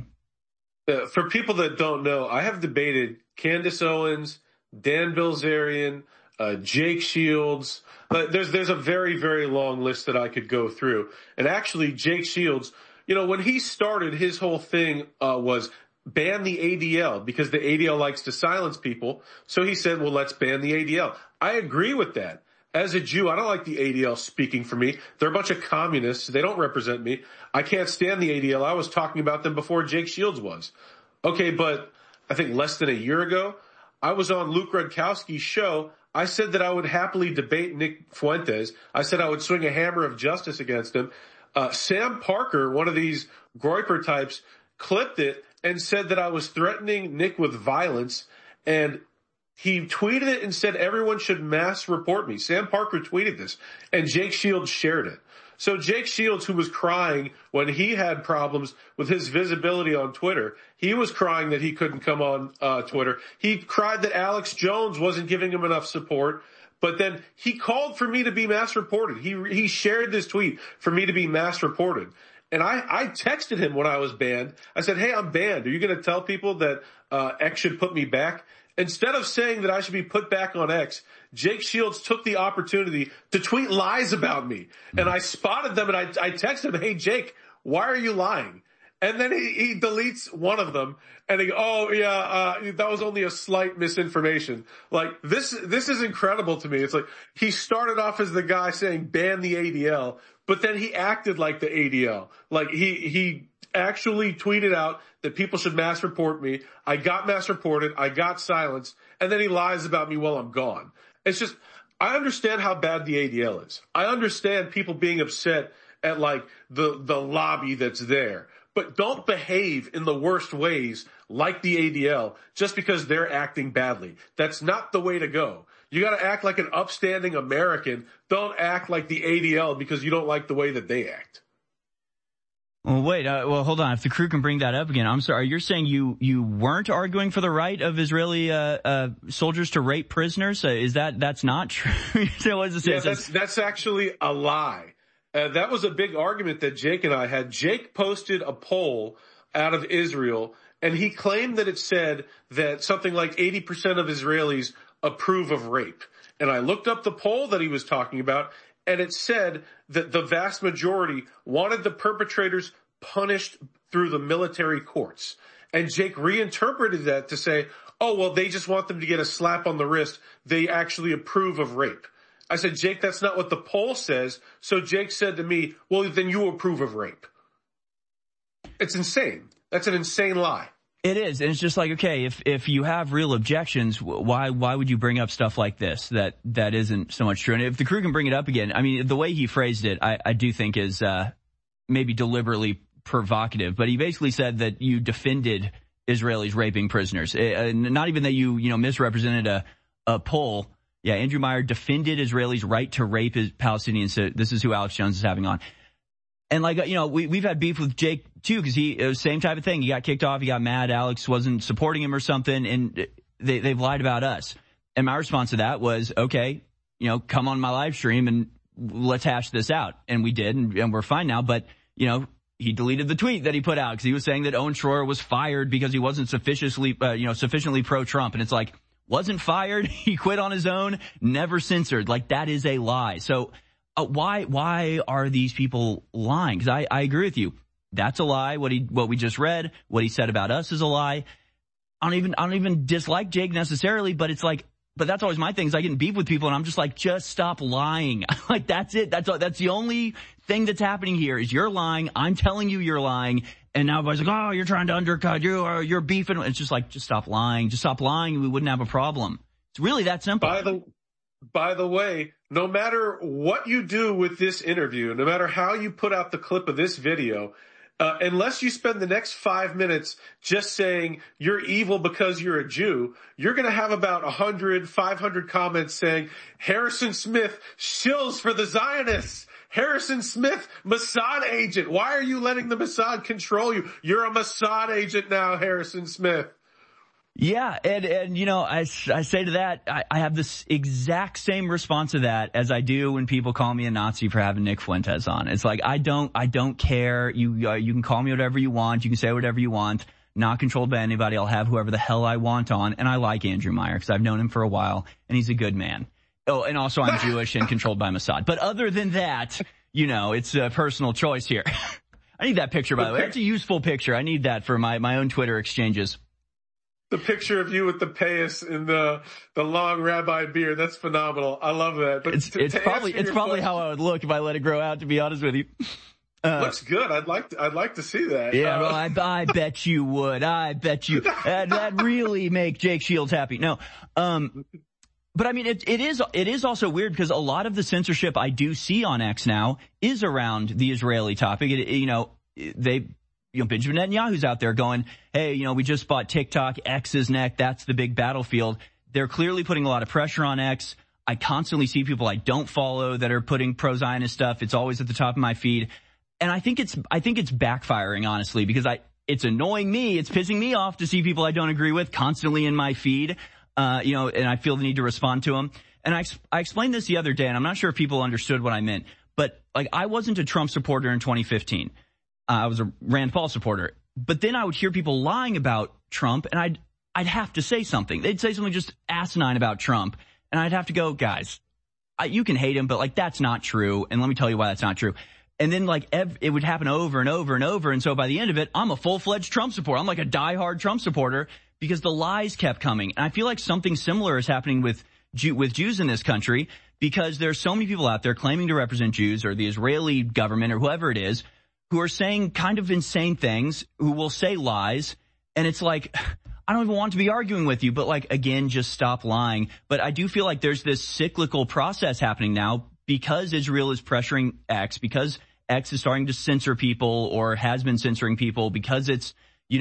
For people that don't know, I have debated Candace Owens, Dan Bilzerian, Jake Shields. There's a very, very long list that I could go through. And actually, Jake Shields, when he started, his whole thing was ban the ADL because the ADL likes to silence people. So he said, well, let's ban the ADL. I agree with that. As a Jew, I don't like the ADL speaking for me. They're a bunch of communists. They don't represent me. I can't stand the ADL. I was talking about them before Jake Shields was. Okay, but I think less than a year ago, I was on Luke Rudkowski's show. I said that I would happily debate Nick Fuentes. I said I would swing a hammer of justice against him. Sam Parker, one of these Groyper types, clipped it and said that I was threatening Nick with violence, and he tweeted it and said everyone should mass report me. Sam Parker tweeted this, and Jake Shields shared it. So Jake Shields, who was crying when he had problems with his visibility on Twitter, he was crying that he couldn't come on Twitter. He cried that Alex Jones wasn't giving him enough support. But then he called for me to be mass reported. He shared this tweet for me to be mass reported. And I texted him when I was banned. I said, hey, I'm banned. Are you going to tell people that X should put me back? Instead of saying that I should be put back on X, Jake Shields took the opportunity to tweet lies about me. And I spotted them and I texted him, hey, Jake, why are you lying? And then he deletes one of them and he that was only a slight misinformation. Like this is incredible to me. It's like he started off as the guy saying ban the ADL, but then he acted like the ADL. Like he actually tweeted out that people should mass report me. I got mass reported. I got silenced. And then he lies about me while I'm gone. It's just, I understand how bad the ADL is. I understand people being upset at like the lobby that's there. But don't behave in the worst ways like the ADL just because they're acting badly. That's not the way to go. You got to act like an upstanding American. Don't act like the ADL because you don't like the way that they act. Well, wait. Hold on. If the crew can bring that up again, I'm sorry. You're saying you weren't arguing for the right of Israeli soldiers to rape prisoners? That's not true? That's actually a lie. That was a big argument that Jake and I had. Jake posted a poll out of Israel, and he claimed that it said that something like 80% of Israelis approve of rape. And I looked up the poll that he was talking about, and it said that the vast majority wanted the perpetrators punished through the military courts. And Jake reinterpreted that to say, oh, well, they just want them to get a slap on the wrist. They actually approve of rape. I said, Jake, that's not what the poll says. So Jake said to me, well, then you approve of rape. It's insane. That's an insane lie. It is. And it's just like, okay, if you have real objections, why would you bring up stuff like this that isn't so much true? And if the crew can bring it up again, I mean, the way he phrased it, I do think is maybe deliberately provocative. But he basically said that you defended Israelis raping prisoners. Not even that you misrepresented a poll. Yeah, Andrew Meyer defended Israelis' right to rape Palestinians. So this is who Alex Jones is having on. And we've had beef with Jake too, because it was the same type of thing. He got kicked off. He got mad. Alex wasn't supporting him or something. And they've lied about us. And my response to that was, okay, come on my live stream and let's hash this out. And we did. And we're fine now. But, he deleted the tweet that he put out because he was saying that Owen Schroyer was fired because he wasn't sufficiently pro-Trump. And it's like, wasn't fired. He quit on his own, never censored. Like that is a lie. So why are these people lying? Because I agree with you. That's a lie. What we just read, what he said about us is a lie. I don't even dislike Jake necessarily, but it's like, but that's always my thing is I get in beef with people and I'm just like, just stop lying. Like that's it. That's the only thing that's happening here is you're lying. I'm telling you you're lying. And now everybody's like, oh, you're trying to undercut. You're beefing. It's just like, just stop lying. Just stop lying. We wouldn't have a problem. It's really that simple. By the way, no matter what you do with this interview, no matter how you put out the clip of this video, unless you spend the next 5 minutes just saying you're evil because you're a Jew, you're going to have about 100, 500 comments saying Harrison Smith shills for the Zionists. Harrison Smith, Mossad agent. Why are you letting the Mossad control you? You're a Mossad agent now, Harrison Smith. Yeah, and you know, I say to that, I have this exact same response to that as I do when people call me a Nazi for having Nick Fuentes on. It's like, I don't care. You can call me whatever you want. You can say whatever you want. Not controlled by anybody. I'll have whoever the hell I want on. And I like Andrew Meyer because I've known him for a while and he's a good man. Oh, and also I'm Jewish and controlled by Mossad. But other than that, you know, it's a personal choice here. I need that picture, by the way. It's a useful picture. I need that for my own Twitter exchanges. The picture of you with the payas and the long rabbi beard, that's phenomenal. I love that. But it's probably how I would look if I let it grow out, to be honest with you. Looks good. I'd like to see that. Yeah, well, I bet you would. I bet you. That'd really make Jake Shields happy. No. But I mean, it is also weird because a lot of the censorship I do see on X now is around the Israeli topic. Benjamin Netanyahu's out there going, hey, we just bought TikTok, X is next, that's the big battlefield. They're clearly putting a lot of pressure on X. I constantly see people I don't follow that are putting pro-Zionist stuff. It's always at the top of my feed. And I think it's backfiring, honestly, because it's annoying me. It's pissing me off to see people I don't agree with constantly in my feed, and I feel the need to respond to them. And I explained this the other day, and I'm not sure if people understood what I meant, but I wasn't a Trump supporter in 2015. I was a Rand Paul supporter. But then I would hear people lying about Trump, and I'd have to say something. They'd say something just asinine about Trump, and I'd have to go, guys, you can hate him, but that's not true, and let me tell you why that's not true. And then it would happen over and over and over, and so by the end of it, I'm a full-fledged Trump supporter. I'm like a diehard Trump supporter because the lies kept coming. And I feel like something similar is happening with Jews in this country because there's so many people out there claiming to represent Jews or the Israeli government or whoever it is who are saying kind of insane things, who will say lies, and it's like, I don't even want to be arguing with you, but again, just stop lying. But I do feel like there's this cyclical process happening now because Israel is pressuring X, because X is starting to censor people or has been censoring people, because it's,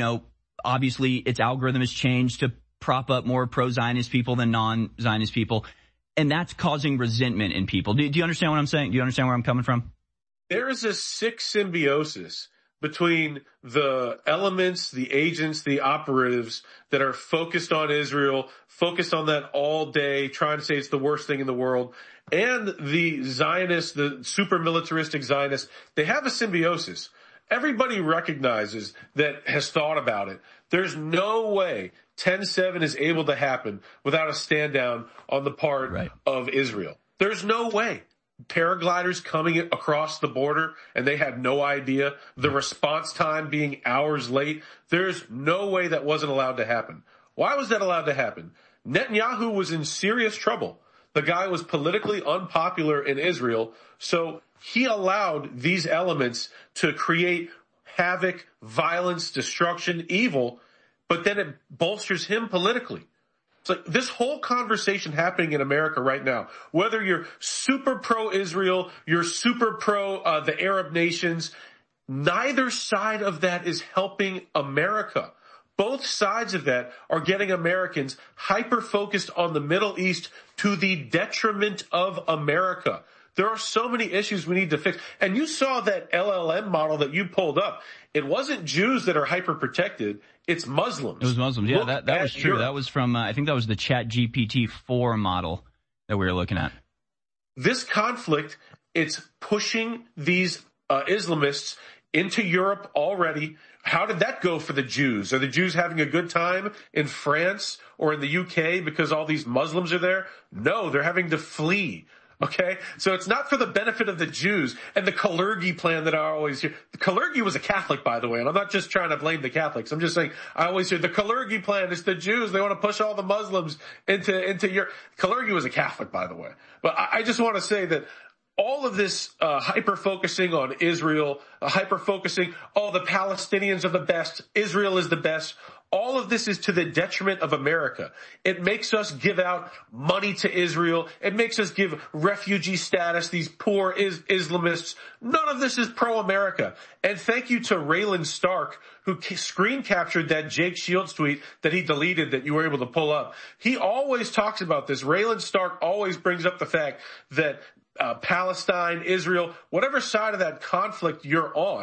obviously its algorithm has changed to prop up more pro-Zionist people than non-Zionist people. And that's causing resentment in people. Do you understand what I'm saying? Do you understand where I'm coming from? There is a sick symbiosis between the elements, the agents, the operatives that are focused on Israel, focused on that all day, trying to say it's the worst thing in the world, and the Zionists, the super militaristic Zionists. They have a symbiosis. Everybody recognizes that, has thought about it. There's no way 10-7 is able to happen without a stand down on the part of Israel. There's no way. Paragliders coming across the border and they had no idea, the response time being hours late. There's no way that wasn't allowed to happen. Why was that allowed to happen? Netanyahu was in serious trouble. The guy was politically unpopular in Israel, so he allowed these elements to create havoc, violence, destruction, evil, but then it bolsters him politically. It's like this whole conversation happening in America right now, whether you're super pro-Israel, you're super pro the Arab nations, neither side of that is helping America. Both sides of that are getting Americans hyper-focused on the Middle East to the detriment of America. There are so many issues we need to fix. And you saw that LLM model that you pulled up. It wasn't Jews that are hyper-protected. It's Muslims. It was Muslims. Yeah, that was true. That was from, I think that was the ChatGPT-4 model that we were looking at. This conflict, it's pushing these Islamists into Europe already. How did that go for the Jews? Are the Jews having a good time in France or in the UK because all these Muslims are there? No, they're having to flee. Okay, so it's not for the benefit of the Jews. And the Kalergi plan that I always hear. Kalergi was a Catholic, by the way, and I'm not just trying to blame the Catholics. I'm just saying I always hear the Kalergi plan is the Jews. They want to push all the Muslims into Europe. Kalergi was a Catholic, by the way. But I just want to say that all of this hyper-focusing on Israel, hyper-focusing, the Palestinians are the best, Israel is the best, all of this is to the detriment of America. It makes us give out money to Israel. It makes us give refugee status, these poor Islamists. None of this is pro-America. And thank you to Raylan Stark, who screen captured that Jake Shields tweet that he deleted that you were able to pull up. He always talks about this. Raylan Stark always brings up the fact that Palestine, Israel, whatever side of that conflict you're on,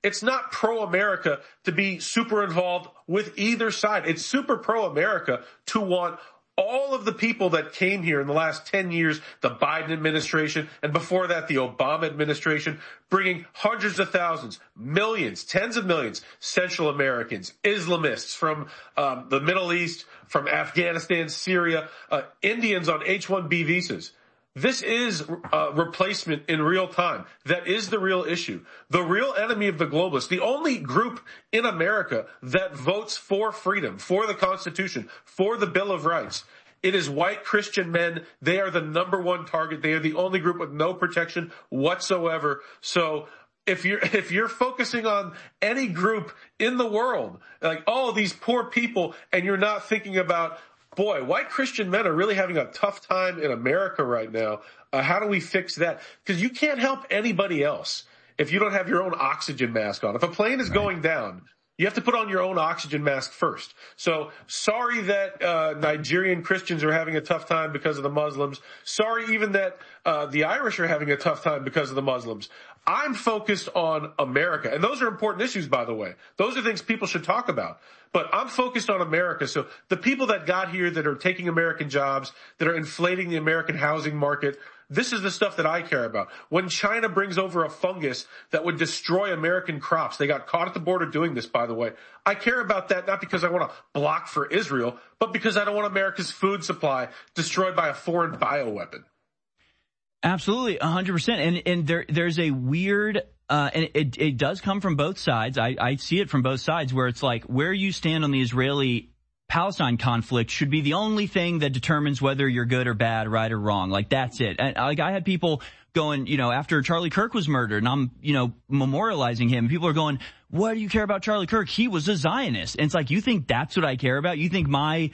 It's not pro-America to be super involved with either side. It's super pro-America to want all of the people that came here in the last 10 years, the Biden administration, and before that, the Obama administration, bringing hundreds of thousands, millions, tens of millions, Central Americans, Islamists from the Middle East, from Afghanistan, Syria, Indians on H-1B visas. This is replacement in real time. That is the real issue. The real enemy of the globalists, the only group in America that votes for freedom, for the Constitution, for the Bill of Rights, it is white Christian men. They are the number one target. They are the only group with no protection whatsoever. So if you're focusing on any group in the world, like, oh, these poor people, and you're not thinking about, boy, white Christian men are really having a tough time in America right now. How do we fix that? Because you can't help anybody else if you don't have your own oxygen mask on. If a plane is going down, you have to put on your own oxygen mask first. So sorry that Nigerian Christians are having a tough time because of the Muslims. Sorry even that the Irish are having a tough time because of the Muslims. I'm focused on America. And those are important issues, by the way. Those are things people should talk about. But I'm focused on America. So the people that got here that are taking American jobs, that are inflating the American housing market, this is the stuff that I care about. When China brings over a fungus that would destroy American crops, they got caught at the border doing this, by the way. I care about that not because I want to block for Israel, but because I don't want America's food supply destroyed by a foreign bioweapon. Absolutely, 100%. And there's a weird, and it does come from both sides. I see it from both sides, where it's like where you stand on the Israeli-Palestine conflict should be the only thing that determines whether you're good or bad, right or wrong. Like, that's it. And like, I had people going, after Charlie Kirk was murdered, and I'm, memorializing him, people are going, what do you care about Charlie Kirk? He was a Zionist. And it's like, you think that's what I care about? You think my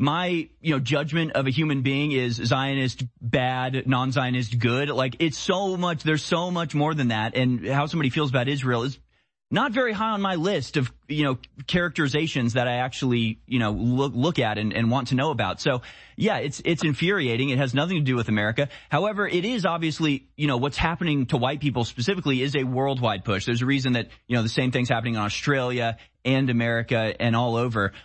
judgment of a human being is Zionist bad, non-Zionist good? Like, it's so much, there's so much more than that. And how somebody feels about Israel is not very high on my list of, characterizations that I actually, look at and want to know about. So yeah, it's infuriating. It has nothing to do with America. However, it is obviously, what's happening to white people specifically is a worldwide push. There's a reason that, the same thing's happening in Australia and America and all over.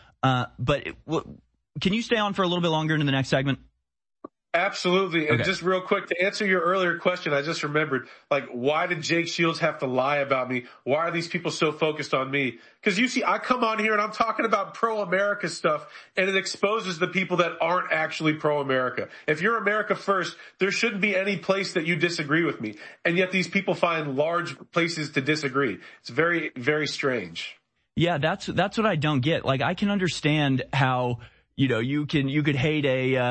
Can you stay on for a little bit longer into the next segment? Absolutely. And just real quick, to answer your earlier question, I just remembered, why did Jake Shields have to lie about me? Why are these people so focused on me? Because you see, I come on here and I'm talking about pro-America stuff, and it exposes the people that aren't actually pro-America. If you're America first, there shouldn't be any place that you disagree with me. And yet these people find large places to disagree. It's very, very strange. Yeah, that's what I don't get. I can understand how, you could hate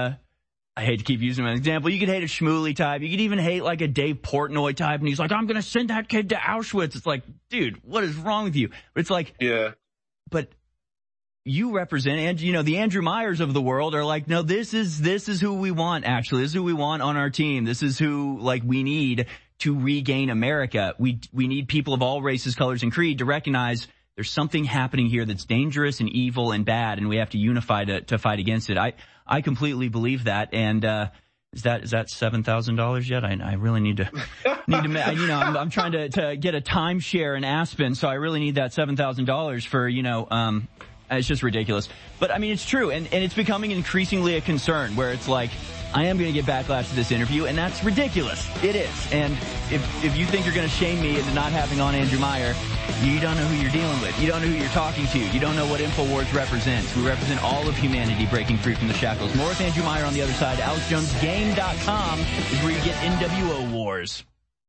I hate to keep using him as an example. You could hate a Shmuley type. You could even hate a Dave Portnoy type. And he's like, I'm going to send that kid to Auschwitz. It's like, dude, what is wrong with you? But it's like, yeah, but you represent, and the Andrew Myers of the world are like, no, this is who we want. Actually, this is who we want on our team. This is who we need to regain America. We need people of all races, colors, and creed to recognize there's something happening here that's dangerous and evil and bad, and we have to unify to fight against it. I completely believe that. And is that $7,000 yet? I really need to I'm trying to get a timeshare in Aspen, so I really need that $7,000 for it's just ridiculous. But I mean, it's true, and it's becoming increasingly a concern where it's like, I am going to get backlash to this interview, and that's ridiculous. It is. And if you think you're going to shame me into not having on Andrew Meyer, you don't know who you're dealing with. You don't know who you're talking to. You don't know what InfoWars represents. We represent all of humanity breaking free from the shackles. More with Andrew Meyer on the other side. AlexJonesGame.com is where you get NWO Wars.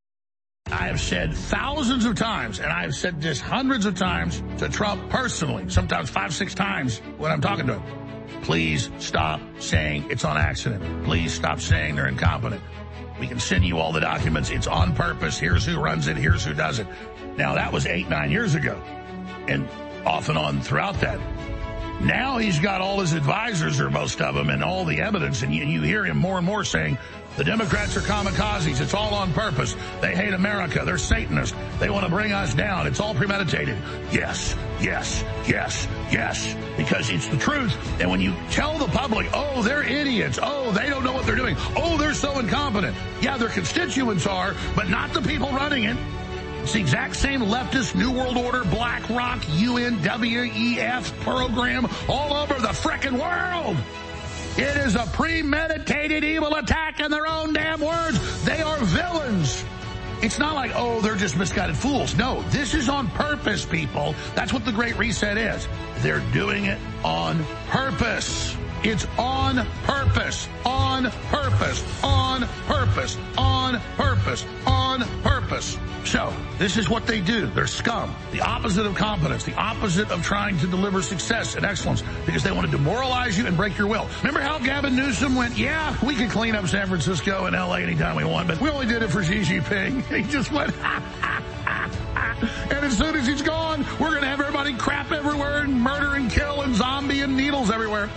I have said thousands of times, and I've said this hundreds of times to Trump personally, sometimes 5-6 times when I'm talking to him. Please stop saying it's on accident. Please stop saying they're incompetent. We can send you all the documents. It's on purpose. Here's who runs it. Here's who does it. Now, that was 8-9 years ago, and off and on throughout that. Now he's got all his advisors, or most of them, and all the evidence, and you hear him more and more saying, the Democrats are kamikazes. It's all on purpose. They hate America. They're Satanists. They want to bring us down. It's all premeditated. Yes, yes, yes, yes, because it's the truth. And when you tell the public, oh, they're idiots. Oh, they don't know what they're doing. Oh, they're so incompetent. Yeah, their constituents are, but not the people running it. It's the exact same leftist New World Order, BlackRock, UNWEF program all over the frickin' world. It is a premeditated evil attack in their own damn words. They are villains. It's not like, oh, they're just misguided fools. No, this is on purpose, people. That's what the Great Reset is. They're doing it on purpose. It's on purpose, on purpose, on purpose, on purpose, on purpose. So, this is what they do. They're scum. The opposite of competence, the opposite of trying to deliver success and excellence, because they want to demoralize you and break your will. Remember how Gavin Newsom went, yeah, we could clean up San Francisco and LA anytime we want, but we only did it for Xi Jinping. He just went, and as soon as he's gone, we're going to have everybody crap everywhere and murder and kill and zombie and needles everywhere.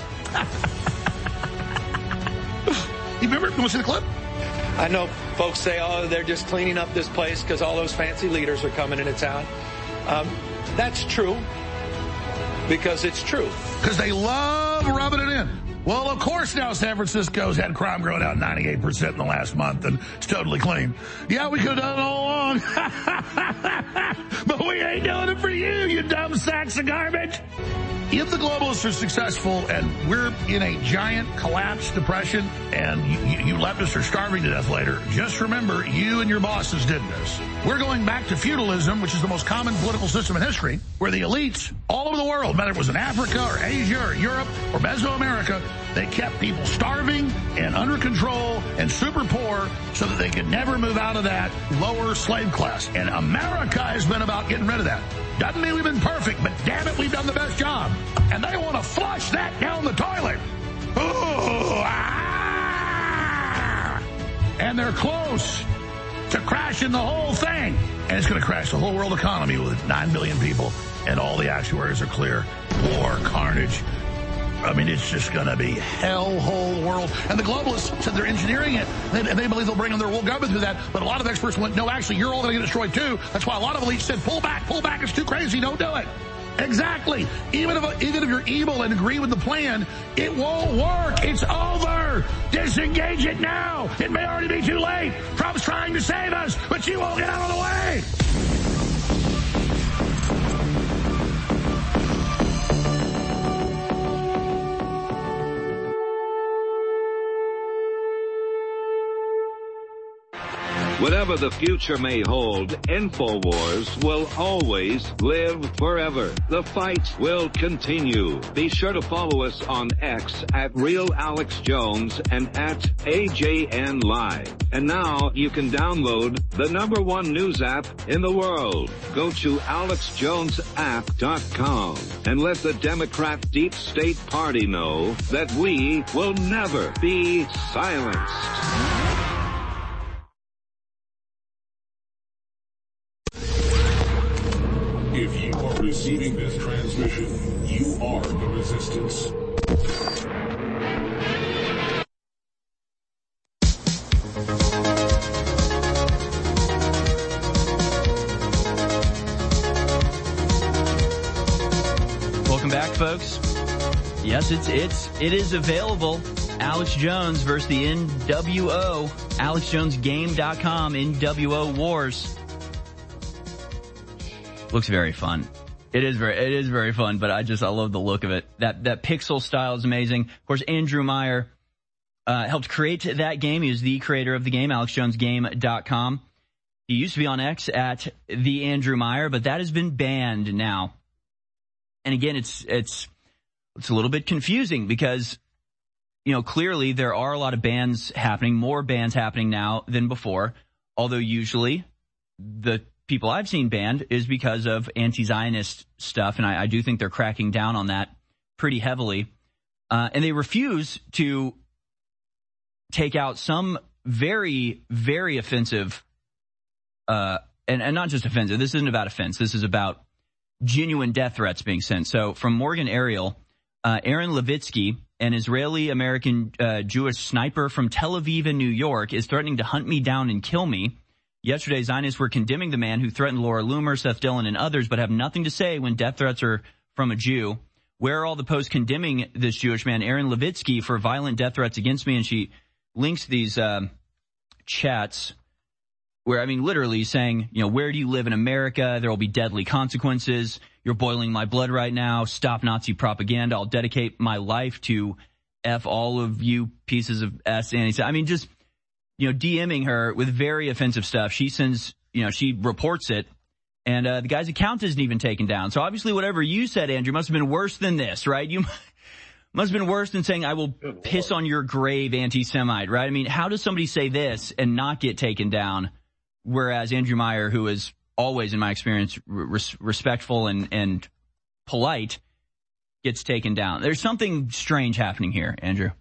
You remember? You want to see the clip? I know folks say, oh, they're just cleaning up this place because all those fancy leaders are coming into town. That's true, because it's true. Because they love rubbing it in. Well, of course now San Francisco's had crime growing out 98% in the last month, and it's totally clean. Yeah, we could have done it all along. But we ain't doing it for you, you dumb sacks of garbage. If the globalists are successful and we're in a giant collapse, depression, and you leftists are starving to death later, just remember you and your bosses did this. We're going back to feudalism, which is the most common political system in history, where the elites all over the world, whether it was in Africa or Asia or Europe or Mesoamerica, they kept people starving and under control and super poor so that they could never move out of that lower slave class. And America has been about getting rid of that. Doesn't mean we've been perfect, but damn it, we've done the best job. And they want to flush that down the toilet. Ooh, ah! And they're close to crashing the whole thing. And it's going to crash the whole world economy with 9 billion people, and all the actuaries are clear. War, carnage. I mean, it's just going to be hellhole world. And the globalists said they're engineering it, and they believe they'll bring in their world government through that. But a lot of experts went, no, actually, you're all going to get destroyed too. That's why a lot of elites said, pull back, it's too crazy, don't do it. Exactly. Even if you're evil and agree with the plan, it won't work. It's over. Disengage it now. It may already be too late. Trump's trying to save us, but you won't get out of the way. Whatever the future may hold, InfoWars will always live forever. The fight will continue. Be sure to follow us on X at RealAlexJones and at AJN Live. And now you can download the #1 news app in the world. Go to AlexJonesApp.com and let the Democrat Deep State Party know that we will never be silenced. If you are receiving this transmission, you are the resistance. Welcome back, folks. Yes, it is available. Alex Jones versus the NWO. AlexJonesGame.com. NWO Wars. Looks very fun. It is very fun, but I love the look of it. That pixel style is amazing. Of course, Andrew Meyer helped create that game. He was the creator of the game, AlexJonesGame.com. He used to be on X at the Andrew Meyer, but that has been banned now. And again, it's a little bit confusing because, you know, clearly there are a lot of bans happening, more bans happening now than before. Although usually the people I've seen banned is because of anti-Zionist stuff, and I do think they're cracking down on that pretty heavily. And they refuse to take out some very, very offensive, and not just offensive. This isn't about offense. This is about genuine death threats being sent. So from Morgan Ariel, Aaron Levitsky, an Israeli-American Jewish sniper from Tel Aviv in New York, is threatening to hunt me down and kill me. Yesterday, Zionists were condemning the man who threatened Laura Loomer, Seth Dillon, and others, but have nothing to say when death threats are from a Jew. Where are all the posts condemning this Jewish man, Aaron Levitsky, for violent death threats against me? And she links these chats where, I mean, literally saying, where do you live in America? There will be deadly consequences. You're boiling my blood right now. Stop Nazi propaganda. I'll dedicate my life to F all of you pieces of S. I mean, just, DMing her with very offensive stuff. She sends, she reports it, and the guy's account isn't even taken down. So obviously whatever you said, Andrew, must have been worse than this, right? You must have been worse than saying, I will piss on your grave, anti-Semite, right? I mean, how does somebody say this and not get taken down, whereas Andrew Meyer, who is always, in my experience, respectful and polite, gets taken down? There's something strange happening here, Andrew.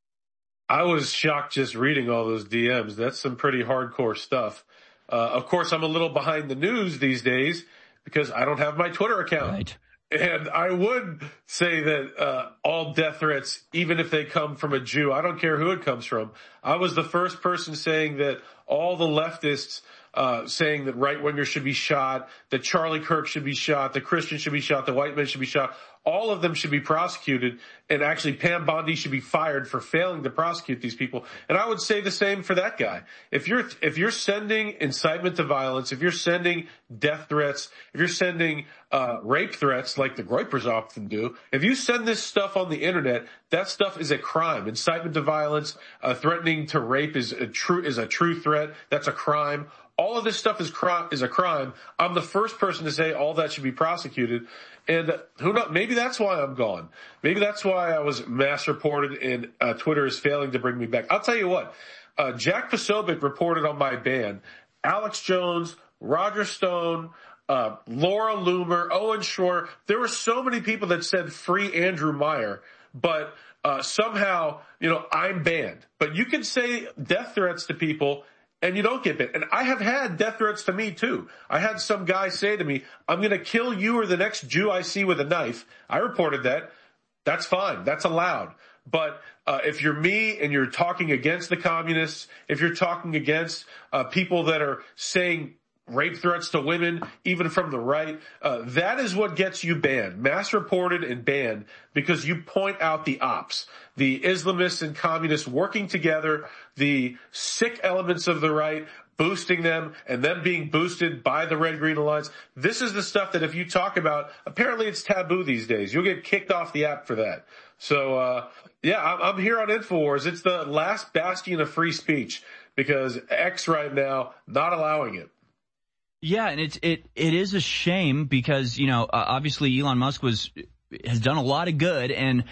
I was shocked just reading all those DMs. That's some pretty hardcore stuff. Of course, I'm a little behind the news these days because I don't have my Twitter account. Right. And I would say that all death threats, even if they come from a Jew, I don't care who it comes from. I was the first person saying that all the leftists saying that right-wingers should be shot, that Charlie Kirk should be shot, that Christians should be shot, that white men should be shot. All of them should be prosecuted, and actually Pam Bondi should be fired for failing to prosecute these people. And I would say the same for that guy. If you're sending incitement to violence, if you're sending death threats, if you're sending rape threats like the Groypers often do, if you send this stuff on the internet, that stuff is a crime. Incitement to violence, threatening to rape is a true threat. That's a crime. All of this stuff is a crime. I'm the first person to say all that should be prosecuted. And who knows? Maybe that's why I'm gone. Maybe that's why I was mass reported and Twitter is failing to bring me back. I'll tell you what. Jack Posobiec reported on my ban. Alex Jones, Roger Stone, Laura Loomer, Owen Schroer. There were so many people that said free Andrew Meyer, but somehow, I'm banned. But you can say death threats to people and you don't get banned. And I have had death threats to me too. I had some guy say to me, I'm going to kill you or the next Jew I see with a knife. I reported that. That's fine. That's allowed. But if you're me and you're talking against the communists, if you're talking against people that are saying rape threats to women, even from the right, that is what gets you banned, mass reported and banned, because you point out the ops, the Islamists and communists working together, the sick elements of the right, boosting them, and them being boosted by the Red, Green Alliance. This is the stuff that if you talk about, apparently it's taboo these days. You'll get kicked off the app for that. So, I'm here on InfoWars. It's the last bastion of free speech because X right now not allowing it. Yeah, and it is a shame because, obviously Elon Musk has done a lot of good, and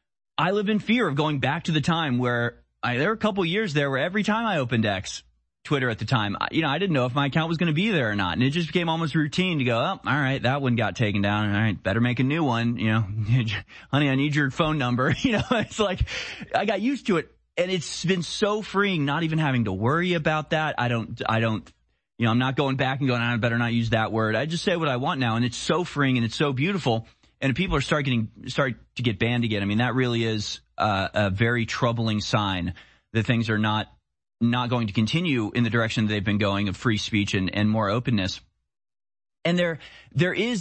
I live in fear of going back to the time where there were a couple years there where every time I opened Twitter at the time, I didn't know if my account was going to be there or not, and it just became almost routine to go, oh, all right, that one got taken down, all right, better make a new one, honey, I need your phone number, it's like I got used to it, and it's been so freeing not even having to worry about that. I don't. I'm not going back and going, I better not use that word. I just say what I want now, and it's so freeing and it's so beautiful. And if people are start to get banned again, I mean, that really is a very troubling sign that things are not going to continue in the direction that they've been going of free speech and more openness. And there's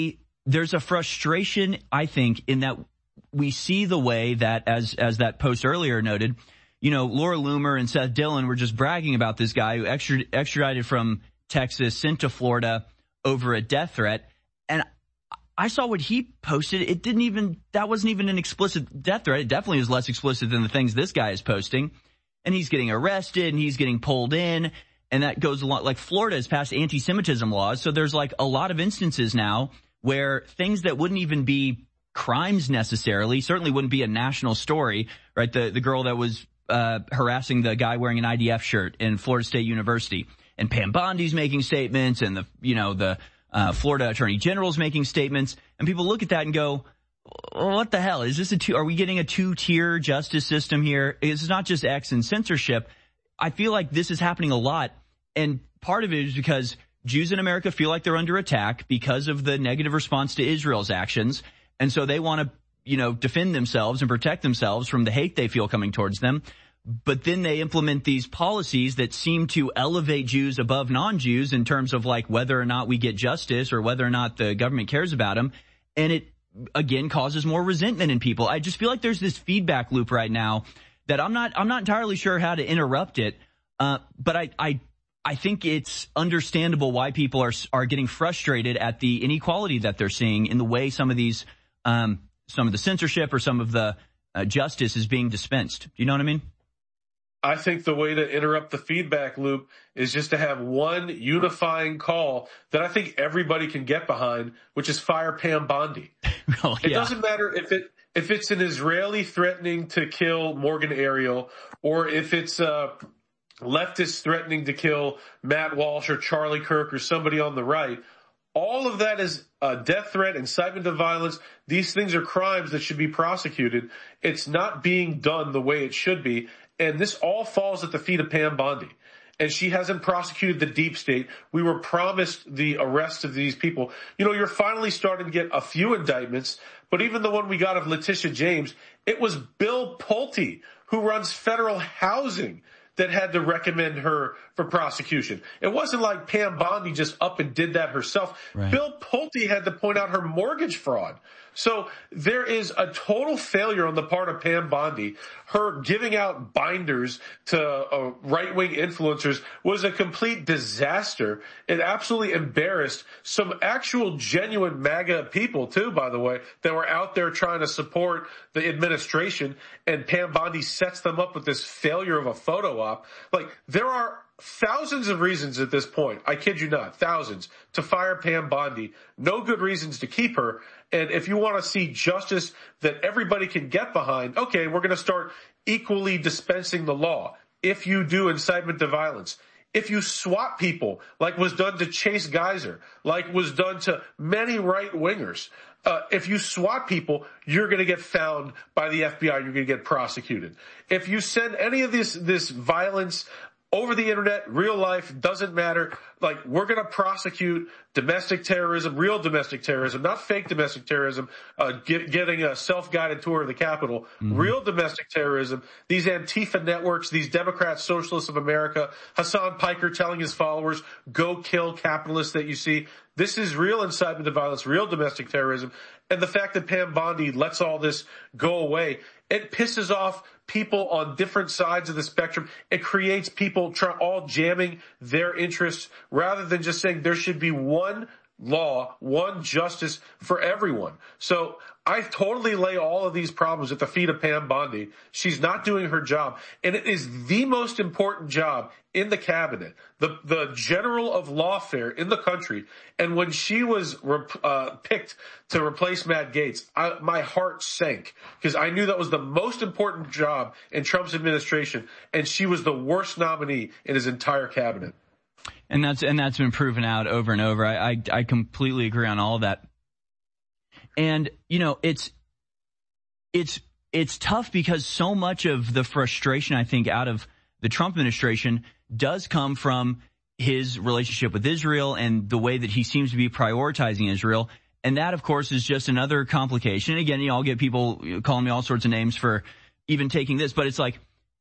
a frustration, I think, in that we see the way that, as that post earlier noted, Laura Loomer and Seth Dillon were just bragging about this guy who extradited from Texas, sent to Florida over a death threat. And I saw what he posted. That wasn't even an explicit death threat. It definitely was less explicit than the things this guy is posting. And he's getting arrested and he's getting pulled in. And that goes a lot, like Florida has passed anti-Semitism laws. So there's like a lot of instances now where things that wouldn't even be crimes necessarily, certainly wouldn't be a national story, right? The girl that was harassing the guy wearing an IDF shirt in Florida State University, and Pam Bondi's making statements, and the Florida Attorney General's making statements, and people look at that and go, what the hell? Is this are we getting a two-tier justice system here? It's not just X and censorship. I feel like this is happening a lot, and part of it is because Jews in America feel like they're under attack because of the negative response to Israel's actions, and so they want to defend themselves and protect themselves from the hate they feel coming towards them. But then they implement these policies that seem to elevate Jews above non-Jews in terms of like whether or not we get justice or whether or not the government cares about them. And it, again, causes more resentment in people. I just feel like there's this feedback loop right now that I'm not entirely sure how to interrupt it. But I I think it's understandable why people are getting frustrated at the inequality that they're seeing in the way some of these, some of the censorship or some of the justice is being dispensed. Do you know what I mean? I think the way to interrupt the feedback loop is just to have one unifying call that I think everybody can get behind, which is fire Pam Bondi. Well, It doesn't matter if it's an Israeli threatening to kill Morgan Ariel, or if it's leftists threatening to kill Matt Walsh or Charlie Kirk or somebody on the right. All of that is a death threat, incitement to violence. These things are crimes that should be prosecuted. It's not being done the way it should be. And this all falls at the feet of Pam Bondi. And she hasn't prosecuted the deep state. We were promised the arrest of these people. You know, you're finally starting to get a few indictments, but even the one we got of Letitia James, it was Bill Pulte, who runs federal housing, that had to recommend her for prosecution. It wasn't like Pam Bondi just up and did that herself. Right. Bill Pulte had to point out her mortgage fraud. So there is a total failure on the part of Pam Bondi. Her giving out binders to right-wing influencers was a complete disaster. It absolutely embarrassed some actual genuine MAGA people too, by the way, that were out there trying to support the administration, and Pam Bondi sets them up with this failure of a photo op. Like, there are thousands of reasons at this point, I kid you not, thousands, to fire Pam Bondi. No good reasons to keep her. And if you want to see justice that everybody can get behind, okay, we're going to start equally dispensing the law. If you do incitement to violence, if you swat people like was done to Chase Geiser, like was done to many right-wingers, if you SWAT people, you're going to get found by the FBI. You're going to get prosecuted. If you send any of this violence over the internet, real life, doesn't matter. Like, we're going to prosecute domestic terrorism, real domestic terrorism, not fake domestic terrorism, getting a self-guided tour of the Capitol, real domestic terrorism, these Antifa networks, these Democrats, Socialists of America, Hassan Piker telling his followers, go kill capitalists that you see. This is real incitement to violence, real domestic terrorism. And the fact that Pam Bondi lets all this go away, it pisses off people on different sides of the spectrum. It creates people all jamming their interests rather than just saying there should be one law, one justice for everyone. So I totally lay all of these problems at the feet of Pam Bondi. She's not doing her job. And it is the most important job in the cabinet, the general of lawfare in the country. And when she was picked to replace Matt Gaetz, my heart sank because I knew that was the most important job in Trump's administration. And she was the worst nominee in his entire cabinet. And that's been proven out over and over. I completely agree on all of that. And, you know, it's tough because so much of the frustration, I think, out of the Trump administration does come from his relationship with Israel and the way that he seems to be prioritizing Israel. And that, of course, is just another complication. And again, I'll get people calling me all sorts of names for even taking this, but it's like,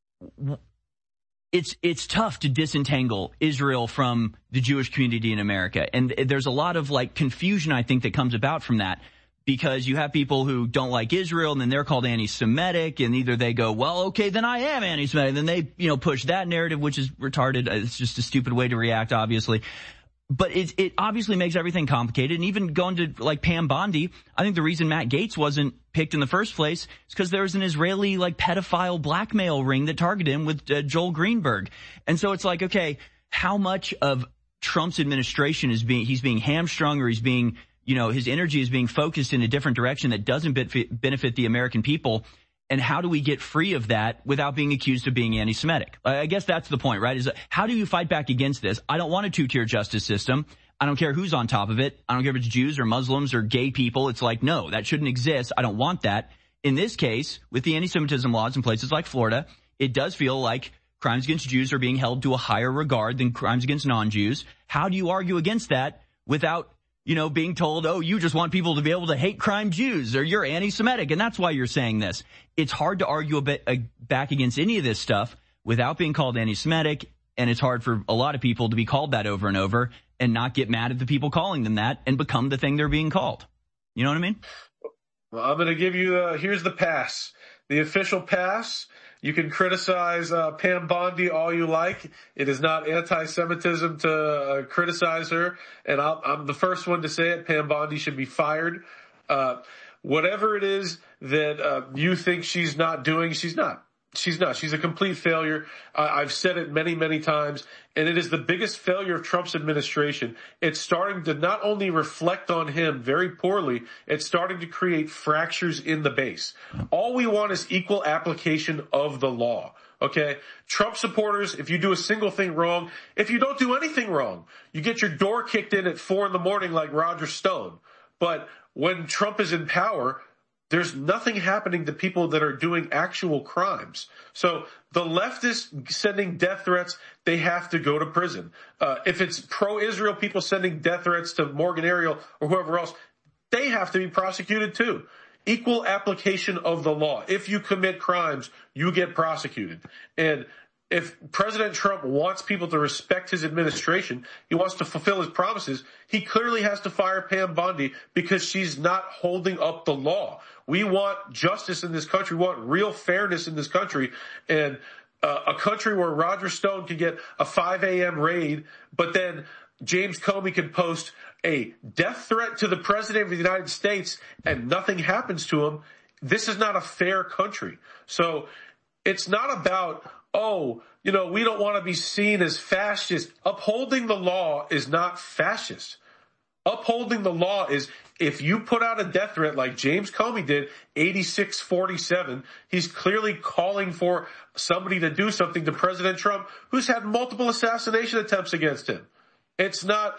it's tough to disentangle Israel from the Jewish community in America. And there's a lot of like confusion, I think, that comes about from that. Because you have people who don't like Israel and then they're called anti-Semitic, and either they go, well, okay, then I am anti-Semitic. Then they, push that narrative, which is retarded. It's just a stupid way to react, obviously. But it obviously makes everything complicated. And even going to like Pam Bondi, I think the reason Matt Gaetz wasn't picked in the first place is because there was an Israeli like pedophile blackmail ring that targeted him with Joel Greenberg. And so it's like, okay, how much of Trump's administration he's being hamstrung, or he's being, his energy is being focused in a different direction that doesn't benefit the American people. And how do we get free of that without being accused of being anti-Semitic? I guess that's the point, right? Is how do you fight back against this? I don't want a two-tier justice system. I don't care who's on top of it. I don't care if it's Jews or Muslims or gay people. It's like, no, that shouldn't exist. I don't want that. In this case, with the anti-Semitism laws in places like Florida, it does feel like crimes against Jews are being held to a higher regard than crimes against non-Jews. How do you argue against that without being told, oh, you just want people to be able to hate crime Jews, or you're anti-Semitic, and that's why you're saying this. It's hard to argue back against any of this stuff without being called anti-Semitic, and it's hard for a lot of people to be called that over and over and not get mad at the people calling them that and become the thing they're being called. You know what I mean? Well, I'm going to give you, here's the pass. The official pass. You can criticize Pam Bondi all you like. It is not anti-Semitism to criticize her. And I'm the first one to say it. Pam Bondi should be fired. Whatever it is that you think she's not doing, she's not. She's not. She's a complete failure. I've said it many, many times, and it is the biggest failure of Trump's administration. It's starting to not only reflect on him very poorly, it's starting to create fractures in the base. All we want is equal application of the law. Okay? Trump supporters, if you do a single thing wrong, if you don't do anything wrong, you get your door kicked in at 4 a.m. like Roger Stone. But when Trump is in power, there's nothing happening to people that are doing actual crimes. So the leftists sending death threats, they have to go to prison. If it's pro-Israel people sending death threats to Morgan Ariel or whoever else, they have to be prosecuted too. Equal application of the law. If you commit crimes, you get prosecuted. And if President Trump wants people to respect his administration, he wants to fulfill his promises, he clearly has to fire Pam Bondi because she's not holding up the law. We want justice in this country. We want real fairness in this country. And a country where Roger Stone can get a 5 a.m. raid, but then James Comey can post a death threat to the President of the United States and nothing happens to him. This is not a fair country. So it's not about, we don't want to be seen as fascist. Upholding the law is not fascist. Upholding the law is, if you put out a death threat like James Comey did, 8647, he's clearly calling for somebody to do something to President Trump, who's had multiple assassination attempts against him. It's not,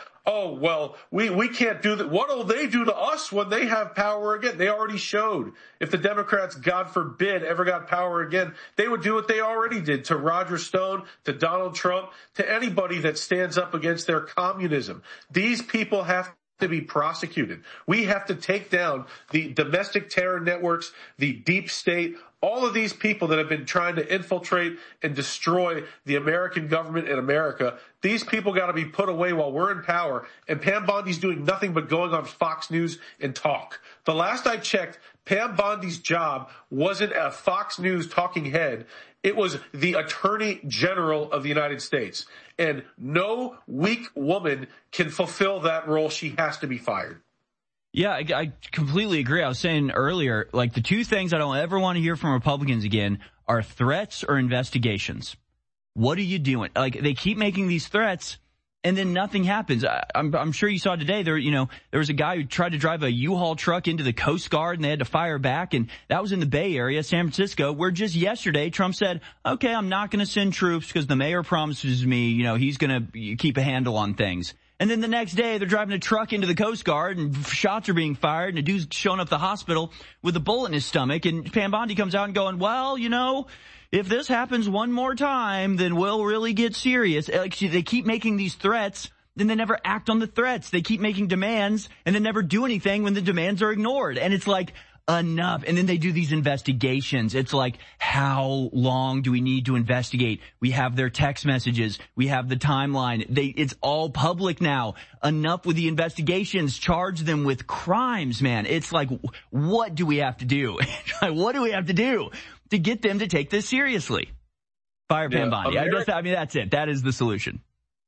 we can't do that. What will they do to us when they have power again? They already showed. If the Democrats, God forbid, ever got power again, they would do what they already did to Roger Stone, to Donald Trump, to anybody that stands up against their communism. These people have to be prosecuted. We have to take down the domestic terror networks, the deep state, all of these people that have been trying to infiltrate and destroy the American government in America. These people got to be put away while we're in power. And Pam Bondi's doing nothing but going on Fox News and talk. The last I checked, Pam Bondi's job wasn't a Fox News talking head. It was the Attorney General of the United States. And no weak woman can fulfill that role. She has to be fired. Yeah, I completely agree. I was saying earlier, like, the two things I don't ever want to hear from Republicans again are threats or investigations. What are you doing? Like, they keep making these threats and then nothing happens. I'm sure you saw today there was a guy who tried to drive a U-Haul truck into the Coast Guard and they had to fire back. And that was in the Bay Area, San Francisco, where just yesterday Trump said, okay, I'm not going to send troops because the mayor promises me, he's going to keep a handle on things. And then the next day, they're driving a truck into the Coast Guard, and shots are being fired, and a dude's showing up at the hospital with a bullet in his stomach, and Pam Bondi comes out and going, well, if this happens one more time, then we'll really get serious. Like, they keep making these threats, then they never act on the threats. They keep making demands, and then never do anything when the demands are ignored. And it's like, enough. And then they do these investigations. It's like, how long do we need to investigate? We have their text messages. We have the timeline. It's all public now. Enough with the investigations. Charge them with crimes, man. It's like, what do we have to do? What do we have to do to get them to take this seriously? Fire Pam Bondi. That's it. That is the solution.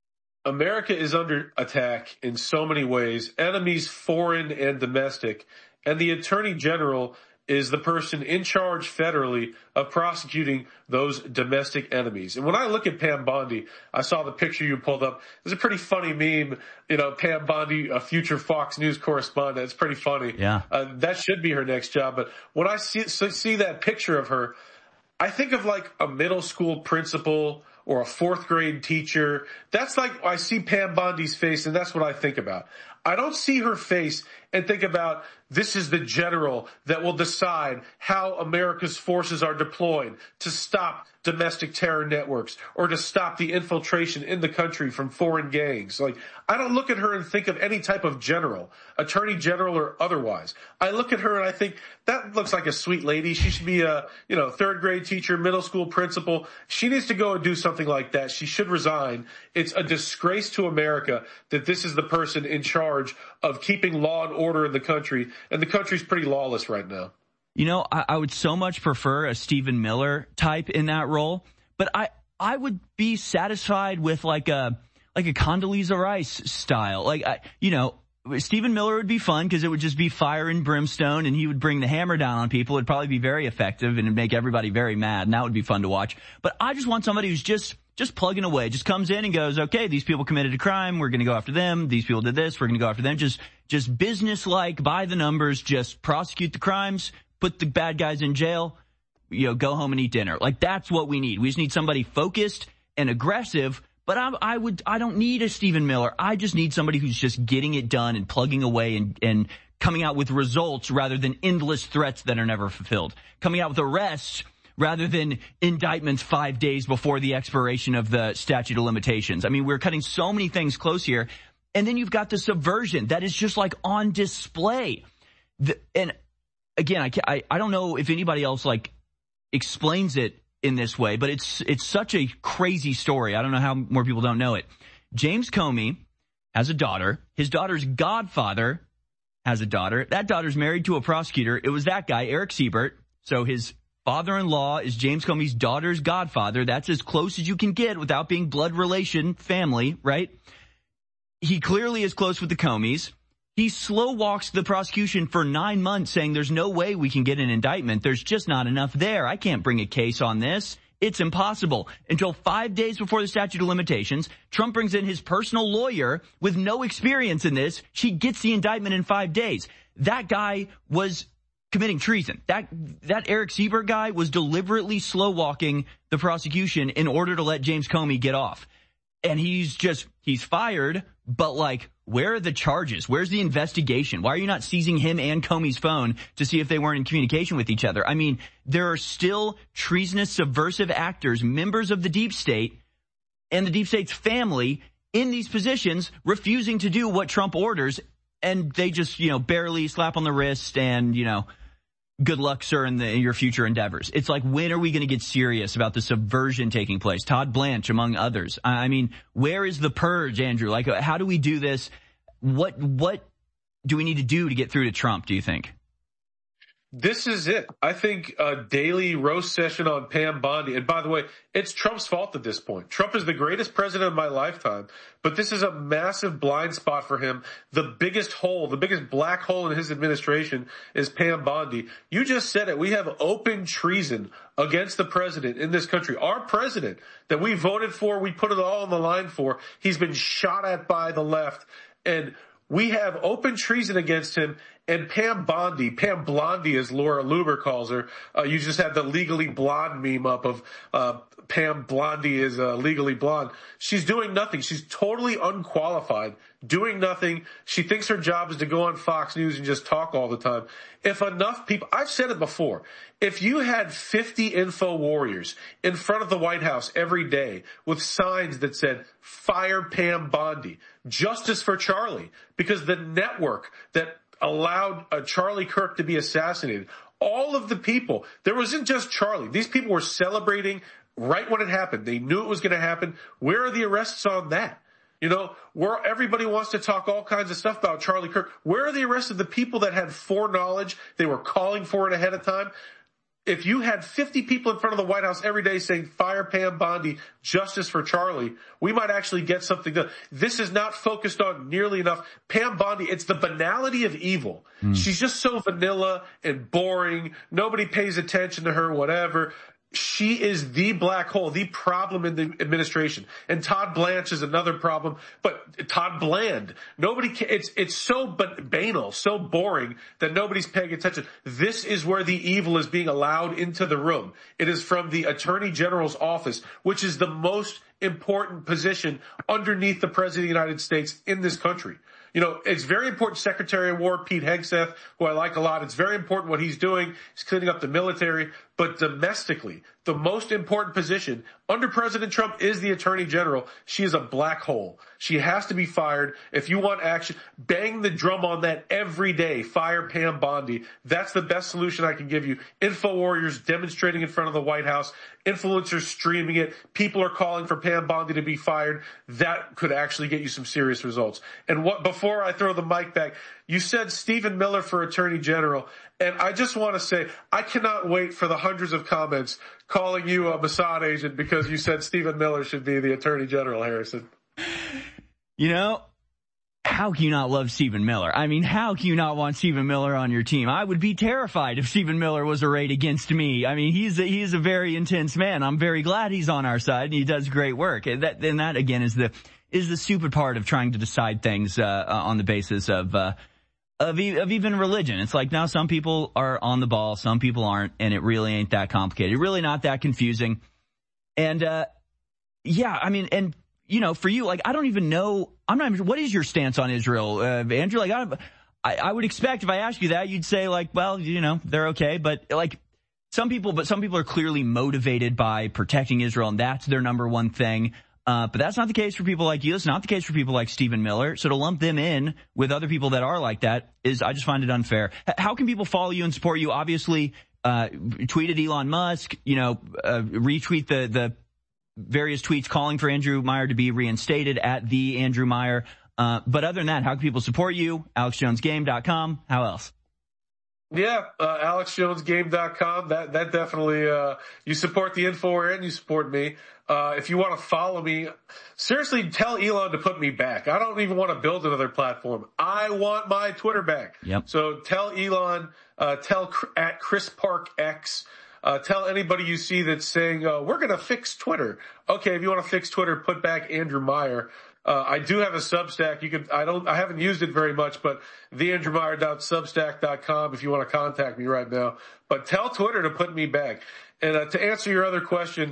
America is under attack in so many ways. Enemies, foreign and domestic. And the Attorney General is the person in charge federally of prosecuting those domestic enemies. And when I look at Pam Bondi, I saw the picture you pulled up. It's a pretty funny meme, Pam Bondi, a future Fox News correspondent. It's pretty funny. Yeah. That should be her next job. But when I see that picture of her, I think of like a middle school principal or a 4th grade teacher. That's like, I see Pam Bondi's face and that's what I think about. I don't see her face and think about, this is the general that will decide how America's forces are deployed to stop domestic terror networks or to stop the infiltration in the country from foreign gangs. Like, I don't look at her and think of any type of general, Attorney General or otherwise. I look at her and I think, that looks like a sweet lady. She should be a, 3rd grade teacher, middle school principal. She needs to go and do something like that. She should resign. It's a disgrace to America that this is the person in charge of keeping law and order in the country, and the country's pretty lawless right now. You know, I would so much prefer a Stephen Miller type in that role, but I would be satisfied with like a Condoleezza Rice style. Stephen Miller would be fun because it would just be fire and brimstone, and he would bring the hammer down on people. It'd probably be very effective, and it'd make everybody very mad, and that would be fun to watch. But I just want somebody who's just plugging away, just comes in and goes, okay, these people committed a crime, we're going to go after them. These people did this, we're going to go after them. Just business-like, by the numbers, just prosecute the crimes, put the bad guys in jail, go home and eat dinner. Like, that's what we need. We just need somebody focused and aggressive. But I don't need a Stephen Miller. I just need somebody who's just getting it done and plugging away and coming out with results rather than endless threats that are never fulfilled. Coming out with arrests rather than indictments 5 days before the expiration of the statute of limitations. I mean, we're cutting so many things close here. And then you've got the subversion that is just like on display. And again, I don't know if anybody else like explains it in this way, but it's such a crazy story. I don't know how more people don't know it. James Comey has a daughter. His daughter's godfather has a daughter. That daughter's married to a prosecutor. It was that guy, Eric Siebert. So his father-in-law is James Comey's daughter's godfather. That's as close as you can get without being blood relation family, right? He clearly is close with the Comeys. He slow walks the prosecution for 9 months saying there's no way we can get an indictment. There's just not enough there. I can't bring a case on this. It's impossible. Until 5 days before the statute of limitations, Trump brings in his personal lawyer with no experience in this. She gets the indictment in 5 days. That guy was committing treason. That Eric Siebert guy was deliberately slow walking the prosecution in order to let James Comey get off. And he's fired, but like, where are the charges? Where's the investigation? Why are you not seizing him and Comey's phone to see if they weren't in communication with each other? I mean, there are still treasonous, subversive actors, members of the deep state and the deep state's family in these positions refusing to do what Trump orders. And they just, barely slap on the wrist and, good luck, sir, in your future endeavors. It's like, when are we going to get serious about the subversion taking place? Todd Blanche, among others. I mean, where is the purge, Andrew? Like, how do we do this? What do we need to do to get through to Trump, do you think? This is it. I think a daily roast session on Pam Bondi. And by the way, it's Trump's fault at this point. Trump is the greatest president of my lifetime, but this is a massive blind spot for him. The biggest hole, the biggest black hole in his administration is Pam Bondi. You just said it. We have open treason against the president in this country. Our president that we voted for, we put it all on the line for. He's been shot at by the left, and we have open treason against him. And Pam Bondi, Pam Blondie as Laura Luber calls her. You just had the Legally Blonde meme up of Pam Blondie is Legally Blonde. She's doing nothing. She's totally unqualified, doing nothing. She thinks her job is to go on Fox News and just talk all the time. If enough people, I've said it before, if you had 50 info warriors in front of the White House every day with signs that said, fire Pam Bondi, justice for Charlie, because the network that allowed Charlie Kirk to be assassinated. All of the people, there wasn't just Charlie. These people were celebrating right when it happened. They knew it was going to happen. Where are the arrests on that? Where everybody wants to talk all kinds of stuff about Charlie Kirk. Where are the arrests of the people that had foreknowledge? They were calling for it ahead of time. If you had 50 people in front of the White House every day saying, fire Pam Bondi, justice for Charlie, we might actually get something done. This is not focused on nearly enough. Pam Bondi, it's the banality of evil. She's just so vanilla and boring. Nobody pays attention to her, whatever. She is the black hole, the problem in the administration. And Todd Blanche is another problem, but Todd Bland, it's so banal, so boring that nobody's paying attention. This is where the evil is being allowed into the room. It is from the Attorney General's office, which is the most important position underneath the President of the United States in this country. It's very important. Secretary of War Pete Hegseth, who I like a lot, it's very important what he's doing. He's cleaning up the military. But domestically, the most important position under President Trump is the Attorney General. She is a black hole. She has to be fired. If you want action, bang the drum on that every day. Fire Pam Bondi. That's the best solution I can give you. InfoWarriors demonstrating in front of the White House. Influencers streaming it. People are calling for Pam Bondi to be fired. That could actually get you some serious results. And before before I throw the mic back, you said Stephen Miller for Attorney General. And I just want to say, I cannot wait for the hundreds of comments calling you a Mossad agent because you said Stephen Miller should be the Attorney General, Harrison. You know, how can you not love Stephen Miller? I mean, how can you not want Stephen Miller on your team? I would be terrified if Stephen Miller was arrayed against me. I mean, he's a very intense man. I'm very glad he's on our side and he does great work. And that again is the stupid part of trying to decide things on the basis of even religion. It's like, now some people are on the ball, some people aren't, and it really ain't that complicated. Really not that confusing. And yeah, I mean, and you know, for you, like, I don't even know. I'm not even sure. What is your stance on Israel, Andrew? Like, I would expect if I asked you that, you'd say like, well, you know, they're okay. But like some people are clearly motivated by protecting Israel, and that's their number one thing. But that's not the case for people like you. It's not the case for people like Stephen Miller. So to lump them in with other people that are like that I just find it unfair. How can people follow you and support you? Obviously, tweet at Elon Musk, you know, retweet the various tweets calling for Andrew Meyer to be reinstated at the Andrew Meyer. But other than that, how can people support you? AlexJonesGame.com. How else? Yeah, AlexJonesGame.com. That definitely, you support the Infowar and you support me. If you want to follow me, seriously, tell Elon to put me back. I don't even want to build another platform. I want my Twitter back. Yep. So tell Elon, tell at Chris Park X, tell anybody you see that's saying, we're going to fix Twitter. Okay, if you want to fix Twitter, put back Andrew Meyer. I do have a Substack. I haven't used it very much, but theandrewmeyer.substack.com if you want to contact me right now. But tell Twitter to put me back. And to answer your other question,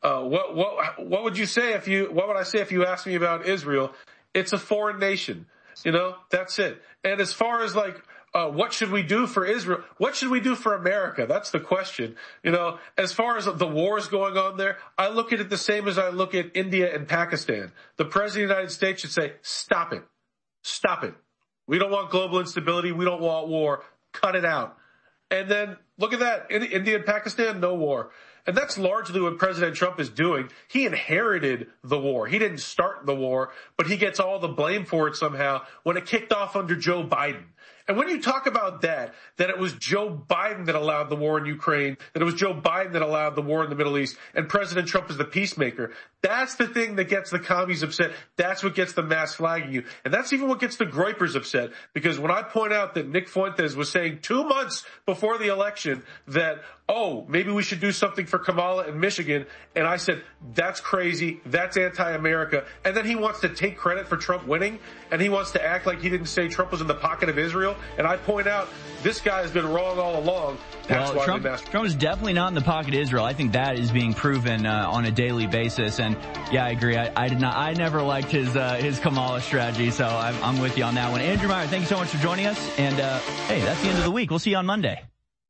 what would you say what would I say if you asked me about Israel? It's a foreign nation. You know, that's it. And as far as like, what should we do for Israel? What should we do for America? That's the question. You know, as far as the wars going on there, I look at it the same as I look at India and Pakistan. The President of the United States should say, stop it. Stop it. We don't want global instability. We don't want war. Cut it out. And then look at that. In India and Pakistan, no war. And that's largely what President Trump is doing. He inherited the war. He didn't start the war, but he gets all the blame for it somehow when it kicked off under Joe Biden. And when you talk about that it was Joe Biden that allowed the war in Ukraine, that it was Joe Biden that allowed the war in the Middle East, and President Trump is the peacemaker, that's the thing that gets the commies upset. That's what gets the mass flagging you. And that's even what gets the Groypers upset. Because when I point out that Nick Fuentes was saying 2 months before the election that, oh, maybe we should do something for Kamala in Michigan, and I said, that's crazy, that's anti-America, and then he wants to take credit for Trump winning, and he wants to act like he didn't say Trump was in the pocket of Israel, and I point out, this guy has been wrong all along. That's why Trump is definitely not in the pocket of Israel. I think that is being proven on a daily basis. And yeah, I agree. I never liked his Kamala strategy, so I'm with you on that one. Andrew Meyer, thank you so much for joining us. And hey, that's the end of the week. We'll see you on Monday.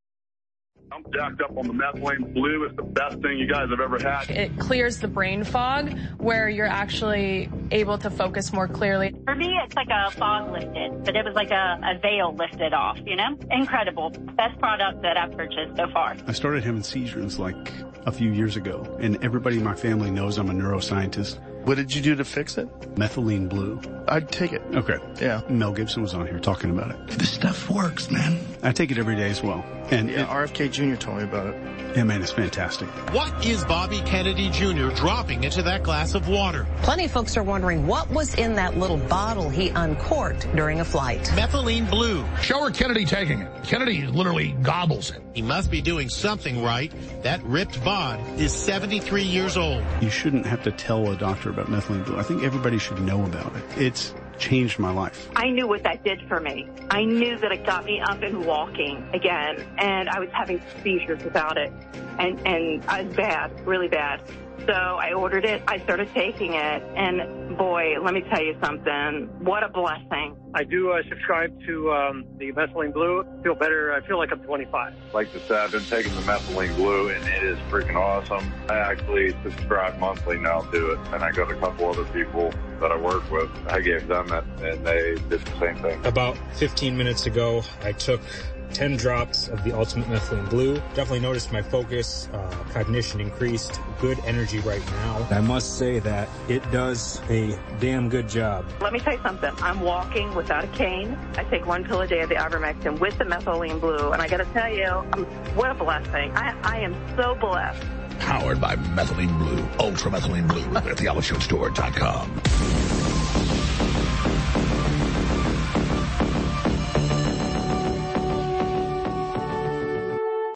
I'm jacked up on the methylene blue. It's the best thing you guys have ever had. It clears the brain fog where you're actually able to focus more clearly. For me, it's like a fog lifted, but it was like a veil lifted off, you know? Incredible. Best product that I've purchased so far. I started having seizures like a few years ago, and everybody in my family knows I'm a neuroscientist. What did you do to fix it? Methylene blue. I'd take it. Okay. Yeah. Mel Gibson was on here talking about it. This stuff works, man. I take it every day as well. And yeah, RFK Jr. told me about it. Yeah, man, it's fantastic. What is Bobby Kennedy Jr. dropping into that glass of water? Plenty of folks are wondering what was in that little bottle he uncorked during a flight. Methylene blue. Show her Kennedy taking it. Kennedy literally gobbles it. He must be doing something right. That ripped bod is 73 years old. You shouldn't have to tell a doctor about methylene blue. I think everybody should know about it. It's changed my life. I knew what that did for me. I knew that it got me up and walking again, and I was having seizures without it, and I was bad, really bad. So I ordered it, I started taking it, and boy, let me tell you something, what a blessing. I do subscribe to the Methylene Blue. I feel better. I feel like I'm 25. Like I said, I've been taking the Methylene Blue, and it is freaking awesome. I actually subscribe monthly now to it, and I got a couple other people that I work with. I gave them it, and they did the same thing. About 15 minutes ago, I took 10 drops of the Ultimate Methylene Blue. Definitely noticed my focus, cognition increased, good energy right now. I must say that it does a damn good job. Let me tell you something. I'm walking without a cane. I take 1 pill a day of the ivermectin with the Methylene Blue, and I got to tell you, what a blessing. I am so blessed. Powered by Methylene Blue, Ultra Methylene Blue at theologystore.com.